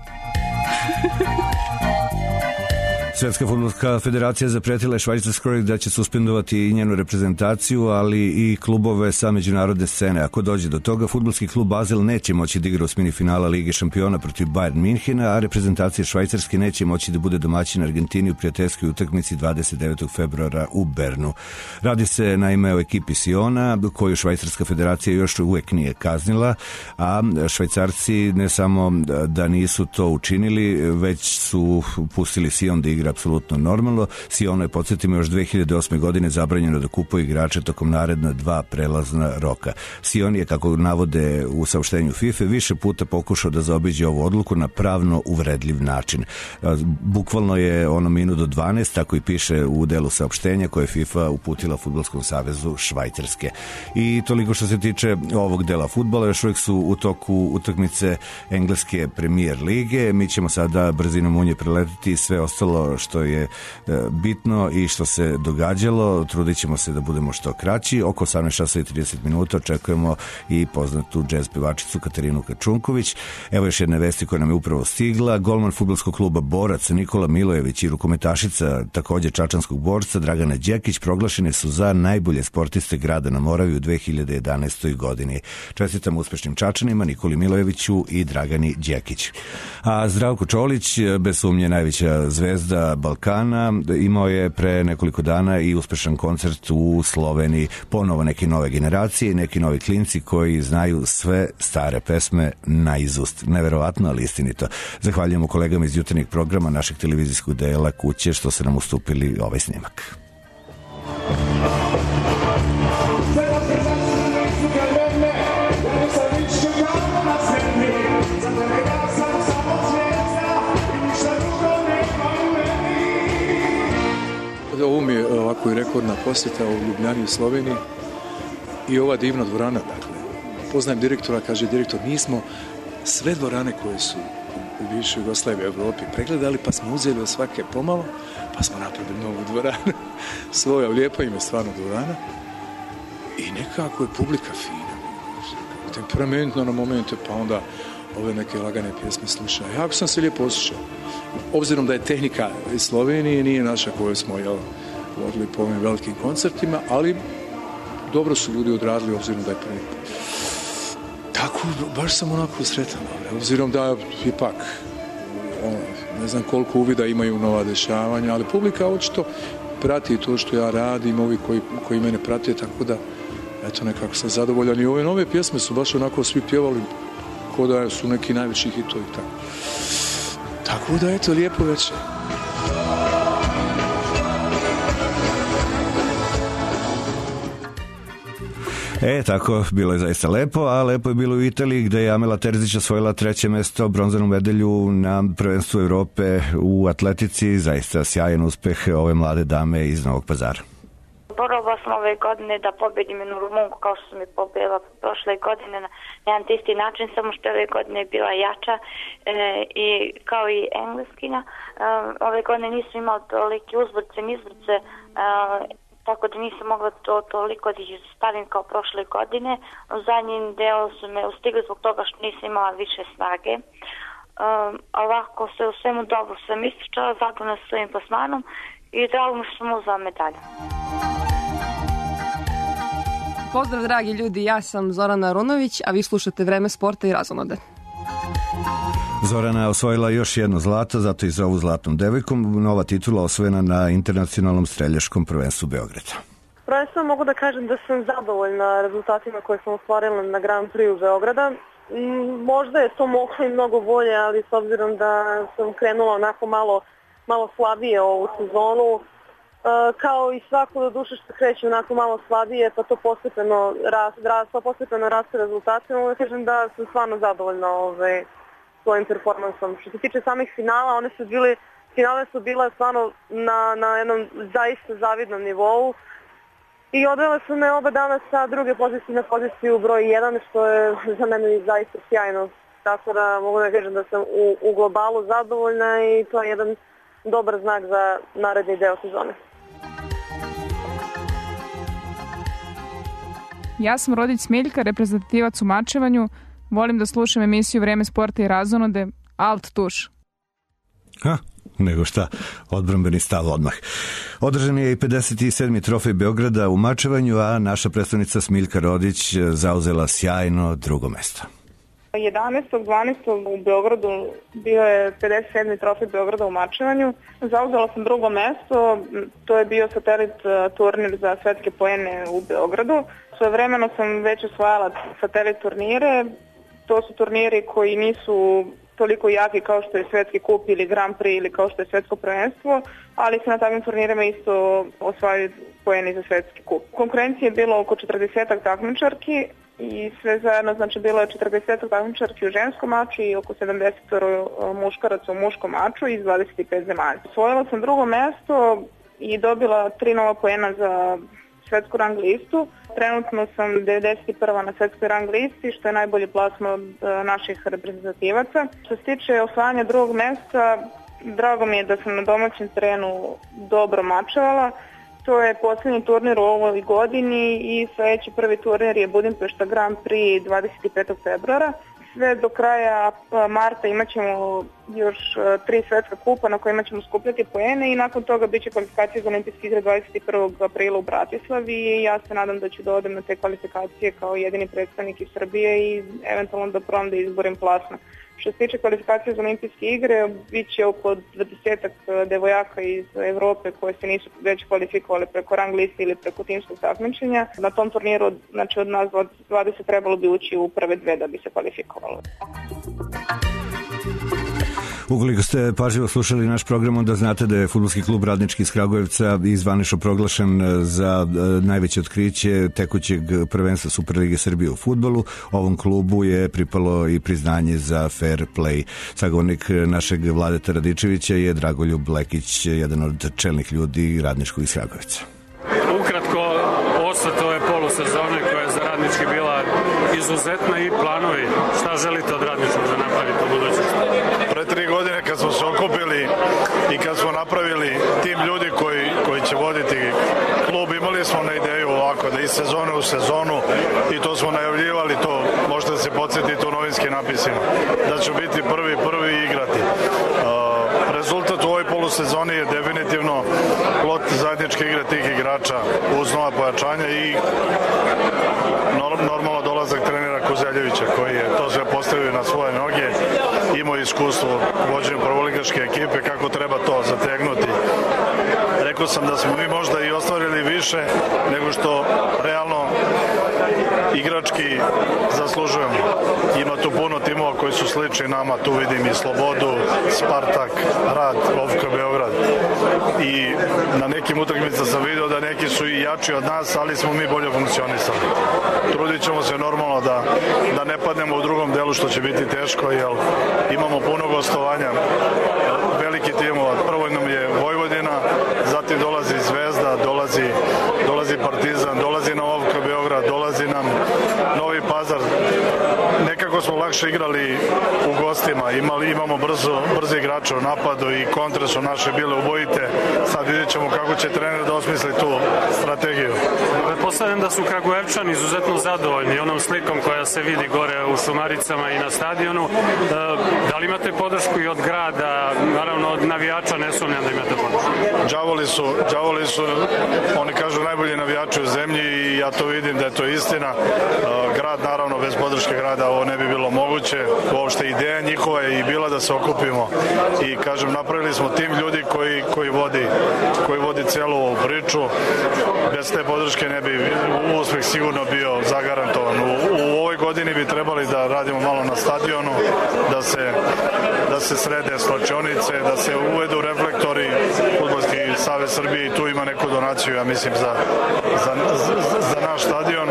Svetska fudbalska federacija zapretila je Švajcarskoj da će suspendovati i njenu reprezentaciju, ali i klubove sa međunarodne scene. Ako dođe do toga, fudbalski klub Basel neće moći da igra u semifinala Lige šampiona protiv Bayern Minhena, a reprezentacija Švajcarske neće moći da bude domaćin Argentini u prijateljskoj utakmici dvadeset devetog februara u Bernu. Radi se naime o ekipi Siona, koju Švajcarska federacija još uvek nije kaznila, a Švajcarci ne samo da nisu to učinili, već su pustili Sion da igra apsolutno normalno. Sionu je, podsjetimo, još dve hiljade osme. godine zabranjeno da kupuje igrače tokom naredna dva prelazna roka. Sion je, kako navode u saopštenju FIFA, više puta pokušao da zaobiđe ovu odluku na pravno uvredljiv način. Bukvalno je ono minut do dvanaest, tako i piše u delu saopštenja koje je FIFA uputila Fudbalskom savezu Švajcarske. I toliko što se tiče ovog dela fudbala, još uvijek su u toku utakmice engleske Premier lige. Mi ćemo sada brzinom munje preletiti sve ostalo što je bitno i što se događalo. Trudit ćemo se da budemo što kraći. Oko osamnaest časova i trideset minuta očekujemo i poznatu džez pevačicu Katarinu Kačunković. Evo još jedne vesti koja nam je upravo stigla. Golman fudbalskog kluba Borac Nikola Milojević i rukometašica takođe čačanskog Borca Dragana Đekić proglašene su za najbolje sportiste grada na Moravi u dve hiljade jedanaestoj. godini. Čestitam uspešnim Čačanima, Nikoli Milojeviću i Dragani Đekić. A Zdravko Čolić, bez sumnje najveća zvezda Balkana, imao je pre nekoliko dana i uspešan koncert u Sloveniji. Ponovo neke nove generacije i neki novi klinci koji znaju sve stare pesme naizust. Neverovatno, ali istinito. Zahvaljujemo kolegama iz jutarnjeg programa našeg televizijskog dela Kuće što su nam ustupili ovaj snimak. Ovo mi je ovako i rekordna posjeta u Ljubljani u Sloveniji i ova divna dvorana. Dakle, poznajem direktora, kaže direktor, mi smo sve dvorane koje su u bivšoj Jugoslaviji u Evropi pregledali, pa smo uzeli od svake pomalo, pa smo napravili novu dvoranu. Svoja, lijepa im je stvarno dvorana i nekako je publika fina, temperamentno na momente, pa onda ove neke lagane pjesme sluša. Jako sam se lijepo osjećao. Obzirom da je tehnika iz Slovenije nije naša koju smo jel, vodili po ovim velikim koncertima, ali dobro su ljudi odradili obzirom da je prvi. Tako, baš sam onako sretan, obzirom da ipak on, ne znam koliko uvida imaju nova dešavanja, ali publika očito prati to što ja radim, ovi koji, koji mene prate, tako da eto nekako sam zadovoljan i ove nove pjesme su baš onako svi pjevali ko da su neki najveći hitovi tako. Tako da eto lijepo večer. E, tako, bilo je zaista lepo, a lepo je bilo u Italiji gde je Amela Terzić osvojila treće mesto, bronzanu medalju na prvenstvu Evrope u atletici, zaista sjajan uspeh ove mlade dame iz Novog Pazara. Borila sam ove godine da pobedim jednu Rumunku kao što sam je pobedila prošle godine na jedan isti način, samo što ove godine je bila jača e, i kao i Engleskinja. E, ove godine nisam imala tolike uzbrce, nizbrce, e, tako da nisam mogla to toliko da ih stavim kao prošle godine. U zadnjim delu su me ustigli zbog toga što nisam imala više snage. E, ovako se u svemu dobro sam ističala, zadovoljna sa svojim plasmanom i drago mi što sam uzela medalju. Pozdrav dragi ljudi, ja sam Zorana Runović, a vi slušate Vreme sporta i razonode. Zorana je osvojila još jedno zlato, zato i zovu zlatnom devojkom. Nova titula osvojena na internacionalnom streljačkom prvenstvu Beograda. Prvenstveno mogu da kažem da sam zadovoljna rezultatima koje sam ostvarila na Grand Prix Beograda. Možda je to moglo i mnogo bolje, ali s obzirom da sam krenula onako malo, malo slabije ovu sezonu, Uh, kao i svako do duše što kreće onako malo slabije, pa to postepeno raste, ras, postepeno raste rezultate. Mogu da kažem da sam stvarno zadovoljna ovaj, svojim performansom. Što se tiče samih finala, one su bile, finale su bile stvarno na, na jednom zaista zavidnom nivou i odvele su me oba dana sa druge pozicije na poziciju broj jedan, što je za mene zaista sjajno. Tako da mogu da kažem da sam u, u globalu zadovoljna i to je jedan dobar znak za naredni deo sezone. Ja sam Rodić Smiljka, reprezentativac u mačevanju. Volim da slušam emisiju Vreme sporta i razonode. Alt tuš. Ha, nego šta, odbrambeni stav odmah. Održan je i pedeset sedmi trofej Beograda u mačevanju, a naša predstavnica Smiljka Rodić zauzela sjajno drugo mesto. jedanaestog dvanaestog u Beogradu bio je pedeset sedmi trofej Beograda u mačevanju. Zauzela sam drugo mesto, to je bio satelit turnir za svetske poene u Beogradu. Svojevremeno sam već osvajala satelit turnire, to su turniri koji nisu toliko jaki kao što je svetski kup ili Grand Prix ili kao što je svetsko prvenstvo, ali se na takvim turnirima isto osvajaju poeni za svetski kup. Konkurencije je bilo oko četrdesetak takmičarki i sve zajedno, znači bilo je četrdesetak takmičarki u ženskom maču i oko sedamdeset muškaraca u muškom maču iz dvadeset pet zemalja. Osvojila sam drugo mesto i dobila tri nova poena za svetsku rang listu. Trenutno sam devedeset prva na svetskoj rang listi, što je najbolji plasman od naših reprezentativaca. Što se tiče osvajanja drugog mesta, drago mi je da sam na domaćem terenu dobro mačevala. To je posljednji turnir u ovoj godini i sledeći prvi turnir je Budimpešta Grand Prix dvadeset petog februara. Sve do kraja marta imat ćemo još tri svetska kupa na kojima ćemo skupljati poene i nakon toga bit će kvalifikacije za olimpijske igre dvadeset prvog aprila u Bratislavi i ja se nadam da ću da odem na te kvalifikacije kao jedini predstavnik iz Srbije i eventualno da probam da izborim plasma. Što se tiče kvalifikacije za olimpijske igre, bit će oko dvadesetak devojaka iz Evrope koje se nisu već kvalifikovali preko rang liste ili preko timskog takmičenja. Na tom turniru, znači od nas dvadeset trebalo bi ući u prve dve da bi se kvalifikovalo. Ukoliko ste pažljivo slušali naš program, onda znate da je fudbalski klub Radnički iz Kragujevca zvanično proglašen za najveće otkriće tekućeg prvenstva Superlige Srbije u fudbalu. Ovom klubu je pripalo i priznanje za fair play. Sagovornik našeg Vladeta Radičevića je Dragoljub Lekić, jedan od čelnih ljudi Radničkog iz Kragujevca. Ukratko, osvrt ove polusezone koja je za Radnički bila izuzetna i planovi. Šta želite od Radničkog da napravite u budućnosti? Pre tri godine kad smo se okupili i kad smo napravili tim ljudi koji, koji će voditi klub, imali smo na ideju ovako da iz sezone u sezonu, i to smo najavljivali, to možete se podsjetiti u novinskim napisima, da ću biti prvi, prvi igrati. Uh, rezultat u ovoj polusezoni je definitivno plod zajedničke igre tih igrača uz nova pojačanja i normalno dolazak trenera Kuzeljevića koji je to sve postavio na svoje noge, imao iskustvo u vođenju prvoligaške ekipe, kako treba to zategnuti. Rekao sam da smo mi možda i ostvarili više nego što realno igrački zaslužujemo. Ima tu puno timova koji su slični nama, tu vidim i Slobodu, Spartak, Rad, Ofka Beograd. I na nekim utakmicama sam vidio da neki su i jači od nas, ali smo mi bolje funkcionisali. Trudit ćemo se normalno da, da ne padnemo u drugom delu, što će biti teško, jer imamo puno gostovanja, veliki timova. Prvo nam je Vojvodina, zatim dolazi Zvezda, dolazi, dolazi Partizan, dolazi nam Ofka Beograd, dolazi nam Novi Pazar. Nekako smo lakše igrali u gostima, imali, imamo brzo, brzi igrače u napadu i kontre su naše bile ubojite. Sad vidjet ćemo kako će trener da osmisli tu strategiju. Pretpostavljam da su Kragujevčani izuzetno zadovoljni onom slikom koja se vidi gore u Šumaricama i na stadionu. Da li imate podršku i od grada, naravno od navijača, ne sumnjam da imate podršku? Đavoli su, đavoli su, oni kažu, najbolji navijači u zemlji i ja to vidim da je to istina. Grad, naravno, bez podrške grada ovo ne bi bilo moguće. Uopšte ideja njihova je i bila da se okupimo i, kažem, napravili smo tim ljudi koji, koji, vodi, koji vodi celu ovu priču. Bez te podrške ne bi uspeh sigurno bio zagarantovan. U, u ovoj godini bi trebali da radimo malo na stadionu, da se, da se srede slačionice, da se uvedu reflektori. Fudbalski savez Srbije i tu ima neku donaciju, ja mislim, za, za, za, za naš stadion.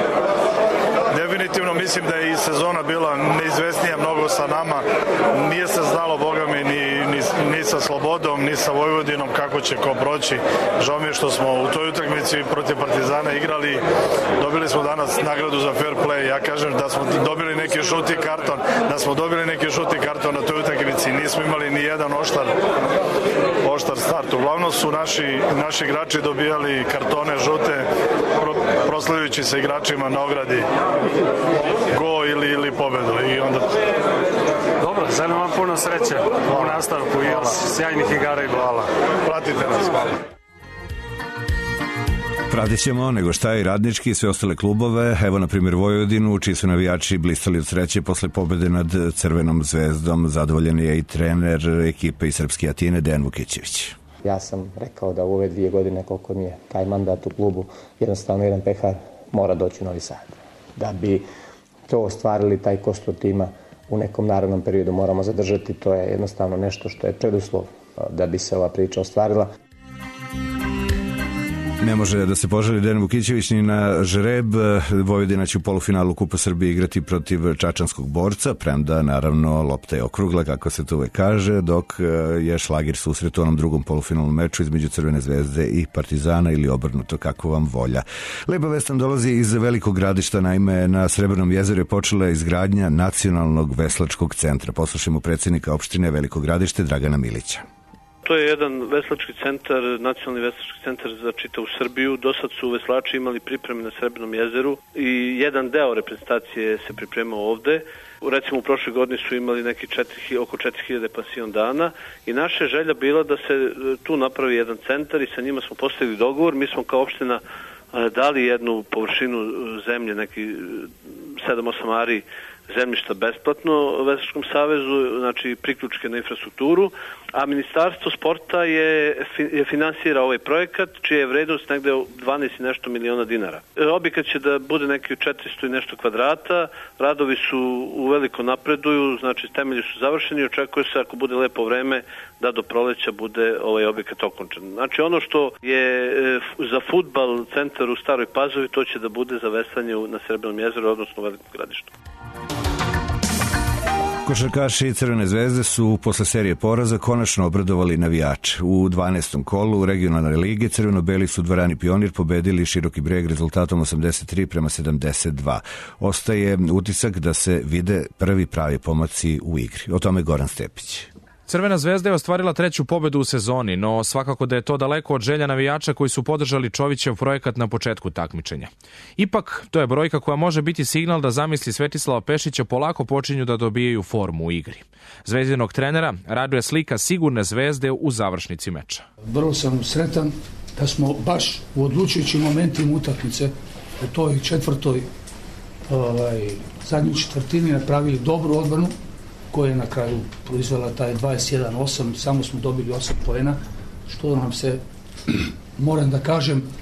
Definitivno mislim da je i sezona bila neizvesnija mnogo sa nama. Nije se znalo, boga mi, ni, ni, ni sa Slobodom, ni sa Vojvodinom kako će ko proći. Žao mi je što smo u toj utakmici protiv Partizana igrali. Dobili smo danas nagradu za fair play. Ja kažem da smo dobili neki žuti karton, da smo dobili neki žuti karton na toj utakmici. Nismo imali ni jedan oštar, oštar start. Uglavnom su naši, naši igrači dobijali kartone žute, pro, proslavljujući se igračima na ogradi go ili, ili pobedu. I onda... Dobro, želim vam puno sreće u nastavku i još sjajnih igara i hvala. Pratite nas, hvala. Pratit ćemo nego šta i Radnički i sve ostale klubove. Evo, na primjer, Vojvodinu, čiji su navijači blistali od sreće posle pobede nad Crvenom zvezdom. Zadovoljen je i trener ekipe iz Srpske Atine, Dejan Vukićević. Ja sam rekao da u ove dvije godine koliko mi je taj mandat u klubu, jednostavno jedan pehar mora doći u Novi Sad. Da bi to ostvarili, taj kostur tima u nekom narednom periodu moramo zadržati. To je jednostavno nešto što je preduslov da bi se ova priča ostvarila. Ne može da se poželi Dejan Vukićević ni na žreb. Vojvodina će u polufinalu Kupa Srbije igrati protiv čačanskog Borca, premda naravno lopta je okrugla, kako se to uvek kaže, dok je šlagir susret u onom drugom polufinalnom meču između Crvene zvezde i Partizana ili obrnuto, kako vam volja. Lepa vest nam dolazi iz Velikog Gradišta, naime na Srebrnom jezeru je počela izgradnja Nacionalnog veslačkog centra. Poslušajmo predsjednika opštine Velikog Gradište Dragana Milića. To je jedan veslački centar, nacionalni veslački centar za čitavu Srbiju. Do sad su veslači imali pripreme na Srebrnom jezeru i jedan deo reprezentacije se pripremao ovde. Recimo u prošle godine su imali neki četiri, oko četiri hiljade pansion dana i naša želja bila da se tu napravi jedan centar i sa njima smo postavili dogovor. Mi smo kao opština dali jednu površinu zemlje, neki sedam osam ari zemljišta besplatno Veslačkom savezu, znači priključke na infrastrukturu, a Ministarstvo sporta je, je finansira ovaj projekat, čija je vrednost negde dvanaest i nešto miliona dinara. Objekat će da bude neki četiristo i nešto kvadrata, radovi su u veliko napreduju, znači temelji su završeni, očekuje se ako bude lepo vreme da do proleća bude ovaj objekat okončan. Znači ono što je za fudbal centar u Staroj Pazovi, to će da bude za veslanje na Srebrnom jezeru, odnosno u Velikom Gradištu. Košarkaši Crvene zvezde su posle serije poraza konačno obradovali navijače. U dvanaestom kolu regionalne lige crveno-beli su dvorani Pionir pobedili Široki Breg rezultatom osamdeset tri prema sedamdeset dva. Ostaje utisak da se vide prvi pravi pomaci u igri. O tome Goran Stepić. Crvena zvezda je ostvarila treću pobedu u sezoni, no svakako da je to daleko od želja navijača koji su podržali Čovićev projekat na početku takmičenja. Ipak, to je brojka koja može biti signal da zamisli Svetislava Pešića polako počinju da dobijaju formu u igri. Zvezdinog trenera raduje slika sigurne zvezde u završnici meča. Vrlo sam sretan da smo baš u odlučujućim momentima utakmice u toj četvrtoj ovaj, zadnjoj četvrtini napravili dobru odbranu, koja je na kraju proizvela taj dvadeset jedan osam, samo smo dobili osam poena, što nam se, moram da kažem,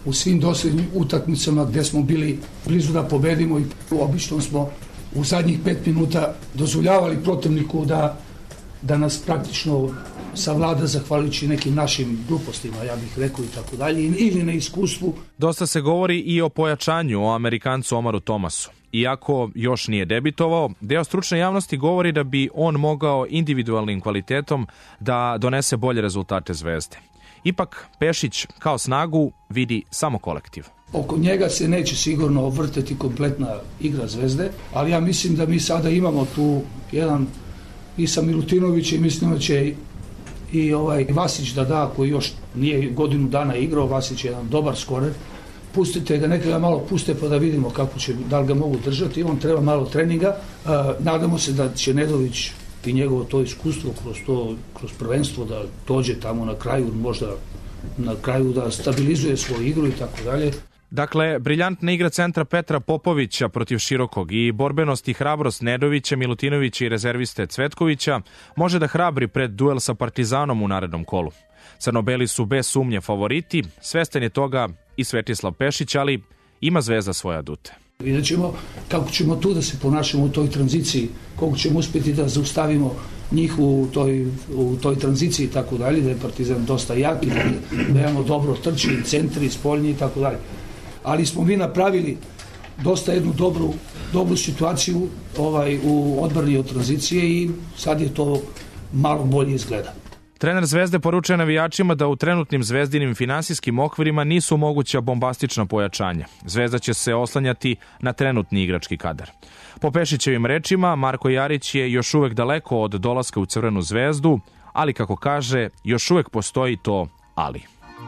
u svim dosljednim utakmicama gde smo bili blizu da pobedimo i obično smo u zadnjih pet minuta dozvoljavali protivniku da, da nas praktično savlada zahvaljujući nekim našim glupostima, ja bih rekao i tako dalje, ili na iskustvu. Dosta se govori i o pojačanju o Amerikancu Omaru Thomasu. Iako još nije debitovao, deo stručne javnosti govori da bi on mogao individualnim kvalitetom da donese bolje rezultate Zvezde. Ipak Pešić kao snagu vidi samo kolektiv. Oko njega se neće sigurno vrteti kompletna igra Zvezde, ali ja mislim da mi sada imamo tu jedan i sa Milutinovićem, mislim da će i ovaj Vasić da da, koji još nije godinu dana igrao. Vasić je jedan dobar skorer. Pustite ga, neka ga malo puste pa da vidimo kako će, da li ga mogu držati. On treba malo treninga. Uh, nadamo se da će Nedović i njegovo to iskustvo kroz to, kroz prvenstvo da dođe tamo na kraju, možda na kraju da stabilizuje svoju igru i tako dalje. Dakle, briljantna igra centra Petra Popovića protiv Širokog i borbenost i hrabrost Nedovića, Milutinovića i rezerviste Cvetkovića može da hrabri pred duel sa Partizanom u narednom kolu. Crnobeli su bez sumnje favoriti, svestan je toga i Svetislav Pešić, ali ima Zvezda svoje adute. Vidjet ćemo kako ćemo tu da se ponašamo u toj tranziciji, koliko ćemo uspjeti da zaustavimo njih u toj, u toj tranziciji i tako dalje, da je Partizan dosta jak i da imamo dobro trči, centri, spoljni i tako dalje. Ali smo mi napravili dosta jednu dobru, dobru situaciju ovaj, u odbrani od tranzicije i sad je to malo bolje izgleda. Trener Zvezde poručuje navijačima da u trenutnim zvezdinim finansijskim okvirima nisu moguća bombastična pojačanja. Zvezda će se oslanjati na trenutni igrački kadar. Po Pešićevim rečima, Marko Jarić je još uvek daleko od dolaska u Crvenu zvezdu, ali kako kaže, još uvek postoji to ali.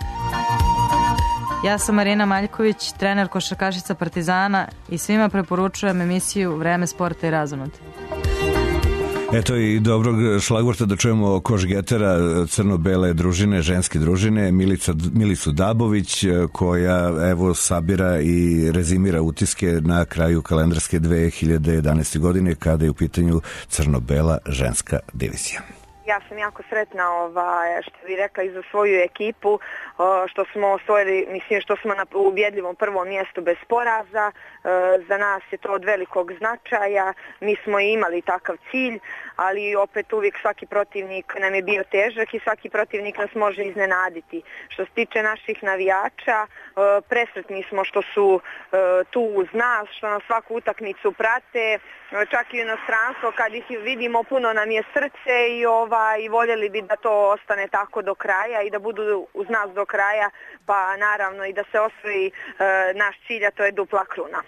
Ja sam Marina Maljković, trener košarkašica Partizana i svima preporučujem emisiju Vreme sporta i razonode. Eto i dobrog šlagvorta da čujemo košgetera crno-bele družine, ženske družine, Milica, Milicu Dabović, koja evo sabira i rezimira utiske na kraju kalendarske dve hiljade jedanaeste. godine kada je u pitanju crno-bela ženska divizija. Ja sam jako sretna, ovaj, što bih rekla, i za svoju ekipu, što smo osvojili, mislim, što smo na ubjedljivom prvom mjestu bez poraza. Za nas je to od velikog značaja. Mi smo imali takav cilj, ali opet uvijek svaki protivnik nam je bio težak i svaki protivnik nas može iznenaditi. Što se tiče naših navijača, presretni smo što su tu uz nas, što nas svaku utakmicu prate, čak i u inostranstvo, kad ih vidimo, puno nam je srce i ova i voljeli bi da to ostane tako do kraja i da budu uz nas do kraja, pa naravno i da se osvoji e, naš cilj, a to je dupla kruna.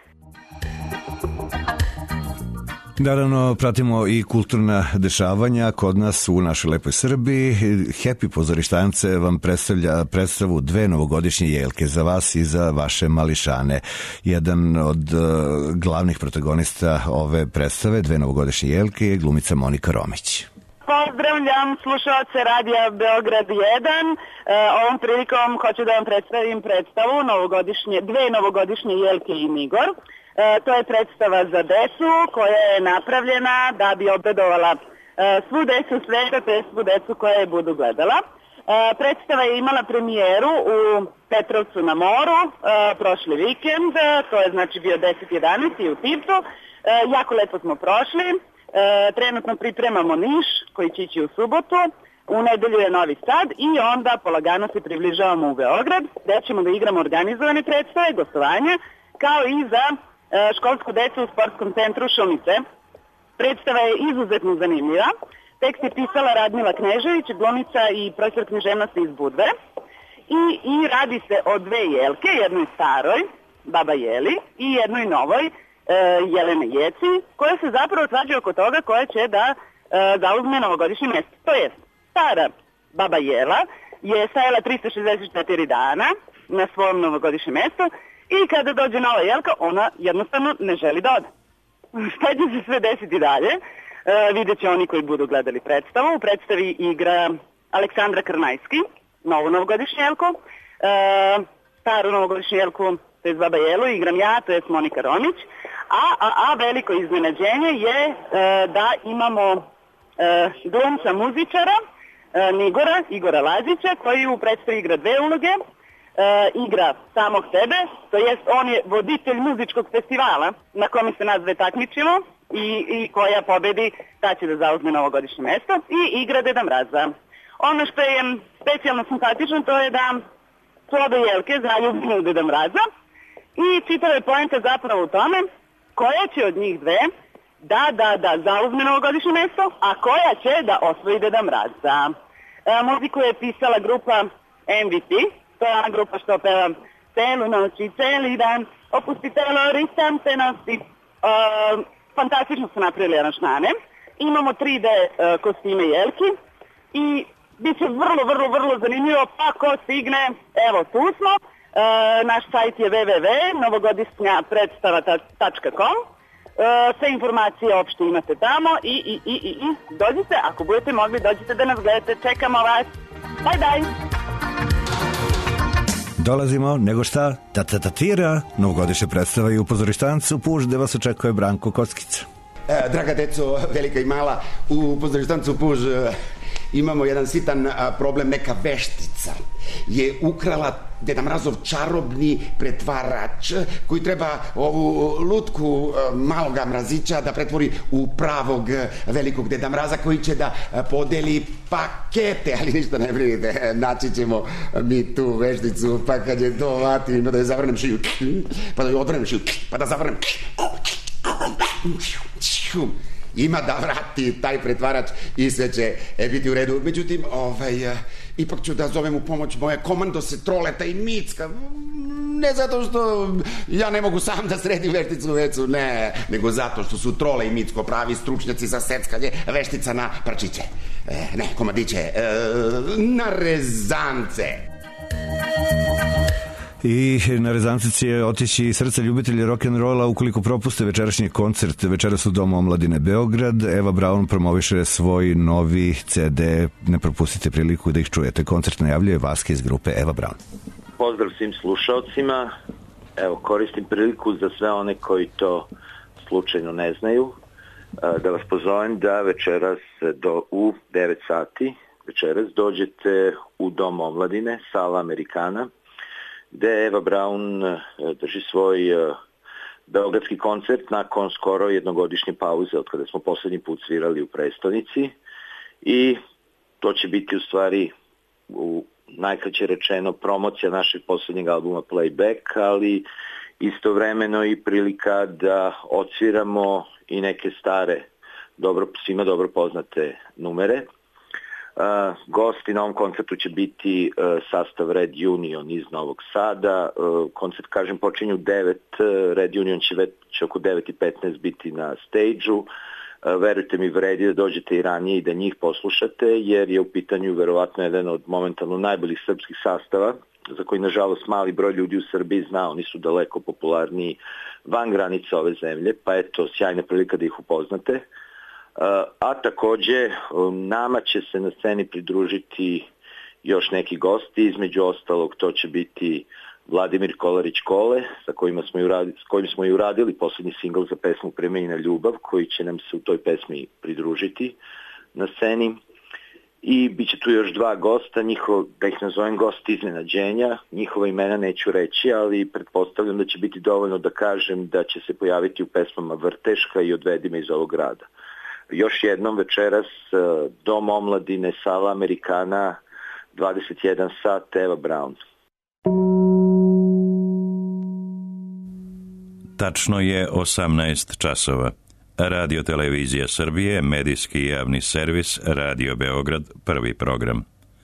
Naravno, pratimo i kulturna dešavanja kod nas u našoj lepoj Srbiji. Happy pozorištance vam predstavlja predstavu dve novogodišnje jelke za vas i za vaše mališane. Jedan od uh, glavnih protagonista ove predstave, dve novogodišnje jelke, je glumica Monika Romić. Pozdravljam slušalce Radija Beograd jedan. E, ovom prilikom hoću da vam predstavim predstavu novogodišnje, dve novogodišnje jelke i Migor. E, to je predstava za decu koja je napravljena da bi obradovala e, svu decu sveta, te svu decu koja je budu gledala. E, predstava je imala premijeru u Petrovcu na moru e, prošli vikend, to je znači bio deset jedanaest u Tivtu. E, jako lepo smo prošli. E, trenutno pripremamo Niš koji će ići u subotu, u nedelju je Novi Sad i onda polagano se približavamo u Beograd gde ćemo da igramo organizovane predstave, gostovanja, kao i za e, školsku decu u sportskom centru Šumice. Predstava je izuzetno zanimljiva. Tekst je pisala Radmila Knežević, glumica i profesor književnosti iz Budve. I, I radi se o dve jelke, jednoj staroj, Baba Jeli, i jednoj novoj, Jelene Jeci, koja se zapravo svađa oko toga koja će da e, zauzme novogodišnje mjesto. To je stara Baba Jela je stajala trista šezdeset četiri dana na svom novogodišnjem mjestu i kada dođe nova jelka, ona jednostavno ne želi da ode. Šta će se sve desiti dalje? E, vidjet će oni koji budu gledali predstavu. U predstavi igra Aleksandra Krnajski, novu novogodišnju jelku. E, staru novogodišnju jelku, to je Baba Jelu, igram ja, to je Monika Romić. A, a, a veliko iznenađenje je e, da imamo e, glumca muzičara, e, Nigora, Igora Lazića, koji u predstavi igra dve uloge. E, igra samog sebe, to jest on je voditelj muzičkog festivala na kome se nas dve takmičimo i, i koja pobedi, ta će da zauzme novogodišnje mesto i igra Deda Mraza. Ono što je specijalno simpatično, to je da su obe jelke zaljubljene u Deda Mraza i čitava je poenta zapravo u tome koja će od njih dve da, da, da zauzme novogodišnje mesto, a koja će da osvoji Deda Mraza. E, muziku je pisala grupa M V P, to je ona grupa što peva celu noć i celi dan, opusti telo, ritam se nosi. E, fantastično su napravili aranžmane. Imamo tri D e, kostime jelki i bit će vrlo, vrlo, vrlo zanimljivo, pa ko stigne, evo tu smo, e, naš sajt je w w w tačka novogodišnja predstava tačka com, e, sve informacije opšte imate tamo i, i, i, i, i dođite, ako budete mogli, dođite da nas gledate, čekamo vas, bye bye! Dolazimo, nego šta, ta-ta-ta-tira, novogodišnja predstava i u pozorištancu Puž, gde vas očekuje Branko Kockica. E, draga deco, velika i mala, u pozorištancu Puž imamo jedan sitan a, problem, neka veštica je ukrala Deda Mrazov čarobni pretvarač koji treba ovu lutku a, maloga mrazića da pretvori u pravog velikog Deda Mraza koji će da a, podeli pakete, ali ništa ne brinite, naći ćemo mi tu vešticu, pa kad je to vatim, da je zavrnem šiju, pa da je odvrnem šiju, pa da zavrnem ima da vrati taj pretvarač i sve će e, biti u redu. Međutim, ovaj, e, ipak ću da zovem u pomoć moje komandose Troleta i Micka. Ne zato što ja ne mogu sam da sredim vešticu vecu, ne, nego zato što su Trole i Micko pravi stručnjaci za seckanje veštica na prčiće. E, ne, komadiće, e, na rezance. I na rezance će otići srce ljubitelji rock'n'rolla ukoliko propuste večerašnji koncert večeras u Domu omladine Beograd. Eva Braun promoviše svoj novi C D, ne propustite priliku da ih čujete. Koncert najavljuje Vaske iz grupe Eva Braun. Pozdrav svim slušalcima, evo koristim priliku za sve one koji to slučajno ne znaju, da vas pozovem da večeras do, u devet sati večeras dođete u Dom omladine, sala Amerikana, gde Eva Braun drži svoj beogradski koncert nakon skoro jednogodišnje pauze od kada smo poslednji put svirali u prestonici i to će biti u stvari u najkraće rečeno promocija našeg poslednjeg albuma Playback, ali istovremeno i prilika da odsviramo i neke stare, dobro, svima dobro poznate numere. Uh, gosti na ovom koncertu će biti uh, sastav Red Union iz Novog Sada. Uh, koncert, kažem, počinju u devet, uh, Red Union će već oko devet i petnaest biti na stage-u. Uh, verujte mi, vredi da dođete i ranije i da njih poslušate, jer je u pitanju verovatno jedan od momentalno najboljih srpskih sastava, za koji nažalost mali broj ljudi u Srbiji zna, oni su daleko popularniji van granica ove zemlje, pa eto, sjajna prilika da ih upoznate. A takođe nama će se na sceni pridružiti još neki gosti, između ostalog to će biti Vladimir Kolarić-Kole, sa kojima smo i uradili, s kojim smo i uradili poslednji singl za pesmu Premenjena ljubav, koji će nam se u toj pesmi pridružiti na sceni. I bit će tu još dva gosta, njihov, da ih nazovem gosti iznenađenja, njihova imena neću reći, ali pretpostavljam da će biti dovoljno da kažem da će se pojaviti u pesmama Vrteška i Odvedi me iz ovog grada. Još jednom večeras, Dom omladine, sala Amerikana, dvadeset jedan sat, Eva Braun. Tačno je osamnaest časova. Radio Televizija Srbije, medijski javni servis, Radio Beograd, prvi program.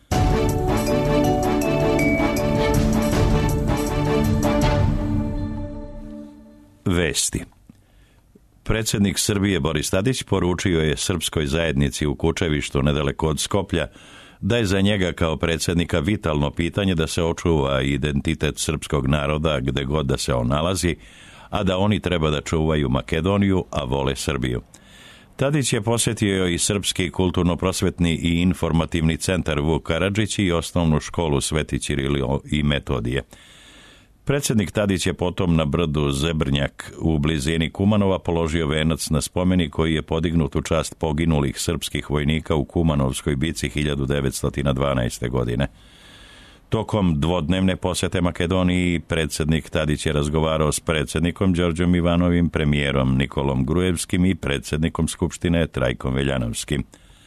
Vesti. Predsednik Srbije Boris Tadić poručio je srpskoj zajednici u Kučevištu nedaleko od Skoplja da je za njega kao predsednika vitalno pitanje da se očuva identitet srpskog naroda gde god da se on nalazi, a da oni treba da čuvaju Makedoniju, a vole Srbiju. Tadić je posjetio i Srpski kulturno-prosvetni i informativni centar Vuk Karadžić i osnovnu školu Sveti Ćirilo i Metodije. Predsednik Tadić je potom na brdu Zebrnjak u blizini Kumanova položio venac na spomenik koji je podignut u čast poginulih srpskih vojnika u Kumanovskoj bici hiljadu devetsto dvanaeste. godine. Tokom dvodnevne posete Makedoniji predsjednik Tadić je razgovarao s predsjednikom Đorđom Ivanovim, premijerom Nikolom Grujevskim i predsjednikom Skupštine Trajkom Veljanovskim.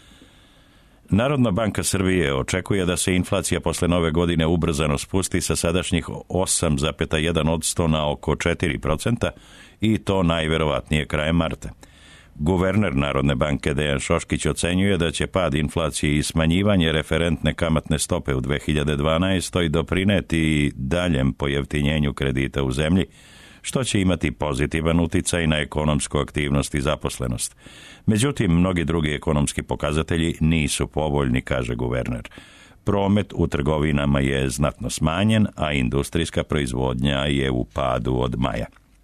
Narodna banka Srbije očekuje da se inflacija posle nove godine ubrzano spusti sa sadašnjih osam zarez jedan posto na oko četiri procenta i to najverovatnije krajem marta. Guverner Narodne banke Dejan Šoškić ocenjuje da će pad inflacije i smanjivanje referentne kamatne stope u dve hiljade dvanaestoj doprineti daljem pojeftinjenju kredita u zemlji, što će imati pozitivan uticaj na ekonomsku aktivnost i zaposlenost. Međutim, mnogi drugi ekonomski pokazatelji nisu povoljni, kaže guverner. Promet u trgovinama je znatno smanjen, a industrijska proizvodnja je u padu od maja.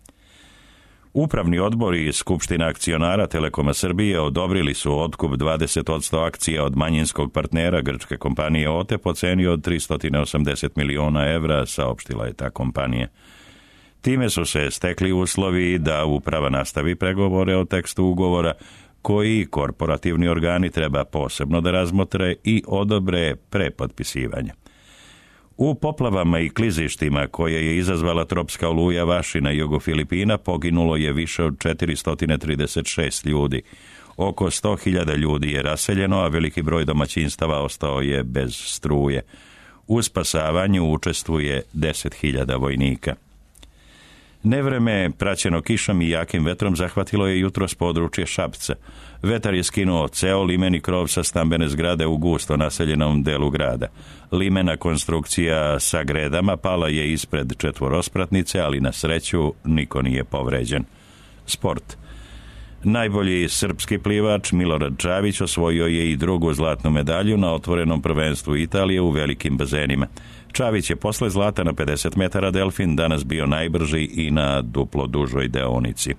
Upravni odbor i Skupština akcionara Telekoma Srbije odobrili su otkup dvadeset posto akcija od manjinskog partnera grčke kompanije O T E po ceni od tristo osamdeset miliona evra, saopštila je ta kompanija. Time su se stekli uslovi da uprava nastavi pregovore o tekstu ugovora koji korporativni organi treba posebno da razmotre i odobre pre potpisivanja. U poplavama i klizištima koje je izazvala tropska oluja Vaši na jugu Filipina poginulo je više od četiristo trideset šest ljudi. Oko sto hiljada ljudi je raseljeno, a veliki broj domaćinstava ostao je bez struje. U spasavanju učestvuje deset hiljada vojnika. Nevreme, praćeno kišom i jakim vetrom, zahvatilo je jutros područje Šapca. Vetar je skinuo ceo limeni krov sa stambene zgrade u gusto naseljenom delu grada. Limena konstrukcija sa gredama pala je ispred četvorospratnice, ali na sreću niko nije povređen. Sport. Najbolji srpski plivač Milorad Čavić osvojio je i drugu zlatnu medalju na otvorenom prvenstvu Italije u velikim bazenima. Čavić je posle zlata na pedeset metara delfin danas bio najbrži i na duplo dužoj deonici.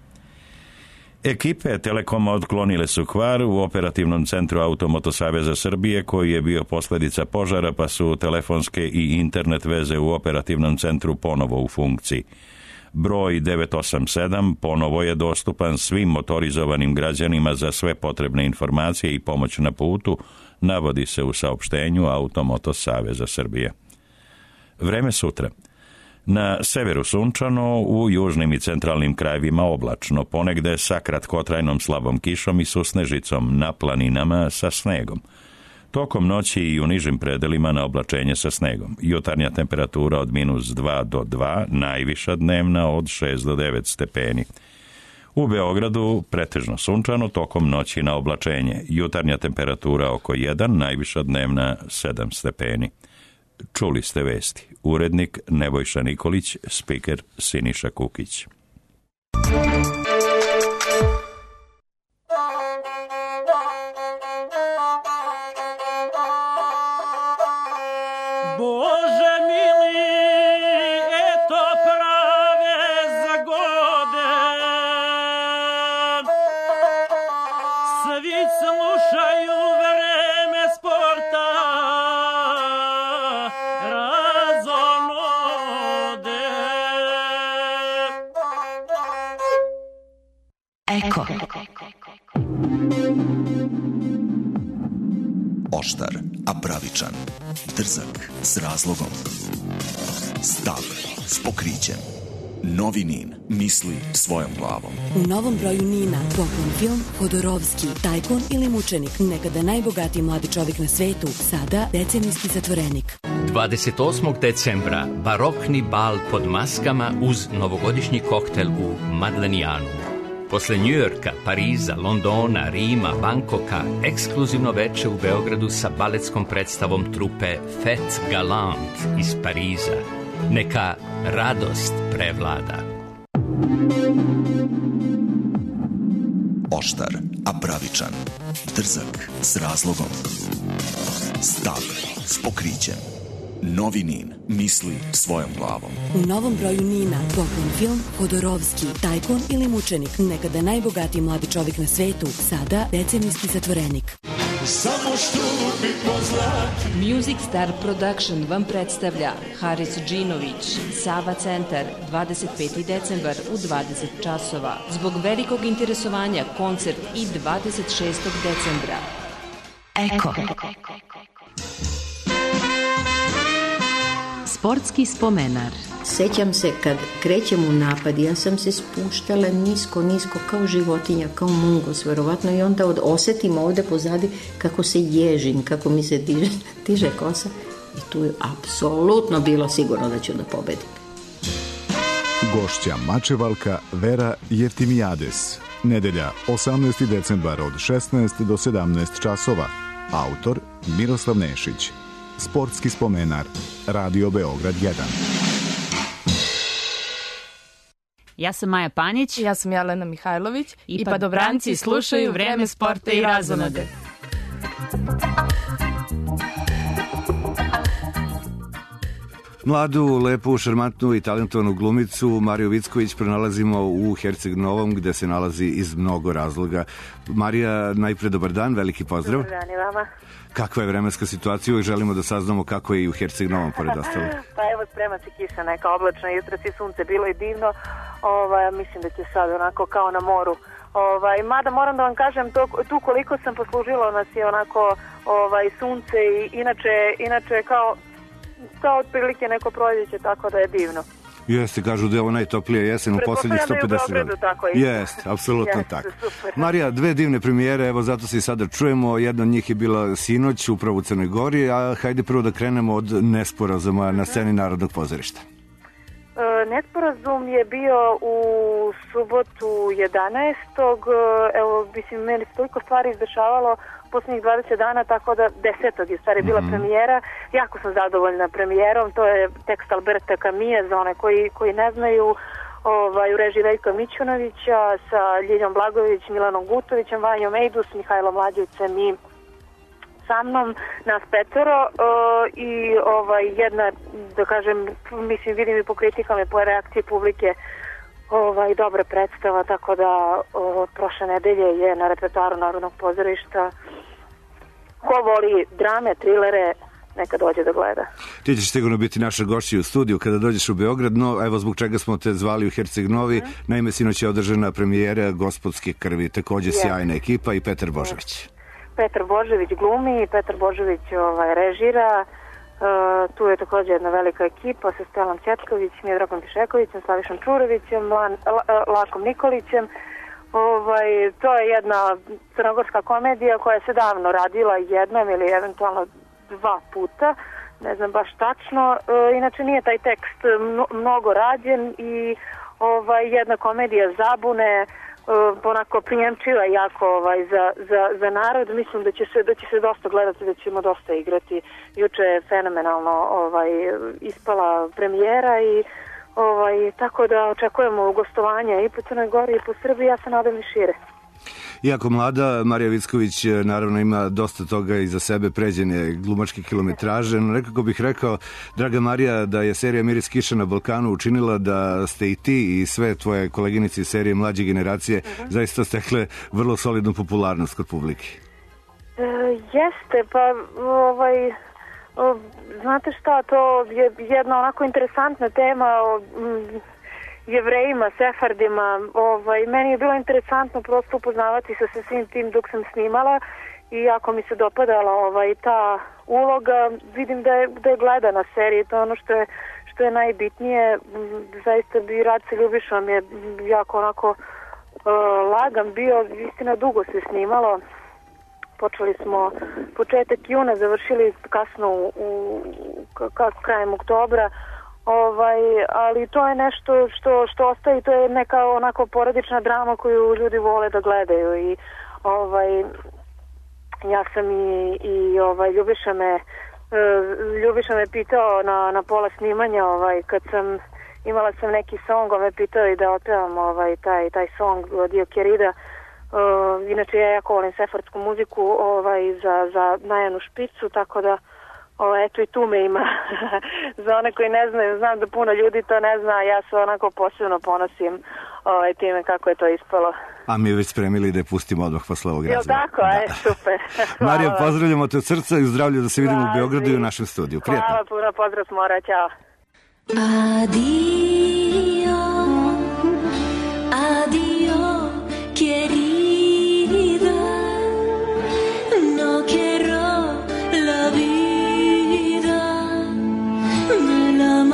Ekipe Telekoma otklonile su kvar u operativnom centru Automoto Saveza Srbije koji je bio posljedica požara, pa su telefonske i internet veze u operativnom centru ponovo u funkciji. Broj devet osam sedam ponovo je dostupan svim motorizovanim građanima za sve potrebne informacije i pomoć na putu, navodi se u saopštenju Automoto Saveza Srbije. Vreme sutra. Na severu sunčano, u južnim i centralnim krajevima oblačno, ponegde sa kratkotrajnom slabom kišom i susnežicom, na planinama sa snegom. Tokom noći i u nižim predelima na oblačenje sa snegom. Jutarnja temperatura od minus dva do dva, najviša dnevna od šest do devet stepeni. U Beogradu pretežno sunčano, tokom noći na oblačenje. Jutarnja temperatura oko jedan, najviša dnevna sedam stepeni. Čuli ste vesti. Urednik Nebojša Nikolić, spiker Siniša Kukić. Bože mili, eto prave zagode, svi slušaju vreme sporta, razonode. Eko. Oštar, a pravičan. Drzak, s razlogom. Stav, s pokrićem. Novi Nin misli svojom glavom. U novom broju Nina poklon film Hodorovski, tajkun ili mučenik, nekada najbogatiji mladi čovjek na svetu, sada decenijski zatvorenik. dvadeset osmog decembra barokni bal pod maskama uz novogodišnji koktel u Madlenijanu. Posle Njujorka, Pariza, Londona, Rima, Bankoka, ekskluzivno veče u Beogradu sa baletskom predstavom trupe Fête Galante iz Pariza. Neka radost prevlada. Oštar, a pravičan. Drzak, s razlogom. Stav, s pokrićem. Novi Nin misli svojom glavom. U novom broju Nina poklon film Hodorovski, tajkun ili mučenik, nekada najbogatiji mladi čovjek na svetu, sada decenijski zatvorenik. Samo što bi poznati. Music Star Production vam predstavlja Haris Džinović, Sava Centar, dvadeset peti decembar u dvadeset časova. Zbog velikog interesovanja koncert i dvadeset šestog decembra. Eko. Sportski spomenar. Sećam se kad krećem u napad, ja sam se spuštala nisko, nisko, kao životinja, kao mungos, verovatno, i onda od, osetim ovde pozadi kako se ježim, kako mi se diže, diže kosa. I tu je apsolutno bilo sigurno da ću da pobedim. Gošća mačevalka Vera Jeftimijades. Nedelja, osamnaesti decembar od šesnaest do sedamnaest časova. Autor Miroslav Nešić. Sportski spomenar. Radio Beograd jedan. Ja sam Maja Panić. Ja sam Jelena Mihajlović. I, I padobranci slušaju Vreme sporta i razonode. Mladu, lepu, šarmantnu i talentovanu glumicu Mariju Vicković pronalazimo u Herceg Novom, gde se nalazi iz mnogo razloga. Marija, najpre dobar dan, veliki pozdrav. Dobar dan i vama. Kakva je vremenska situacija? Uvijek želimo da saznamo kako je i u Herceg Novom, pored ostalo. Pa evo, sprema se kiša neka oblačna, jutros i sunce bilo i divno. Ovaj, mislim da će sad onako kao na moru. Ovaj, mada moram da vam kažem, to, tu koliko sam poslužila nas je onako ovaj, sunce i inače, inače kao kao otprilike neko proljeće, tako da je divno. Jeste, kažu da je ovo najtoplija jesen u poslednjih sto pedeset godina. Jeste, apsolutno tako. Super. Marija, dve divne premijere, evo zato se i sada čujemo. Jedna od njih je bila sinoć upravo u Crnoj Gori, a hajde prvo da krenemo od nesporazuma na sceni Narodnog pozorišta. E, nesporazum je bio u subotu jedanaestog Evo, mislim, meni se toliko stvari izdešavalo posljednjih dvadeset dana, tako da desetog je stvari bila mm-hmm. premijera. Jako sam zadovoljna premijerom, to je tekst Alberta Camille, za one koji, koji ne znaju, ovaj, u režiji Veljka Mićunovića, sa Ljiljom Blagojević, Milanom Gutovićem, Vanjom Ejdus, Mihajlom Mlađevcem i sa mnom, nas petoro, uh, i ovaj, jedna, da kažem, mislim, vidim i po kritikama i po reakciji publike, ovaj, dobra predstava, tako da o, prošle nedelje je na repertoaru Narodnog pozorišta. Ko voli drame, trilere, neka dođe da gleda. Ti ćeš sigurno biti naša gošća u studiju kada dođeš u Beograd, no evo zbog čega smo te zvali u Herceg Novi. Mm. Naime, sinoć je održana premijera Gospodske krvi, takođe yeah. sjajna ekipa i Petar Božović. Yeah. Petar Božović glumi, Petar Božović ovaj, režira. Uh, tu je također jedna velika ekipa sa Stelom Ćetković, Miodragom Pišekovićem, Slavišom Čurovićem, Lan, L, Lakom Nikolićem. Ovaj, to je jedna crnogorska komedija koja se davno radila jednom ili eventualno dva puta, ne znam baš tačno. Uh, inače nije taj tekst mnogo rađen i ovaj, jedna komedija zabune, Uh, onako prijemčiva jako ovaj, za, za, za narod. Mislim da će, se, da će se dosta gledati, da ćemo dosta igrati. Juče je fenomenalno ovaj, ispala premijera i ovaj, tako da očekujemo gostovanja i po Crnoj Gori i po Srbiji, ja se nadam i šire. Iako mlada, Marija Vicković naravno ima dosta toga iza sebe, pređene glumačke kilometraže, no nekako bih rekao, draga Marija, da je serija Miris kiša na Balkanu učinila da ste i ti i sve tvoje koleginice iz serije mlađe generacije uh-huh. zaista stekle vrlo solidnu popularnost kod publike. E, jeste, pa ovaj, o, znate šta, to je jedna onako interesantna tema o m, Jevrejima, Sefardima. Ovaj, meni je bilo interesantno prosto upoznavati se sa svim tim dok sam snimala i jako mi se dopadala ovaj, ta uloga. Vidim da je, da je gledana serija, to je ono što je, što je najbitnije. Zaista bi rad sa Ljubišom je jako onako uh, lagan bio, istina dugo se snimalo. Počeli smo početak juna, završili kasno u, u k- krajem oktobra. Ovaj, ali to je nešto što, što ostaje, to je neka onako porodična drama koju ljudi vole da gledaju i ovaj, ja sam i, i ovaj, Ljubiša me Ljubiša me pitao na, na pola snimanja, ovaj, kad sam imala sam neki song, on me pitao i da otpevam ovaj, taj, taj song Dio Kerida. Uh, inače ja jako volim sefardsku muziku ovaj, za, za Najanu Špicu, tako da o, eto i tu me ima. Za one koji ne znaju, znam da puno ljudi to ne zna, ja se onako posebno ponosim ovaj, time kako je to ispalo. A mi već spremili da je pustimo odmah posle ovog razloga. Jel tako? Da. E, super. Marija, pozdravljamo te od srca i u zdravlju da se vidimo u Beogradu i u našem studiju. Prijatno. Hvala puno, pozdrav s mora, ćao. Adio, adio, querida, no quiero la vida, me la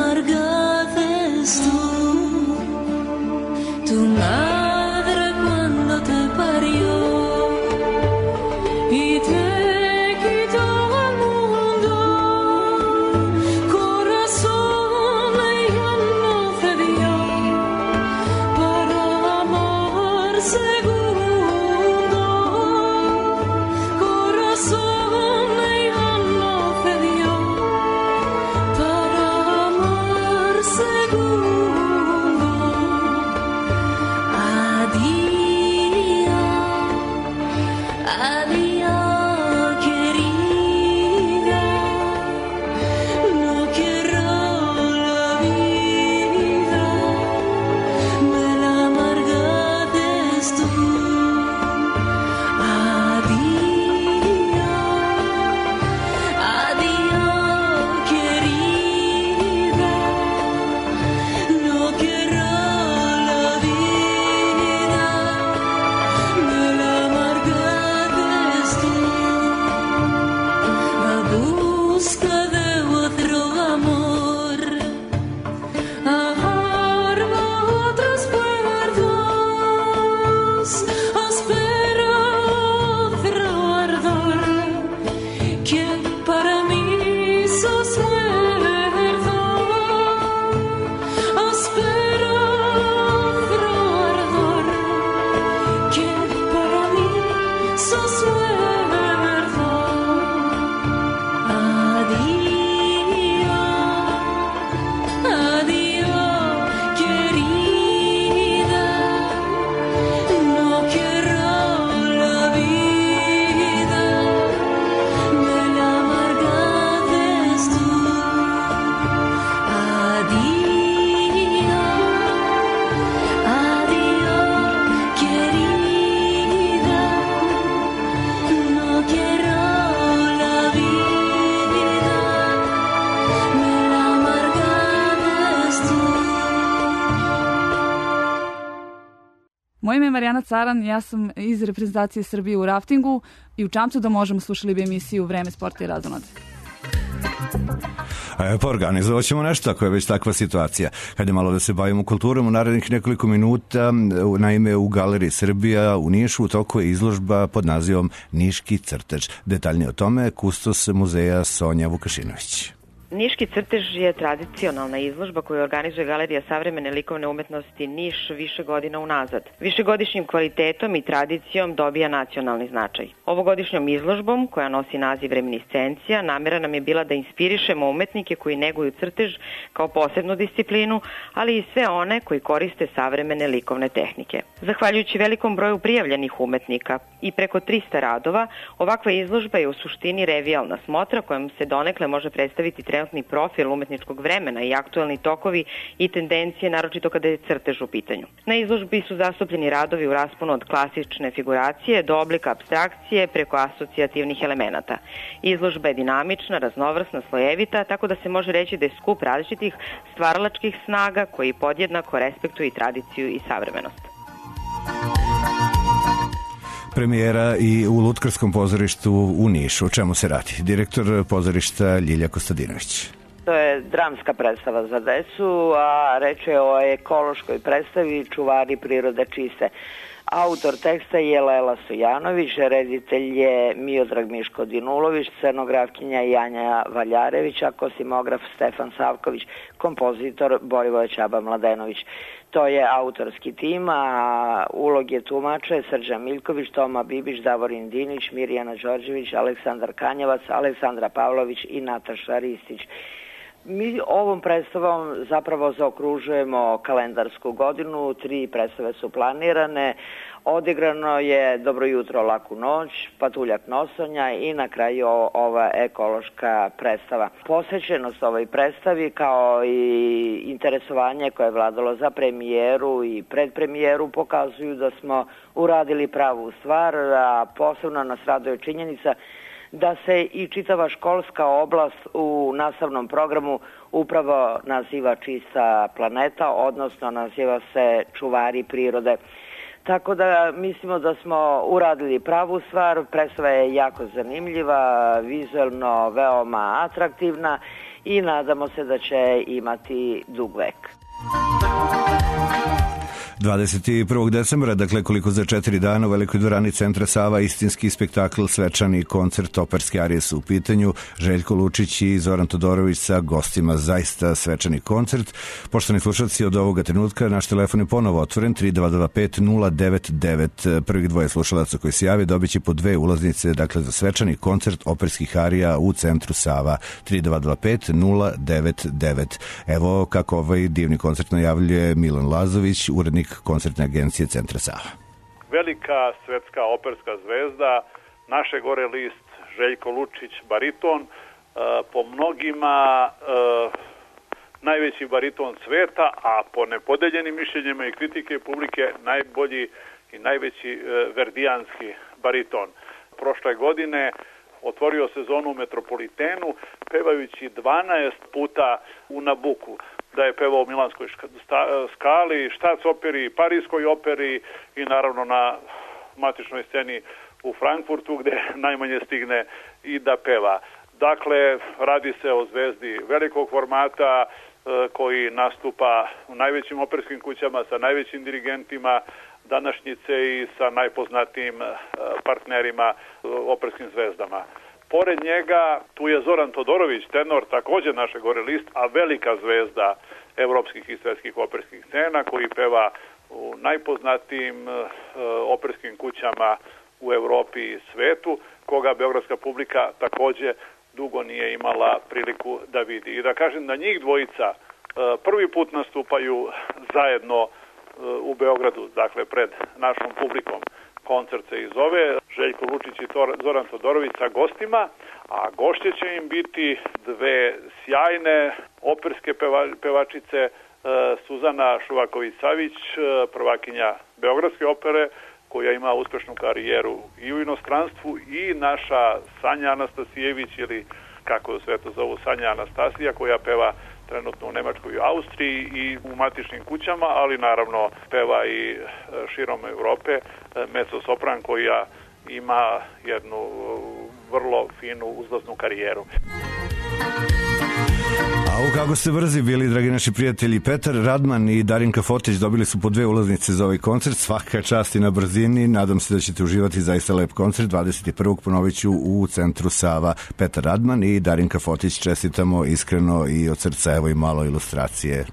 Moje ime je Marijana Caran, ja sam iz reprezentacije Srbije u raftingu i u čamcu da možemo slušali bi emisiju Vreme sporta i razonode. E, pa organizovat ćemo nešto ako je već takva situacija. Hajde malo da se bavimo kulturom u narednih nekoliko minuta. Naime, u Galeriji Srbija u Nišu u toku je izložba pod nazivom Niški crtež. Detaljnije o tome kustos muzeja Sonja Vukašinović. Niški crtež je tradicionalna izložba koju organizuje Galerija savremene likovne umetnosti Niš više godina unazad. Višegodišnjim kvalitetom i tradicijom dobija nacionalni značaj. Ovogodišnjom izložbom, koja nosi naziv Reminiscencija, namera nam je bila da inspirišemo umetnike koji neguju crtež kao posebnu disciplinu, ali i sve one koji koriste savremene likovne tehnike. Zahvaljujući velikom broju prijavljenih umetnika i preko trista radova, ovakva izložba je u suštini revijalna smotra kojom se donekle može predstaviti trenutni profil umetničkog vremena i aktuelni tokovi i tendencije, naročito kada je crtež u pitanju. Na izložbi su zastupljeni radovi u rasponu od klasične figuracije do oblika apstrakcije preko asocijativnih elemenata. Izložba je dinamična, raznovrsna, slojevita, tako da se može reći da je skup različitih stvaralačkih snaga koji podjednako respektuju i tradiciju i savremenost. Premijera i u Lutkarskom pozorištu u Nišu. O čemu se radi? Direktor pozorišta Ljilja Kostadinović. To je dramska predstava za decu, a reč je o ekološkoj predstavi Čuvari prirode čiste. Autor teksta je Lela Stojanović, reditelj je Miodrag Miško Dinulović, scenografkinja Janja Valjarević, a kosimograf Stefan Savković, kompozitor Borivoje Ćaba Mladenović. To je autorski tim, a uloge tumače Srđan Miljković, Toma Bibić, Davorin Dinić, Mirjana Đorđević, Aleksandar Kanjavac, Aleksandra Pavlović i Nataša Ristić. Mi ovom predstavom zapravo zaokružujemo kalendarsku godinu, tri predstave su planirane, odigrano je Dobro jutro, laku noć, Patuljak nosonja i na kraju ova ekološka predstava. Posvećenost ovoj predstavi kao i interesovanje koje je vladalo za premijeru i predpremijeru pokazuju da smo uradili pravu stvar, a posebno nas raduje činjenica da se i čitava školska oblast u nastavnom programu upravo naziva Čista planeta, odnosno naziva se Čuvari prirode. Tako da mislimo da smo uradili pravu stvar, predstava je jako zanimljiva, vizuelno veoma atraktivna i nadamo se da će imati dug vek. dvadeset prvog decembra, dakle koliko za četiri dana, u Velikoj dvorani Centra Sava istinski spektakl, svečani koncert operske arije su u pitanju. Željko Lučić i Zoran Todorović sa gostima, zaista svečani koncert. Poštovani slušalci, od ovoga trenutka naš telefon je ponovo otvoren tri dva dva pet nula devet devet. Prvih dvoje slušalaca koji se jave dobit će po dve ulaznice, dakle za svečani koncert operskih arija u Centru Sava. Tri dva dva pet nula devet devet. Evo kako ovaj divni koncert najavljuje Milan Lazović, urednik koncertne agencije Centra Sava. Velika svetska operska zvezda, naše gore list Željko Lučić, bariton, po mnogima najveći bariton sveta, a po nepodeljenim mišljenjima i kritike publike najbolji i najveći verdijanski bariton. Prošle godine otvorio sezonu u Metropolitenu pevajući dvanaest puta u Nabuku. Da je pevao u Milanskoj Skali, Štac operi, Parijskoj operi i naravno na matičnoj sceni u Frankfurtu gde najmanje stigne i da peva. Dakle, radi se o zvezdi velikog formata koji nastupa u najvećim operskim kućama sa najvećim dirigentima današnjice i sa najpoznatijim partnerima operskim zvezdama. Pored njega tu je Zoran Todorović, tenor, također naše gore list, a velika zvezda evropskih i svetskih operskih scena koji peva u najpoznatijim operskim kućama u Evropi i svetu, koga beogradska publika također dugo nije imala priliku da vidi. I da kažem da njih dvojica prvi put nastupaju zajedno u Beogradu, dakle pred našom publikom. Koncert se i zove Željko Lučić i Zoran Todorović sa gostima, a gošće će im biti dve sjajne operske peva, pevačice, Suzana Šuvaković-Savić, prvakinja Beogradske opere, koja ima uspešnu karijeru i u inostranstvu, i naša Sanja Anastasijević, ili kako sve to zovu, Sanja Anastasija, koja peva trenutno u Nemačkoj i Austriji i u matičnim kućama, ali naravno peva i širom Evrope, mezzo-sopran koja ima jednu vrlo finu uzlaznu karijeru. A u kako ste brzi bili, dragi naši prijatelji. Petar Radman i Darinka Fotić dobili su po dve ulaznice za ovaj koncert. Svaka čast i na brzini. Nadam se da ćete uživati, zaista lep koncert. dvadeset prvog ponovit ću u Centru Sava. Petar Radman i Darinka Fotić, čestitamo iskreno i od srca. Evo i malo ilustracije.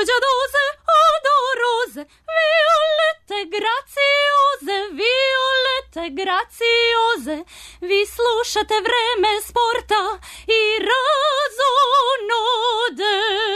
ruggiosa odorose, violette graziose, violette graziose, vi slušate Vreme sporta i razonode.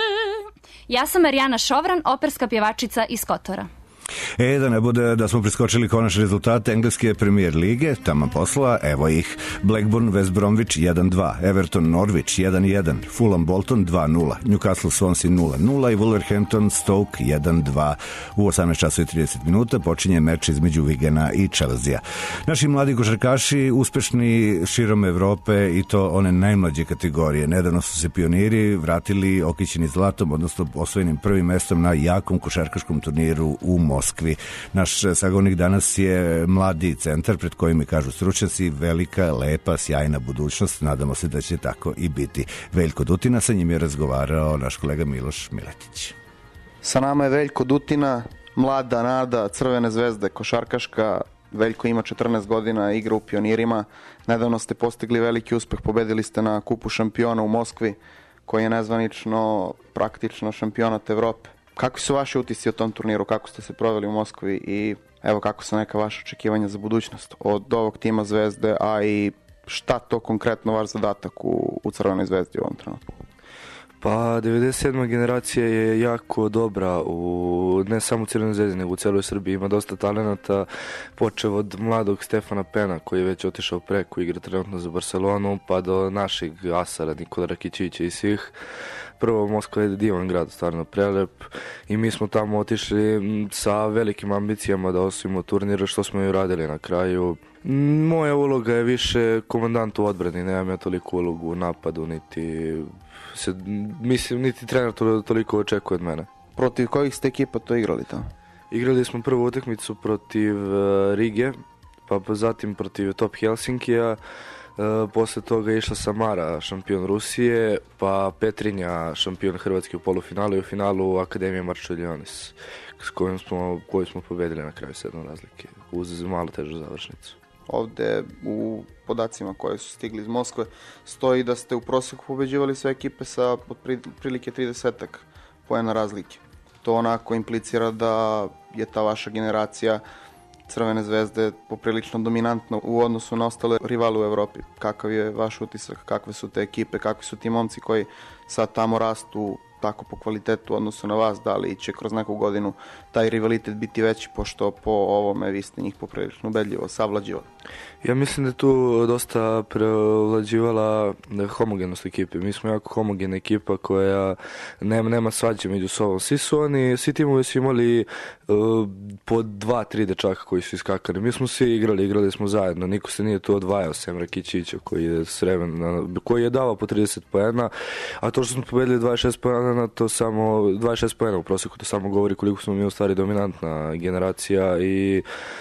Ja sam Marijana Šovran, operska pjevačica iz Kotora. E, da ne bude da smo preskočili konačne rezultate engleske premijer lige, tamo posla, evo ih. Blackburn, West Bromwich jedan dva, Everton, Norwich jedan jedan, Fulham, Bolton dva nula, Newcastle, Swansea nula nula i Wolverhampton, Stoke jedan dva. U osamnaest časova i trideset minuta počinje meč između Wigana i Chelsea. Naši mladi košarkaši uspešni širom Evrope i to one najmlađe kategorije. Nedavno su se pioniri vratili okićeni zlatom, odnosno osvojenim prvim mestom na jakom košarkaškom turniru u Moskvi. Naš sagovornik danas je mladi centar pred kojim mi kažu stručnjaci velika, lepa, sjajna budućnost. Nadamo se da će tako i biti. Veljko Dutina, sa njim je razgovarao naš kolega Miloš Miletić. Sa nama je Veljko Dutina, mlada nada Crvene zvezde, košarkaška. Veljko ima četrnaest godina, igra u Pionirima. Nedavno ste postigli veliki uspeh, pobedili ste na Kupu šampiona u Moskvi, koji je nezvanično praktično šampionat Evrope. Kakvi su vaši utisci o tom turniru, kako ste se proveli u Moskvi i evo kako su neka vaša očekivanja za budućnost od ovog tima Zvezde, a i šta to konkretno vaš zadatak u, u Crvenoj zvezdi u ovom trenutku? Pa devedeset sedma generacija je jako dobra u ne samo u Crvenoj zvezdi, nego u celoj Srbiji. Ima dosta talenata, počev od mladog Stefana Pena koji je već otišao preko, igra trenutno za Barcelonu, pa do našeg asara Nikola Rakićevića i svih. Prvo, Moskva je divan grad, stvarno prelep, i mi smo tamo otišli sa velikim ambicijama da osvojimo turnir, što smo i uradili na kraju. Moja uloga je više komandant u odbrani, nemam ja toliko ulogu u napadu, niti se, mislim, niti trener to, toliko očekuje od mene. Protiv kojih ste ekipa to igrali tamo? Igrali smo prvu utakmicu protiv uh, Rige, pa zatim protiv Top Helsinkija. Uh, posle toga je išla Samara, šampion Rusije, pa Petrinja, šampion Hrvatske u polufinalu i u finalu Akademije Marčeljonis, s kojim smo, koju smo pobedili na kraju sedam razlike, uz malo težu završnicu. Ovde u podacima koje su stigli iz Moskve stoji da ste u proseku pobeđivali sve ekipe sa otprilike tridesetak poena razlike. To onako implicira da je ta vaša generacija Crvene zvezde poprilično dominantno u odnosu na ostale rivale u Evropi. Kakav je vaš utisak, kakve su te ekipe, kakvi su ti momci koji sad tamo rastu tako po kvalitetu u odnosu na vas, da li će kroz neku godinu taj rivalitet biti veći, pošto po ovome vi ste njih poprilično ubedljivo savlađivali? Ja mislim da je tu dosta prevlađivala homogenost ekipe. Mi smo jako homogena ekipa koja nema, nema svađe među sobom. Svi su oni, svi timovi su imali uh, po dva, tri dečaka koji su iskakali. Mi smo svi igrali, igrali smo zajedno. Niko se nije tu odvajao, sem Rakićića koji je sremen, koji je davao po trideset poena, a to što smo pobedili dvadeset šest poena, to samo dvadeset šest poena u prosjeku, to samo govori koliko smo mi u stvari dominantna generacija i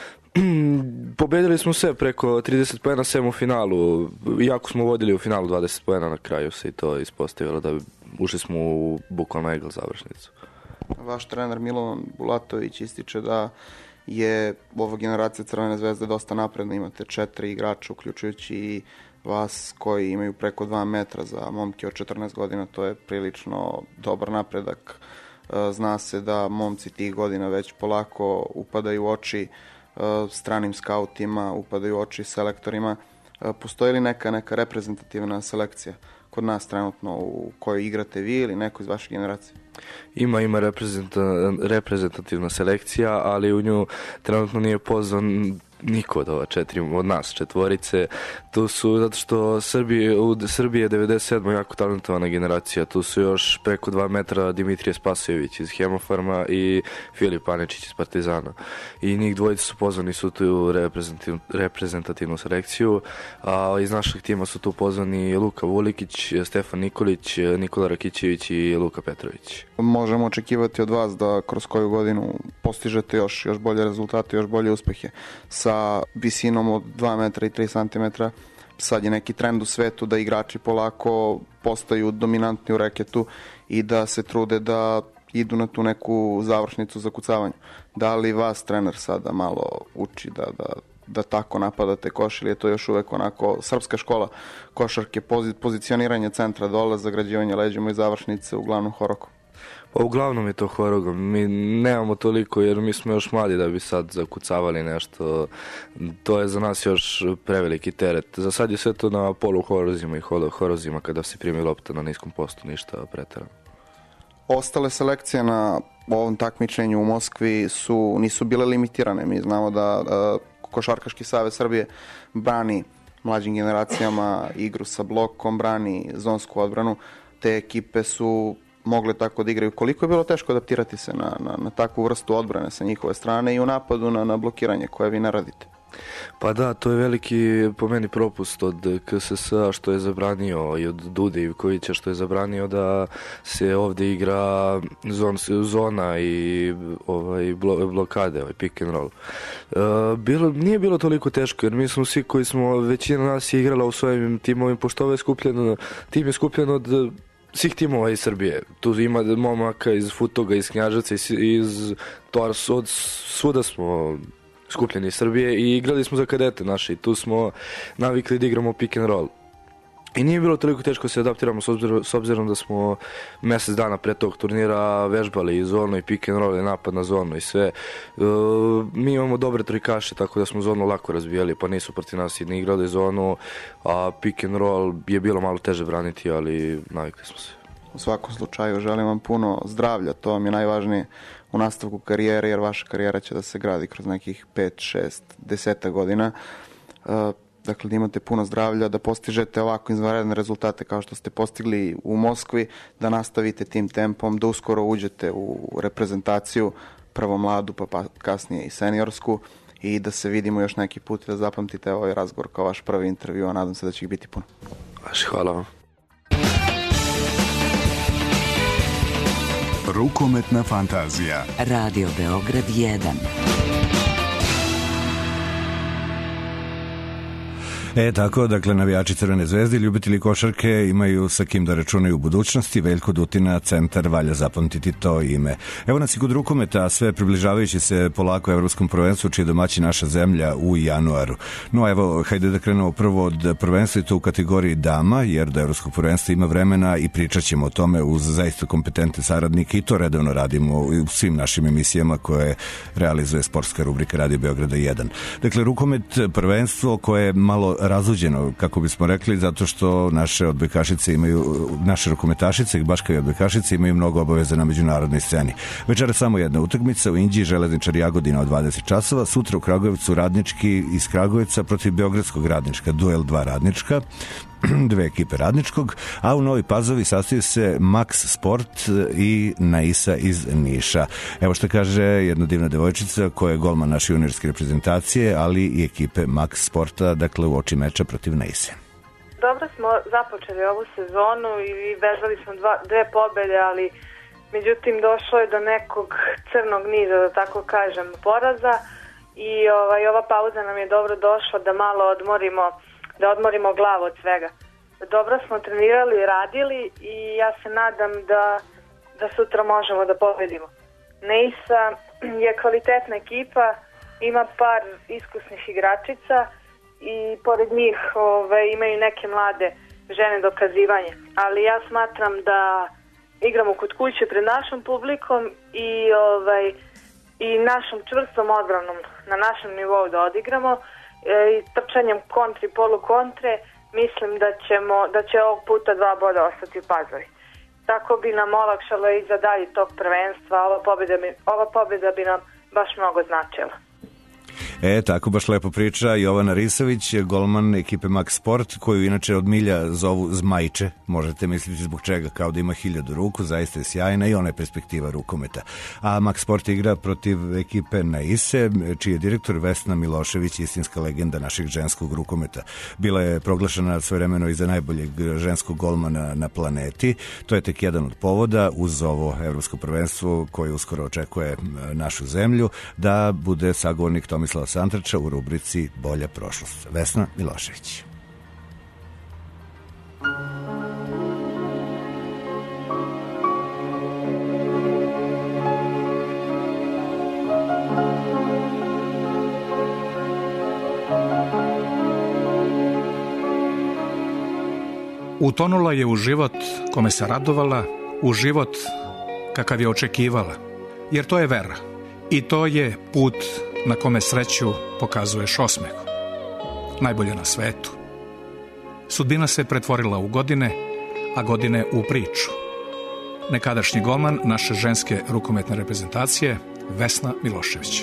pobedili smo sve preko trideset poena sem u finalu, iako smo vodili u finalu dvadeset poena, na kraju se i to ispostavilo da ušli smo u bukvalno egl završnicu. Vaš trener Milovan Bulatović ističe da je ova generacija Crvene zvezde dosta napredna, imate četiri igrača uključujući i vas koji imaju preko dva metra za momke od četrnaest godina, to je prilično dobar napredak. Zna se da momci tih godina već polako upadaju u oči stranim skautima, upadaju u oči selektorima. Postoji li neka, neka reprezentativna selekcija kod nas trenutno u kojoj igrate vi ili neko iz vaše generacije? Ima, ima reprezenta, reprezentativna selekcija, ali u nju trenutno nije pozvan niko od ova četiri, od nas četvorice. Tu su, zato što Srbije, u Srbiji je devedeset sedma jako talentovana generacija. Tu su još preko dva metra Dimitrije Spasojević iz Hemofarma i Filip Aničić iz Partizana. I njih dvojice su pozvani su tu reprezentativ, reprezentativnu selekciju. A iz našeg tima su tu pozvani Luka Vulikić, Stefan Nikolić, Nikola Rakićević i Luka Petrović. Možemo očekivati od vas da kroz koju godinu postižete još, još bolje rezultate, još bolje uspehe sa visinom od dva metra i tri centimetra. Sad je neki trend u svetu da igrači polako postaju dominantni u reketu i da se trude da idu na tu neku završnicu za kucavanje. Da li vas trener sada malo uči da, da, da tako napadate koš ili je to još uvek onako srpska škola košarke, pozicioniranje centra dole, zagrađivanje leđima i završnice uglavnom horokom? Pa uglavnom je to horogom. Mi nemamo toliko jer mi smo još mladi da bi sad zakucavali nešto. To je za nas još preveliki teret. Za sad je sve to na polu horozima i horozima kada se primi lopta na niskom postu, ništa preterano. Ostale selekcije na ovom takmičenju u Moskvi su, nisu bile limitirane. Mi znamo da uh, Košarkaški savez Srbije brani mlađim generacijama igru sa blokom, brani zonsku odbranu. Te ekipe su mogle tako da igraju. Koliko je bilo teško adaptirati se na, na, na takvu vrstu odbrane sa njihove strane i u napadu na, na blokiranje koje vi ne radite? Pa da, to je veliki po meni propust od K S S-a što je zabranio i od Dude Ivkovića što je zabranio da se ovde igra zon, zona i ovaj, blo, blokade, ovaj pick and roll. Uh, bilo, nije bilo toliko teško jer mi smo svi koji smo, većina nas je igrala u svojim timovima, pošto ovaj je skupljen, tim je skupljen od svih timova iz Srbije. Tu ima momaka iz Futoga, iz Knjaževca, iz, iz Tors, od svuda smo skupljeni iz Srbije i igrali smo za kadete naše i tu smo navikli da igramo pick and roll. I nije bilo toliko teško se adaptiramo s obzirom, s obzirom da smo mjesec dana pre tog turnira vežbali i zonu i pick and roll i napad na zonu i sve. Uh, mi imamo dobre trojkaše, tako da smo zonu lako razbijali, pa nisu protiv nas ni igrali zonu, a pick and roll je bilo malo teže braniti, ali navikli smo se. U svakom slučaju želim vam puno zdravlja, to vam je najvažnije u nastavku karijere, jer vaša karijera će da se gradi kroz nekih pet, šest, deset godina. Uh, dakle, da imate puno zdravlja, da postižete ovako izvanredne rezultate kao što ste postigli u Moskvi, da nastavite tim tempom, da uskoro uđete u reprezentaciju, prvo mladu, pa, pa kasnije i seniorsku, i da se vidimo još neki put i da zapamtite ovaj razgovor kao vaš prvi intervju, a nadam se da će ih biti puno. Hvala vam. Rukometna fantazija. Radio Beograd jedan. E, tako, dakle, navijači Crvene zvezde, ljubitelji košarke imaju sa kim da računaju u budućnosti. Veljko Dutina, centar, valja zapamtiti to ime. Evo nas i kod rukometa, sve približavajući se polako evropskom prvenstvu, čiji domaći naša zemlja u januaru. No, evo, hajde da krenemo prvo od prvenstva i to u kategoriji dama, jer do evropskog prvenstva ima vremena i pričat ćemo o tome uz zaista kompetentne saradnike i to redovno radimo u svim našim emisijama koje realizuje sportska rubrika Radio Beograda jedan. Dakle, rukomet prvenstvo koje je malo razuđeno, kako bismo rekli, zato što naše odbojkašice imaju, naše rukometašice, baš kao i odbojkašice, imaju mnogo obaveza na međunarodnoj sceni. Večera samo jedna utakmica u Inđiji, Železničar Jagodina od dvadeset časova, sutra u Kragujevcu Radnički iz Kragujevca protiv Beogradskog Radnička, duel dva Radnička, dve ekipe Radničkog, a u Novoj Pazovi sastaju se Max Sport i Naisa iz Niša. Evo što kaže jedna divna devojčica koja je golman naše juniorske reprezentacije, ali i ekipe Max Sporta, dakle u oči meča protiv Naise. Dobro smo započeli ovu sezonu i vezali smo dva, dve pobede, ali međutim došlo je do nekog crnog niza, da tako kažem, poraza i ovaj, ova pauza nam je dobro došla da malo odmorimo da odmorimo glavu od svega. Dobro smo trenirali, radili i ja se nadam da, da sutra možemo da pobedimo. Neisa je kvalitetna ekipa, ima par iskusnih igračica i pored njih ove, imaju neke mlade žene dokazivanje. Ali ja smatram da igramo kod kuće pred našom publikom i, ovaj, i našom čvrstom odbranom na našem nivou da odigramo i trčanjem kontri, polu kontre, mislim da ćemo, da će ovog puta dva boda ostati u Pazovi. Tako bi nam olakšalo i za dalje tog prvenstva, ova pobjeda bi, ova pobjeda bi nam baš mnogo značila. E, tako baš lepo priča Jovana Risović, golman ekipe Max Sport, koju inače od milja zovu Zmajče, možete misliti zbog čega, kao da ima hiljadu ruku, zaista je sjajna i ona je perspektiva rukometa. A Max Sport igra protiv ekipe Naise, čiji je direktor Vesna Milošević, istinska legenda našeg ženskog rukometa. Bila je proglašena svojevremeno i za najboljeg ženskog golmana na planeti. To je tek jedan od povoda uz ovo evropsko prvenstvo koje uskoro očekuje našu zemlju, da bude sagovornik Tomislava Santrača u rubrici Bolja prošlost. Vesna Milošević. Utonula je u život kome se radovala, u život kakav je očekivala, jer to je vera. I to je put na kome sreću pokazuješ osmehom. Najbolje na svetu. Sudbina se pretvorila u godine, a godine u priču. Nekadašnji golman naše ženske rukometne reprezentacije, Vesna Milošević.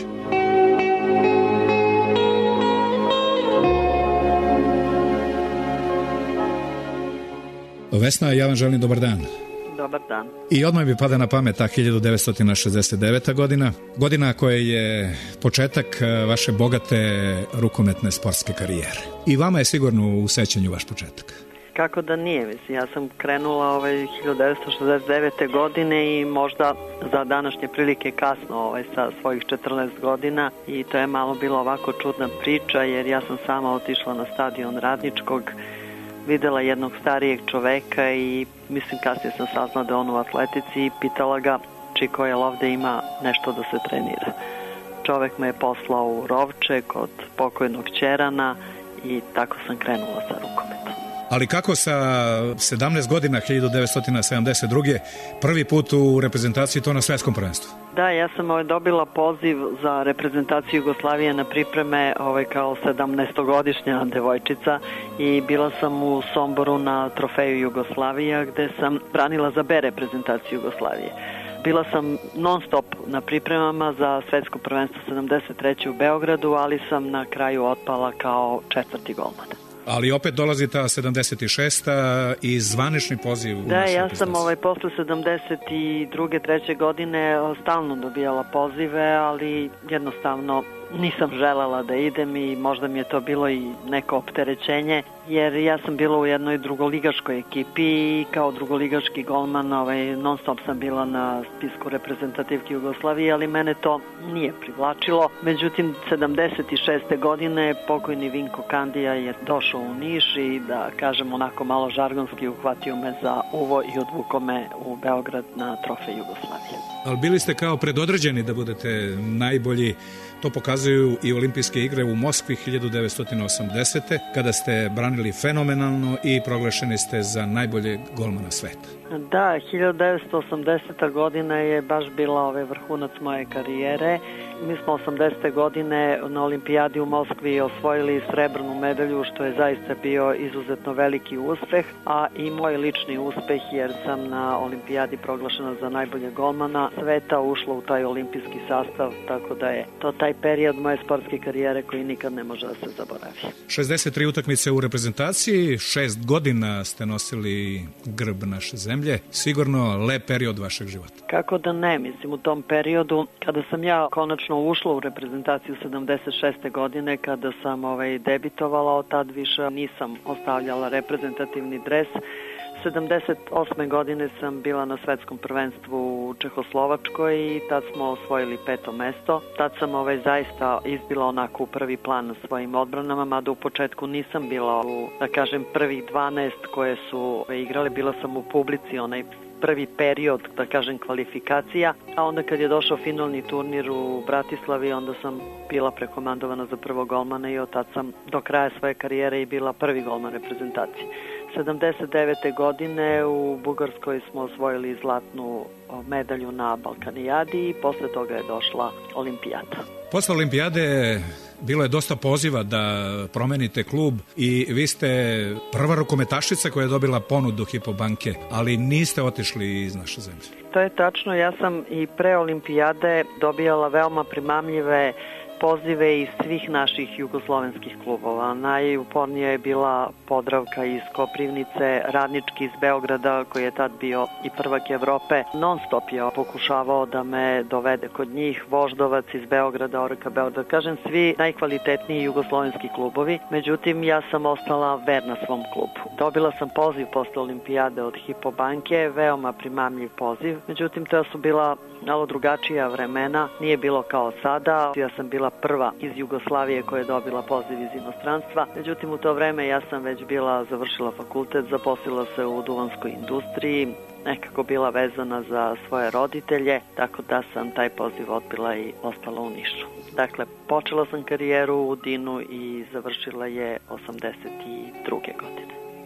Vesna, ja vam želim dobar dan. Dobar dan. I odmah mi pada na pamet ta hiljadu devetsto šezdeset deveta. godina, godina koja je početak vaše bogate rukometne sportske karijere. I vama je sigurno u sećanju vaš početak. Kako da nije, mislim, ja sam krenula ovaj hiljadu devetsto šezdeset devete. godine i možda za današnje prilike kasno ovaj, sa svojih četrnaest godina i to je malo bilo ovako čudna priča jer ja sam sama otišla na stadion Radničkog, videla jednog starijeg čoveka i mislim kasnije sam saznala da on u atletici i pitala ga čiko je ovde ima nešto da se trenira. Čovek me je poslao u Rovče kod pokojnog Ćerana i tako sam krenula sa rukometom. Ali kako sa sedamnaest godina, hiljadu devetsto sedamdeset druge. prvi put u reprezentaciji, to na svetskom prvenstvu? Da, ja sam ovaj, dobila poziv za reprezentaciju Jugoslavije na pripreme ovaj, kao sedamnaestogodišnja devojčica i bila sam u Somboru na trofeju Jugoslavija gde sam branila za B reprezentaciju Jugoslavije. Bila sam non stop na pripremama za svetsko prvenstvo sedamdeset treće u Beogradu, ali sam na kraju otpala kao četvrti golman. Ali opet dolazi ta sedamdeset šesta i zvanični poziv. U da, ja sam ovaj, posle sedamdeset druge treće godine stalno dobijala pozive, ali jednostavno nisam želela da idem i možda mi je to bilo i neko opterećenje, jer ja sam bila u jednoj drugoligaškoj ekipi i kao drugoligaški golman ovaj, non stop sam bila na spisku reprezentativke Jugoslavije, ali mene to nije privlačilo. Međutim, sedamdeset šeste. godine pokojni Vinko Kandija je došao u Niš i da kažem onako malo žargonski uhvatio me za uvo i odvuko me u Beograd na trofej Jugoslavije. Ali bili ste kao predodređeni da budete najbolji. To pokazuju i olimpijske igre u Moskvi hiljadu devetsto osamdesete. kada ste branili fenomenalno i proglašeni ste za najbolje golmana sveta. Da, hiljadu devetsto osamdeseta. godina je baš bila ovaj vrhunac moje karijere. Mi smo osamdesete. godine na olimpijadi u Moskvi osvojili srebrnu medalju, što je zaista bio izuzetno veliki uspeh, a i moj lični uspeh jer sam na olimpijadi proglašena za najbolje golmana sveta, ušla u taj olimpijski sastav, tako da je to taj period moje sportske karijere koji nikad ne može da se zaboravi. šezdeset tri utakmice u reprezentaciji, šest godina ste nosili grb naše zemlje, sigurno lep period vašeg života. Kako da ne, mislim u tom periodu kada sam ja konačno ušla u reprezentaciju sedamdeset šeste. godine, kada sam ovaj, debitovala, od tad više nisam ostavljala reprezentativni dres. sedamdeset osme. godine sam bila na svetskom prvenstvu u Čehoslovačkoj i tad smo osvojili peto mesto. Tad sam ovaj, zaista izbila onako u prvi plan na svojim odbranama, mada u početku nisam bila u, da kažem, prvih dvanaest koje su ovaj, igrali. Bila sam u publici, onaj prvi period, da kažem, kvalifikacija, a onda kad je došao finalni turnir u Bratislavi, onda sam bila prekomandovana za prvog golmana i od tad sam do kraja svoje karijere i bila prvi golman reprezentacije. sedamdeset devete. godine u Bugarskoj smo osvojili zlatnu medalju na Balkanijadi i posle toga je došla olimpijada. Posle olimpijade bilo je dosta poziva da promenite klub i vi ste prva rukometašica koja je dobila ponudu Hypo banke, ali niste otišli iz naše zemlje. To je tačno, ja sam i pre olimpijade dobijala veoma primamljive pozive iz svih naših jugoslovenskih klubova. Najupornija je bila Podravka iz Koprivnice, Radnički iz Beograda koji je tad bio i prvak Evrope. Non stop je pokušavao da me dovede kod njih, Voždovac iz Beograda, Oreka Beograda, kažem svi najkvalitetniji jugoslovenski klubovi. Međutim, ja sam ostala verna svom klubu. Dobila sam poziv posle olimpijade od Hypo banke, veoma primamljiv poziv. Međutim, to su bila malo drugačija vremena, nije bilo kao sada. Ja sam bila prva iz Jugoslavije koja je dobila poziv iz inostranstva. Međutim, u to vreme ja sam već bila završila fakultet, zaposlila se u duvanskoj industriji, nekako bila vezana za svoje roditelje, tako da sam taj poziv odbila i ostala u Nišu. Dakle, počela sam karijeru u Dinu i završila je osamdeset druge. godine.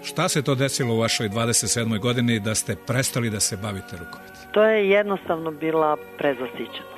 Šta se to desilo u vašoj dvadeset sedmoj godini da ste prestali da se bavite rukometom? To je jednostavno bila prezasićenost.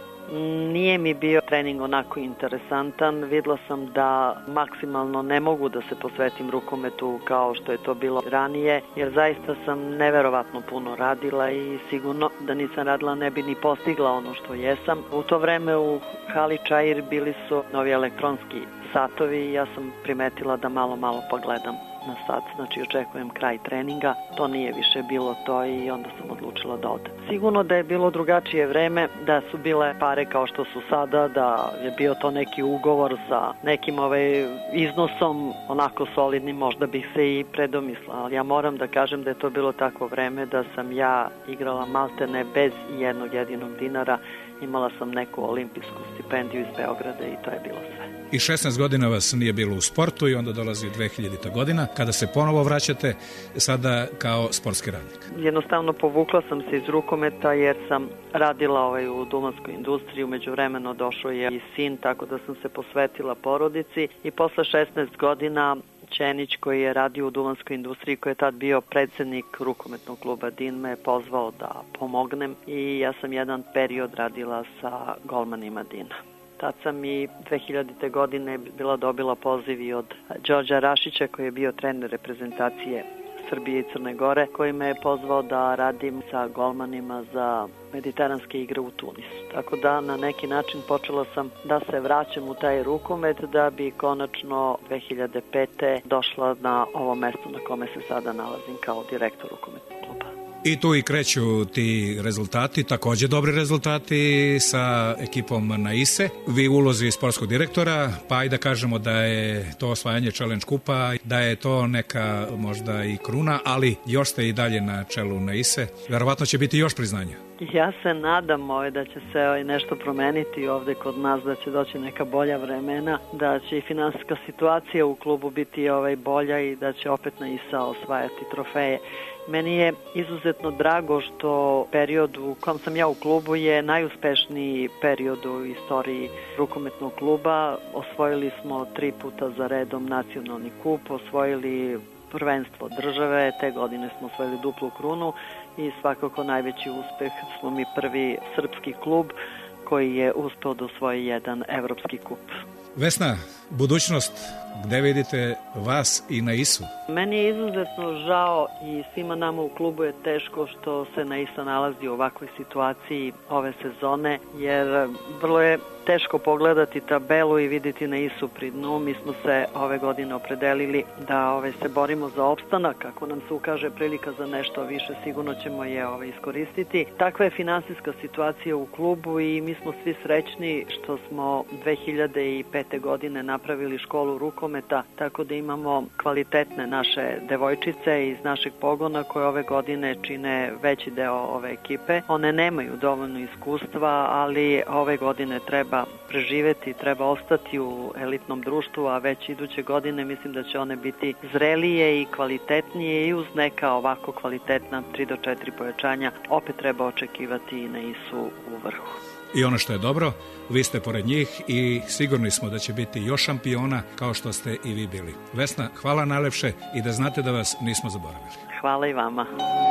Nije mi bio trening onako interesantan, videla sam da maksimalno ne mogu da se posvetim rukometu kao što je to bilo ranije, jer zaista sam neverovatno puno radila i sigurno da nisam radila ne bi ni postigla ono što jesam. U to vreme u hali Čair bili su novi elektronski satovi i ja sam primetila da malo malo pogledam na sat, znači očekujem kraj treninga, to nije više bilo to i onda sam odlučila da odem. Sigurno da je bilo drugačije vreme, da su bile pare kao što su sada, da je bio to neki ugovor sa nekim ovaj iznosom onako solidnim, možda bih se i predomisla, ali ja moram da kažem da je to bilo takvo vreme da sam ja igrala maltene bez jednog jedinog dinara, imala sam neku olimpijsku stipendiju iz Beograda i to je bilo sve. I šesnaest godina vas nije bilo u sportu i onda dolazi dve hiljadita godina kada se ponovo vraćate sada kao sportski radnik. Jednostavno povukla sam se iz rukometa jer sam radila ovaj u duvanskoj industriji, umeđu vremeno došao je i sin, tako da sam se posvetila porodici i posle šesnaest godina Čenić koji je radio u duvanskoj industriji, koji je tad bio predsednik rukometnog kluba Din, me je pozvao da pomognem i ja sam jedan period radila sa golmanima Dina. Tad sam i dve hiljadite godine bila dobila poziv i od Đorđa Rašića koji je bio trener reprezentacije Srbije i Crne Gore, koji me je pozvao da radim sa golmanima za mediteranske igre u Tunisu. Tako da na neki način počela sam da se vraćam u taj rukomet da bi konačno dve hiljade pete došla na ovo mesto na kome se sada nalazim kao direktor rukometnog kluba. I tu i kreću ti rezultati, takođe dobri rezultati sa ekipom Naise. Vi u ulozi sportskog direktora, pa i da kažemo da je to osvajanje Challenge kupa, da je to neka možda i kruna, ali još ste i dalje na čelu Naise. Verovatno će biti još priznanja. Ja se nadam ovaj, da će se ovaj, nešto promeniti ovde kod nas, da će doći neka bolja vremena, da će i finansijska situacija u klubu biti ovaj, bolja i da će opet Naisa osvajati trofeje. Meni je izuzetno drago što period u kom sam ja u klubu je najuspešniji period u istoriji rukometnog kluba. Osvojili smo tri puta za redom nacionalni kup, osvojili prvenstvo države, te godine smo osvojili duplu krunu i svakako najveći uspeh smo mi prvi srpski klub koji je uspeo da osvoji jedan evropski kup. Vesna, budućnost, gde vidite vas i Naisu? Meni je izuzetno žao i svima nama u klubu je teško što se Naisa nalazi u ovakvoj situaciji ove sezone, jer vrlo je teško pogledati tabelu i vidjeti Naisu pri dnu. Mi smo se ove godine opredelili da ove, se borimo za opstanak. Ako nam se ukaže prilika za nešto više, sigurno ćemo je ove, iskoristiti. Takva je finansijska situacija u klubu i mi smo svi srećni što smo dve hiljade pete godine napravili školu rukometa, tako da imamo kvalitetne naše devojčice iz našeg pogona koje ove godine čine veći deo ove ekipe. One nemaju dovoljno iskustva, ali ove godine treba preživeti, treba ostati u elitnom društvu, a već iduće godine mislim da će one biti zrelije i kvalitetnije i uz neka ovako kvalitetna tri do četiri pojačanja opet treba očekivati i Naisu u vrhu. I ono što je dobro, vi ste pored njih i sigurni smo da će biti još šampiona kao što ste i vi bili. Vesna, hvala najlepše i da znate da vas nismo zaboravili. Hvala i vama.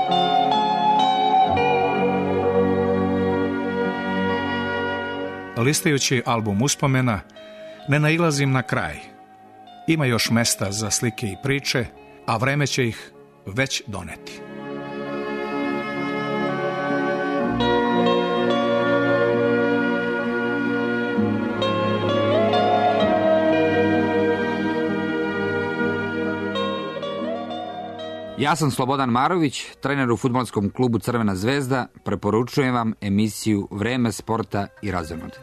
Listajući album uspomena, ne nailazim na kraj. Ima još mesta za slike i priče, a vreme će ih već doneti. Ja sam Slobodan Marović, trener u fudbalskom klubu Crvena zvezda. Preporučujem vam emisiju Vreme sporta i razonode.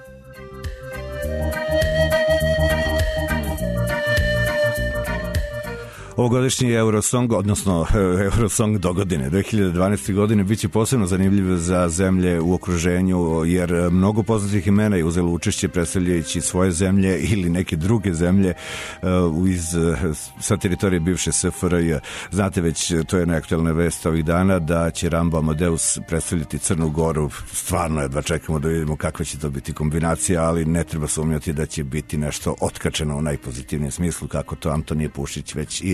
Ovogodišnji Eurosong, odnosno Eurosong dogodine dve hiljade dvanaeste. godine biće posebno zanimljiv za zemlje u okruženju, jer mnogo poznatih imena je uzelo učešće predstavljajući svoje zemlje ili neke druge zemlje iz, sa teritorije bivše S F R J. Znate već, to je neaktualna vest ovih dana, da će Rambo Amadeus predstavljati Crnu Goru. Stvarno jedva čekamo da vidimo kakva će to biti kombinacija, ali ne treba sumnjati da će biti nešto otkačeno u najpozitivnijem smislu, kako to Antonije Pušić već i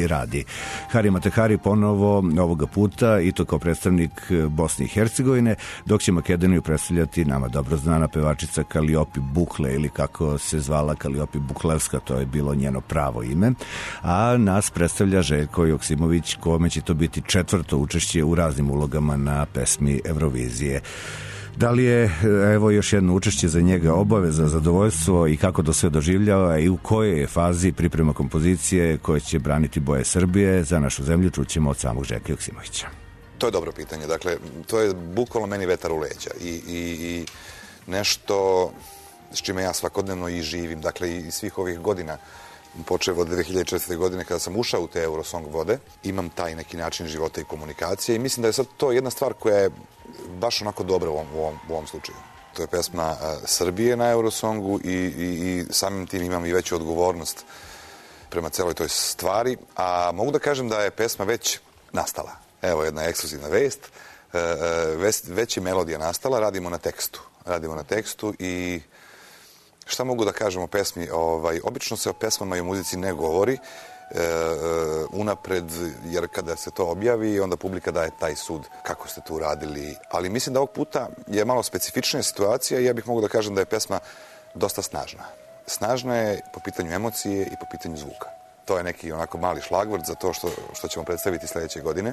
radi. Hari Matehari ponovo ovoga puta i to kao predstavnik Bosne i Hercegovine, dok će Makedoniju predstavljati nama dobro znana pevačica Kaliopi Bukle, ili kako se zvala Kaliopi Buklevska, to je bilo njeno pravo ime, a nas predstavlja Željko Joksimović, kome će to biti četvrto učešće u raznim ulogama na pesmi Eurovizije. Da li je, evo još jedno učešće za njega, obaveza, zadovoljstvo i kako to sve doživljava i u kojoj je fazi priprema kompozicije koje će braniti boje Srbije za našu zemlju, čućemo od samog Željka Joksimovića. To je dobro pitanje. Dakle, to je bukvalno meni vetar u leđa i, i, i nešto s čime ja svakodnevno i živim. Dakle, i svih ovih godina, počeo od dve hiljade četvrte. godine kada sam ušao u te Eurosong vode, imam taj neki način života i komunikacije i mislim da je sad to jedna stvar koja je baš onako dobra u ovom, u ovom, u ovom slučaju. To je pesma uh, Srbije na Eurosongu i, i, i samim tim imam i veću odgovornost prema celoj toj stvari, a mogu da kažem da je pesma već nastala. Evo jedna ekskluzivna vest, uh, već, već je melodija nastala, radimo na tekstu. Radimo na tekstu i šta mogu da kažem o pesmi? Ovaj, obično se o pesmama i o muzici ne govori e, unapred, jer kada se to objavi, onda publika daje taj sud kako ste to uradili. Ali mislim da ovog puta je malo specifičnija situacija i ja bih mogu da kažem da je pesma dosta snažna. Snažna je po pitanju emocije i po pitanju zvuka. To je neki onako mali šlagvort za to što, što ćemo predstaviti sljedeće godine.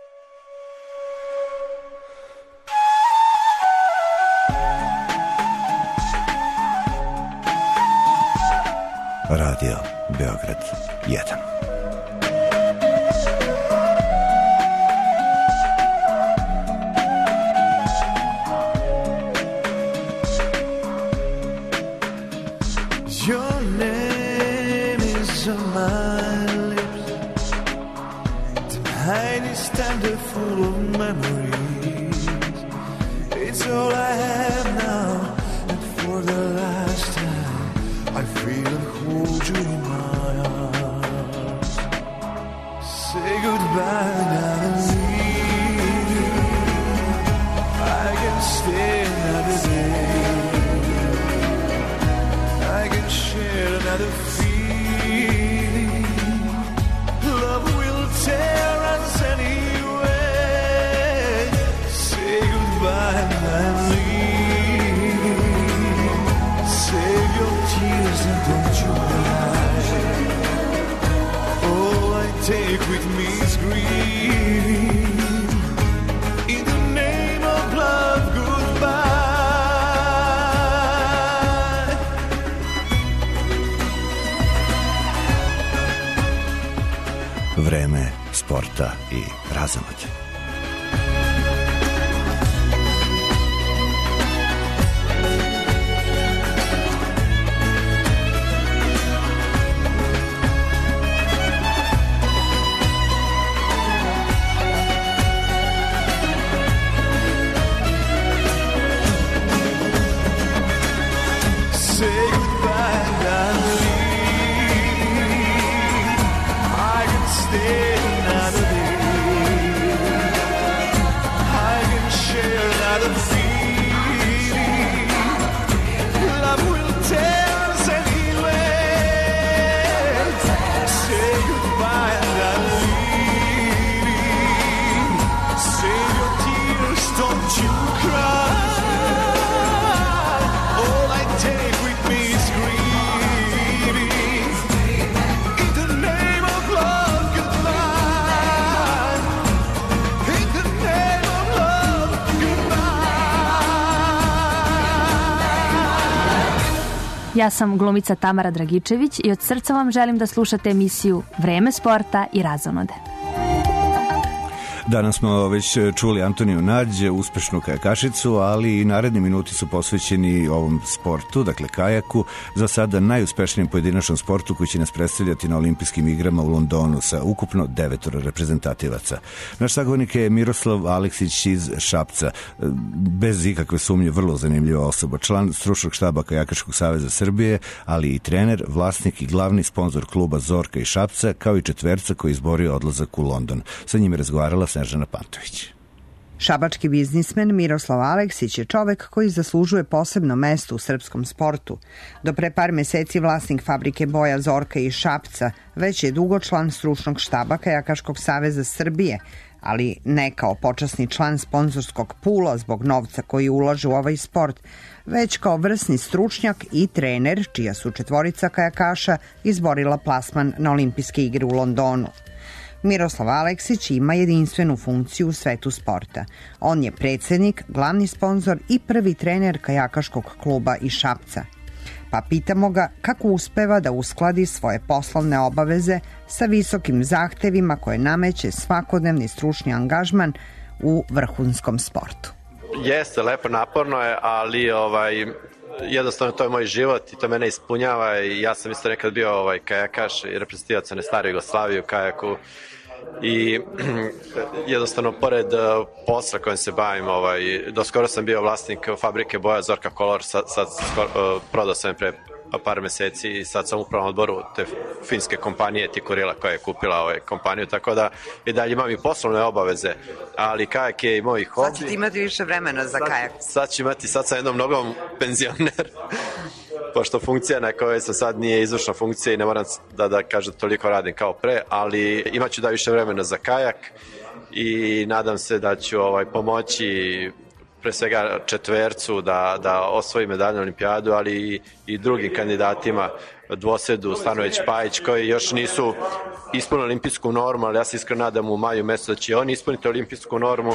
Radio Beograd jedan. Your name is on my lips, tiny standard full of memories. It's all I have now, and for the last time I feel and hold you in my arms. Say goodbye now and leave. I can stay another day. I can share another feeling. Love will tear us anyway. Say goodbye and leave. Save your tears and don't you cry. All I take with me is grief. In the name of love, goodbye. Vreme sporta i razonode. Say goodbye and leave. I can stay another day. I can share another feeling. Love will tear us anyway. Say goodbye and leave. Save your tears, don't you cry. All I take with me is grieving. In the name of love, goodbye. In the name of love, goodbye. Ja sam glumica Tamara Dragičević i od srca vam želim da slušate emisiju Vreme sporta i razonode. Danas smo već čuli Antoniju Nađ, uspešnu kajakašicu, ali i naredni minuti su posvećeni ovom sportu, dakle kajaku, za sada najuspešnijem pojedinačnom sportu koji će nas predstavljati na olimpijskim igrama u Londonu sa ukupno devetoro reprezentativaca. Naš sagovornik je Miroslav Aleksić iz Šapca, bez ikakve sumnje vrlo zanimljiva osoba, član stručnog štaba Kajakaškog saveza Srbije, ali i trener, vlasnik i glavni sponzor kluba Zorka iz Šapca, kao i četverca koji izborio odlazak u London. Sa njim je razgovarala Snežana Pantović. Šabački biznismen Miroslav Aleksić je čovek koji zaslužuje posebno mesto u srpskom sportu. Do pre par meseci vlasnik fabrike boja Zorka iz Šapca, već je dugo član stručnog štaba Kajakaškog saveza Srbije, ali ne kao počasni član sponzorskog pula zbog novca koji ulaže u ovaj sport, već kao vrsni stručnjak i trener, čija su četvorica kajakaša izborila plasman na olimpijske igre u Londonu. Miroslav Aleksić ima jedinstvenu funkciju u svetu sporta. On je predsednik, glavni sponzor i prvi trener kajakaškog kluba iz Šapca. Pa pitamo ga kako uspeva da uskladi svoje poslovne obaveze sa visokim zahtevima koje nameće svakodnevni stručni angažman u vrhunskom sportu. Jeste, lepo, naporno je, ali ovaj, jednostavno to je moj život i to mene ispunjava i ja sam isto nekad bio ovaj, kajakaš i reprezentativac na staroj Jugoslaviji u kajaku i jednostavno pored posla kojim se bavim, ovaj, doskoro sam bio vlasnik fabrike boja Zorka Color, sad, sad skoro, prodao sam pre par meseci i sad sam u upravnom odboru te finske kompanije Tikurila koja je kupila ovaj kompaniju, tako da i dalje imam i poslovne obaveze, ali kajak je i moj hobi. Sad ćete imati više vremena za kajak. Sad, sad ću imati, sad sam jednom nogom penzioner, pošto funkcija na kojoj sam sad nije izvršna funkcija i ne moram da, da kažem toliko radim kao pre, ali imat ću da više vremena za kajak i nadam se da ću ovaj, pomoći pre svega četvercu da, da osvoji medalju na olimpijadu, ali i, i drugim kandidatima, Dvosedu, Stanović, Pajić, koji još nisu ispunili olimpijsku normu, ali ja se iskreno nadam u maju mesecu da će oni ispuniti olimpijsku normu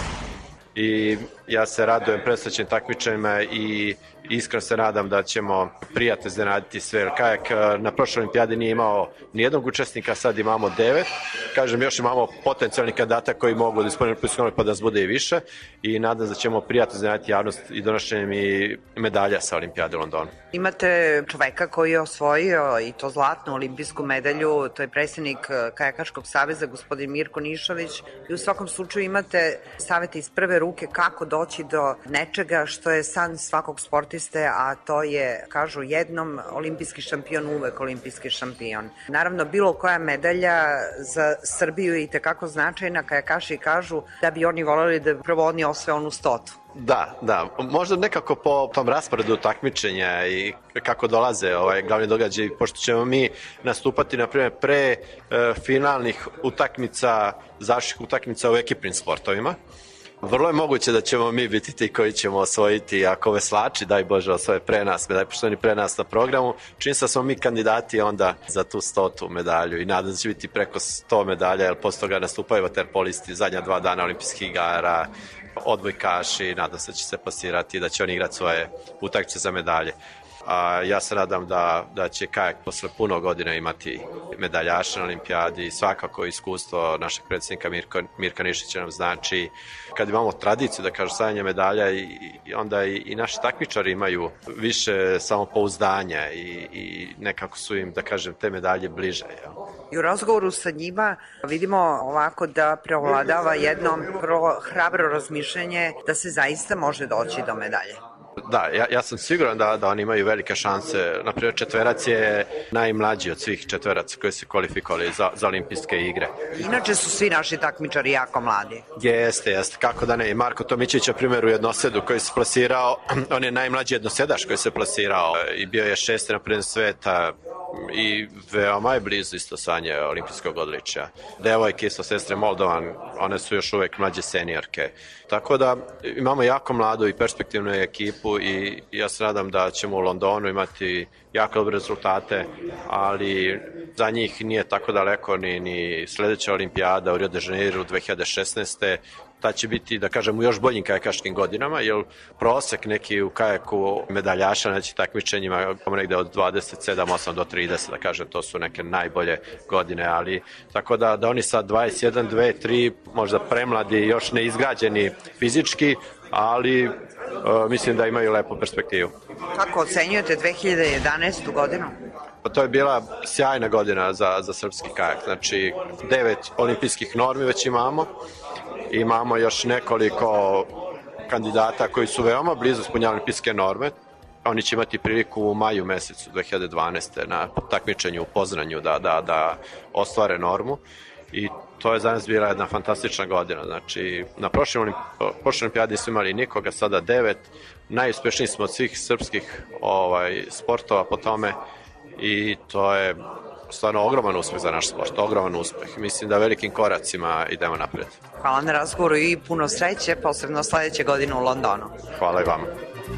i ja se radujem predstojećim takmičenjima i iskreno se nadam da ćemo prijatno iznenaditi sve. Kajak na prošloj olimpijadi nije imao nijednog učesnika, sad imamo devet. Kažem, još imamo potencijalnih kandidata koji mogu da ispuniti olimpijsku normu pa da nas bude i više i nadam se da ćemo prijatno iznenaditi javnost i donošenjem i medalja sa olimpijade u Londonu. Imate čoveka koji je osvojio i to zlatnu olimpijsku medalju, to je predsjednik Kajakaškog saveza, gospodin Mirko Nišović, i u svakom slučaju imate savete iz prve ruke kako doći do nečega što je san svakog sportiste, a to je, kažu, jednom olimpijski šampion, uvek olimpijski šampion. Naravno, bilo koja medalja za Srbiju je i tekako značajna, kajakaši kažu da bi oni voleli da prvo oni osvoje onu stotu. Da, da. Možda nekako po tom rasporedu takmičenja i kako dolaze ovaj glavni događaj, pošto ćemo mi nastupati, na primjer, pre e, finalnih utakmica, završnih utakmica u ekipnim sportovima. Vrlo je moguće da ćemo mi biti ti koji ćemo osvojiti, ako veslači, daj Bože, osvoje pre nas, medalje, pošto oni pre nas na programu, čini se da smo mi kandidati onda za tu stotu medalju i nadam se da će biti preko sto medalja, jer posle toga nastupaju vaterpolisti zadnja dva dana olimpijskih igara, odbojkaši, nadam se da će se plasirati i da će oni igrati svoje utakmice za medalje. A ja se nadam da, da će kajak posle puno godina imati medaljaša na olimpijadi i svakako iskustvo našeg predsjednika Mirko, Mirka Nišića nam znači. Kad imamo tradiciju, da kažu, stavljanja medalja i, i onda i, i naši takmičari imaju više samopouzdanja i, i nekako su im, da kažem, te medalje bliže. Ja. I u razgovoru sa njima vidimo ovako da preovladava jedno prvo hrabro razmišljanje da se zaista može doći do medalje. Da, ja, ja sam siguran da, da oni imaju velike šanse. Naprimjer, četverac je najmlađi od svih četveraca koji se kvalifikovali za, za olimpijske igre. Inače su svi naši takmičari jako mladi. Jeste, jeste, kako da ne. I Marko Tomićić, na primjer, u jednosedu koji se plasirao, on je najmlađi jednosedaš koji se plasirao i bio je šesti na prednjem sveta i veoma je blizu isto sanje olimpijskog odličja. Devojke isto, sestre Moldovan, one su još uvek mlađe seniorke. Tako da imamo jako mladu i perspektivnu ekipu i ja se nadam da ćemo u Londonu imati jako dobre rezultate, ali za njih nije tako daleko ni, ni sledeća olimpijada u Rio de Janeiro dve hiljade šesnaeste. Ta će biti, da kažem, u još boljim kajakaškim godinama, jer prosek neki u kajaku medaljaša na nećim takmičenjima negde od dvadeset sedam osam do trideset, da kažem, to su neke najbolje godine, ali tako da, da oni sad dvadeset jedan, dve, tri, možda premladi, još ne izgrađeni fizički, ali uh, mislim da imaju lepu perspektivu. Kako ocenjujete dve hiljade jedanaestu godinu? Pa to je bila sjajna godina za, za srpski kajak. Znači, devet olimpijskih normi već imamo. Imamo još nekoliko kandidata koji su veoma blizu ispunjavanja olimpijske norme. Oni će imati priliku u maju mesecu dve hiljade dvanaeste na takmičenju u Poznanju da, da, da ostvare normu. i to je za nas bila jedna fantastična godina. Znači, na prošloj olimpijadi smo imali nikoga, sada devet. Najuspešniji smo od svih srpskih ovaj, sportova po tome i to je stvarno ogroman uspeh za naš sport, ogroman uspeh. Mislim da velikim koracima idemo napred. Hvala na razgovoru i puno sreće, posebno sledeće godine u Londonu. Hvala i vama.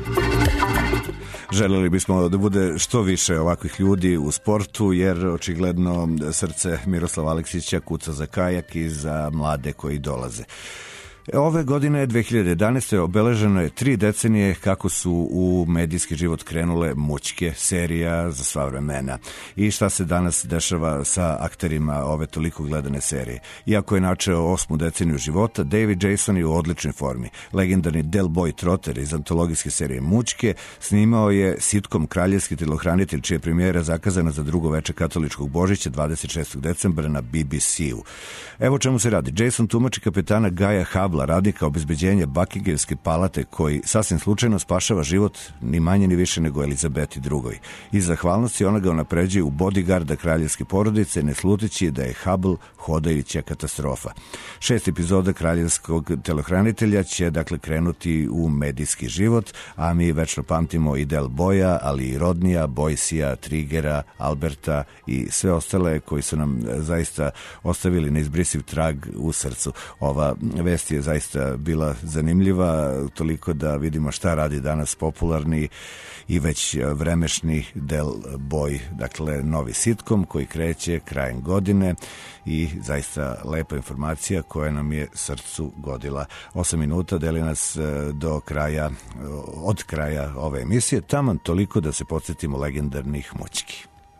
Želeli bismo da bude što više ovakvih ljudi u sportu, jer očigledno srce Miroslava Aleksića kuca za kajak i za mlade koji dolaze. Ove godine, dve hiljade jedanaeste. obeleženo je tri decenije kako su u medijski život krenule mućke, serija za sva vremena. I šta se danas dešava sa akterima ove toliko gledane serije. Iako je načeo osmu deceniju života, David Jason je u odličnoj formi. Legendarni Del Boy Trotter iz antologijske serije Mućke snimao je sitkom Kraljevski telohranitelj, čija je premijera zakazana za drugo veče katoličkog Božića dvadeset šestog decembra na B B C-u. Evo čemu se radi. Jason tumači kapetana Gaja Hubla, radnika obezbeđenja Buckinghamske palate, koji sasvim slučajno spašava život ni manje ni više nego Elizabeti drugoj. Iz zahvalnosti ona ga unapređuje u bodyguarda kraljevske porodice, ne sluteći da je Hubble hodajuća katastrofa. Šest epizoda Kraljevskog telohranitelja će dakle krenuti u medijski život, a mi večno pamtimo i Del Boya, ali i Rodnija, Boysija, Triggera, Alberta i sve ostale koji su nam zaista ostavili neizbrisiv trag u srcu. Ova vest je zaista bila zanimljiva, toliko da vidimo šta radi danas popularni i već vremešni Del Boy, dakle novi sitkom koji kreće krajem godine i zaista lepa informacija koja nam je srcu godila. Osam minuta deli nas do kraja, od kraja ove emisije, taman toliko da se podsjetimo legendarnih mućki.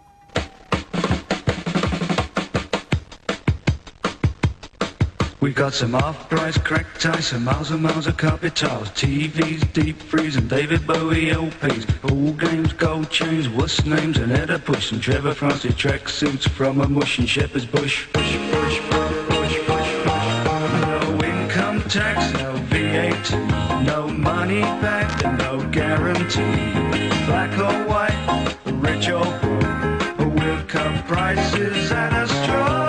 We got some off-price crack ties, some miles and miles of carpet tiles, T Vs, deep freeze, and David Bowie L Ps, pool games, gold chains, wuss names, and Edda Push, and Trevor Francis track suits from a mush and Shepherd's Bush. Push, push, push, push, push, push. No income tax, no V eight, no money back, and no guarantee. Black or white, rich or poor, we'll cut prices at a straw.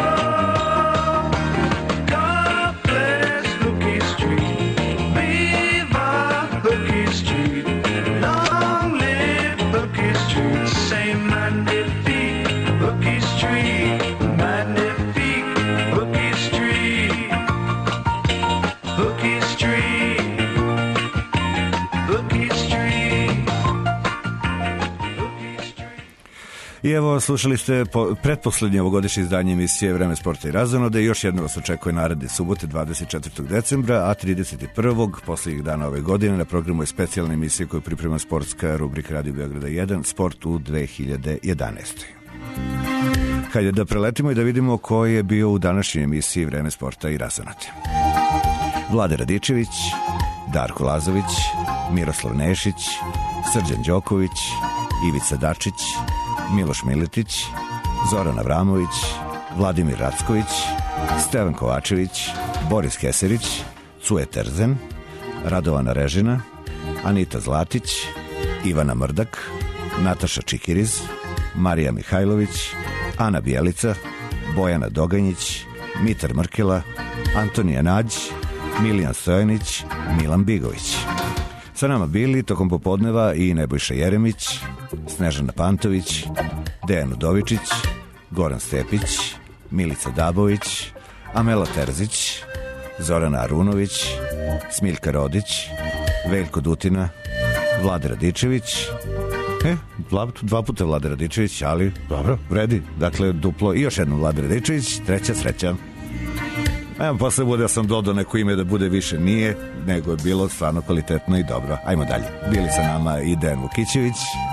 I evo, slušali ste po, pretposlednje ovogodišnje izdanje emisije Vreme sporta i razonode. Još jedno vas očekuje naredne subote dvadeset četvrtog decembra, a trideset prvog poslednjih dana ove godine na programu je specijalna emisija koju priprema sportska rubrika Radio Beograda jedan, Sport u dve hiljade jedanaestoj. Hajde da preletimo i da vidimo ko je bio u današnjoj emisiji Vreme sporta i razonode. Vlade Radičević, Darko Lazović, Miroslav Nešić, Srđan Đoković, Ivica Dačić, Miloš Miletić, Zoran Avramović, Vladimir Racković, Stevan Kovačević, Boris Keserić, Cuje Terzen, Radovana Režina, Anita Zlatić, Ivana Mrdak, Nataša Čikiriz, Marija Mihajlović, Ana Bijelica, Bojana Doganjić, Mitar Mrkela, Antonija Nađ, Milijan Stojanić, Milan Bigović. Sa nama bili tokom popodneva i Nebojša Jeremić, Snežana Pantović, Dejan Udovičić, Goran Stepić, Milica Dabović, Amela Terzić, Zorana Arunović, Smiljka Rodić, Veljko Dutina, Vlada Radičević. E, dva, dva puta Vlada Radičević, ali dobro, vredi. Dakle, duplo i još jednom Vlada Radičević, treća sreća. Evo, posle bude da sam dodao neko ime da bude više, nije, nego je bilo stvarno kvalitetno i dobro. Ajmo dalje. Bili sa nama i Dejan Vukićević,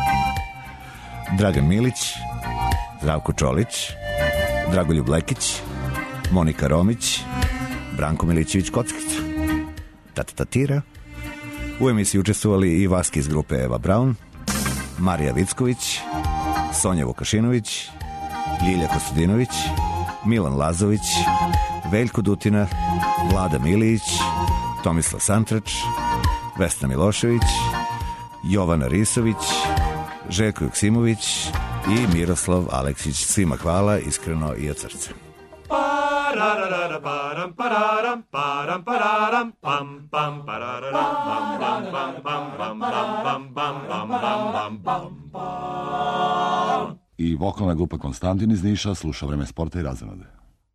Dragan Milić, Zdravko Čolić, Dragoljub Lekić, Monika Romić, Branko Milićević Kockica, Tata Tatira. U emisiji učestvovali i Vaski iz grupe Eva Braun, Marija Vicković, Sonja Vukašinović, Ljilja Kostadinović, Milan Lazović, Veljko Dutina, Vlada Milić, Tomislav Santrač, Vesna Milošević, Jovana Risović, Željko Joksimović i Miroslav Aleksić. Svima hvala, iskreno i od srca. pararara param pararam param pararam pam pam parararam bam bam bam bam bam bam bam bam bam bam bam. I vokalna grupa Konstantin iz Niša sluša Vreme sporta i razonode.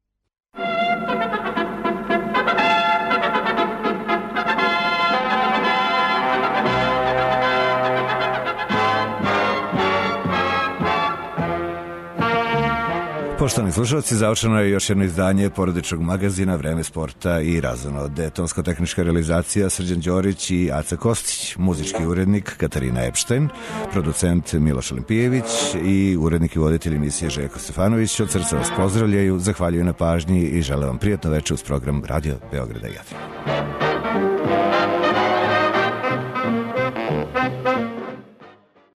Poštovani slušalci, završeno je još jedno izdanje porodičnog magazina Vreme sporta i razonode. Tonsko-tehnička realizacija Srđan Đorić i Aca Kostić, muzički urednik Katarina Epštajn, producent Miloš Olimpijević i urednik i voditelj emisije Željko Stefanović. Od srca vas pozdravljaju, zahvaljuju na pažnji i žele vam prijatno večer uz program Radio Beograda i Jadra.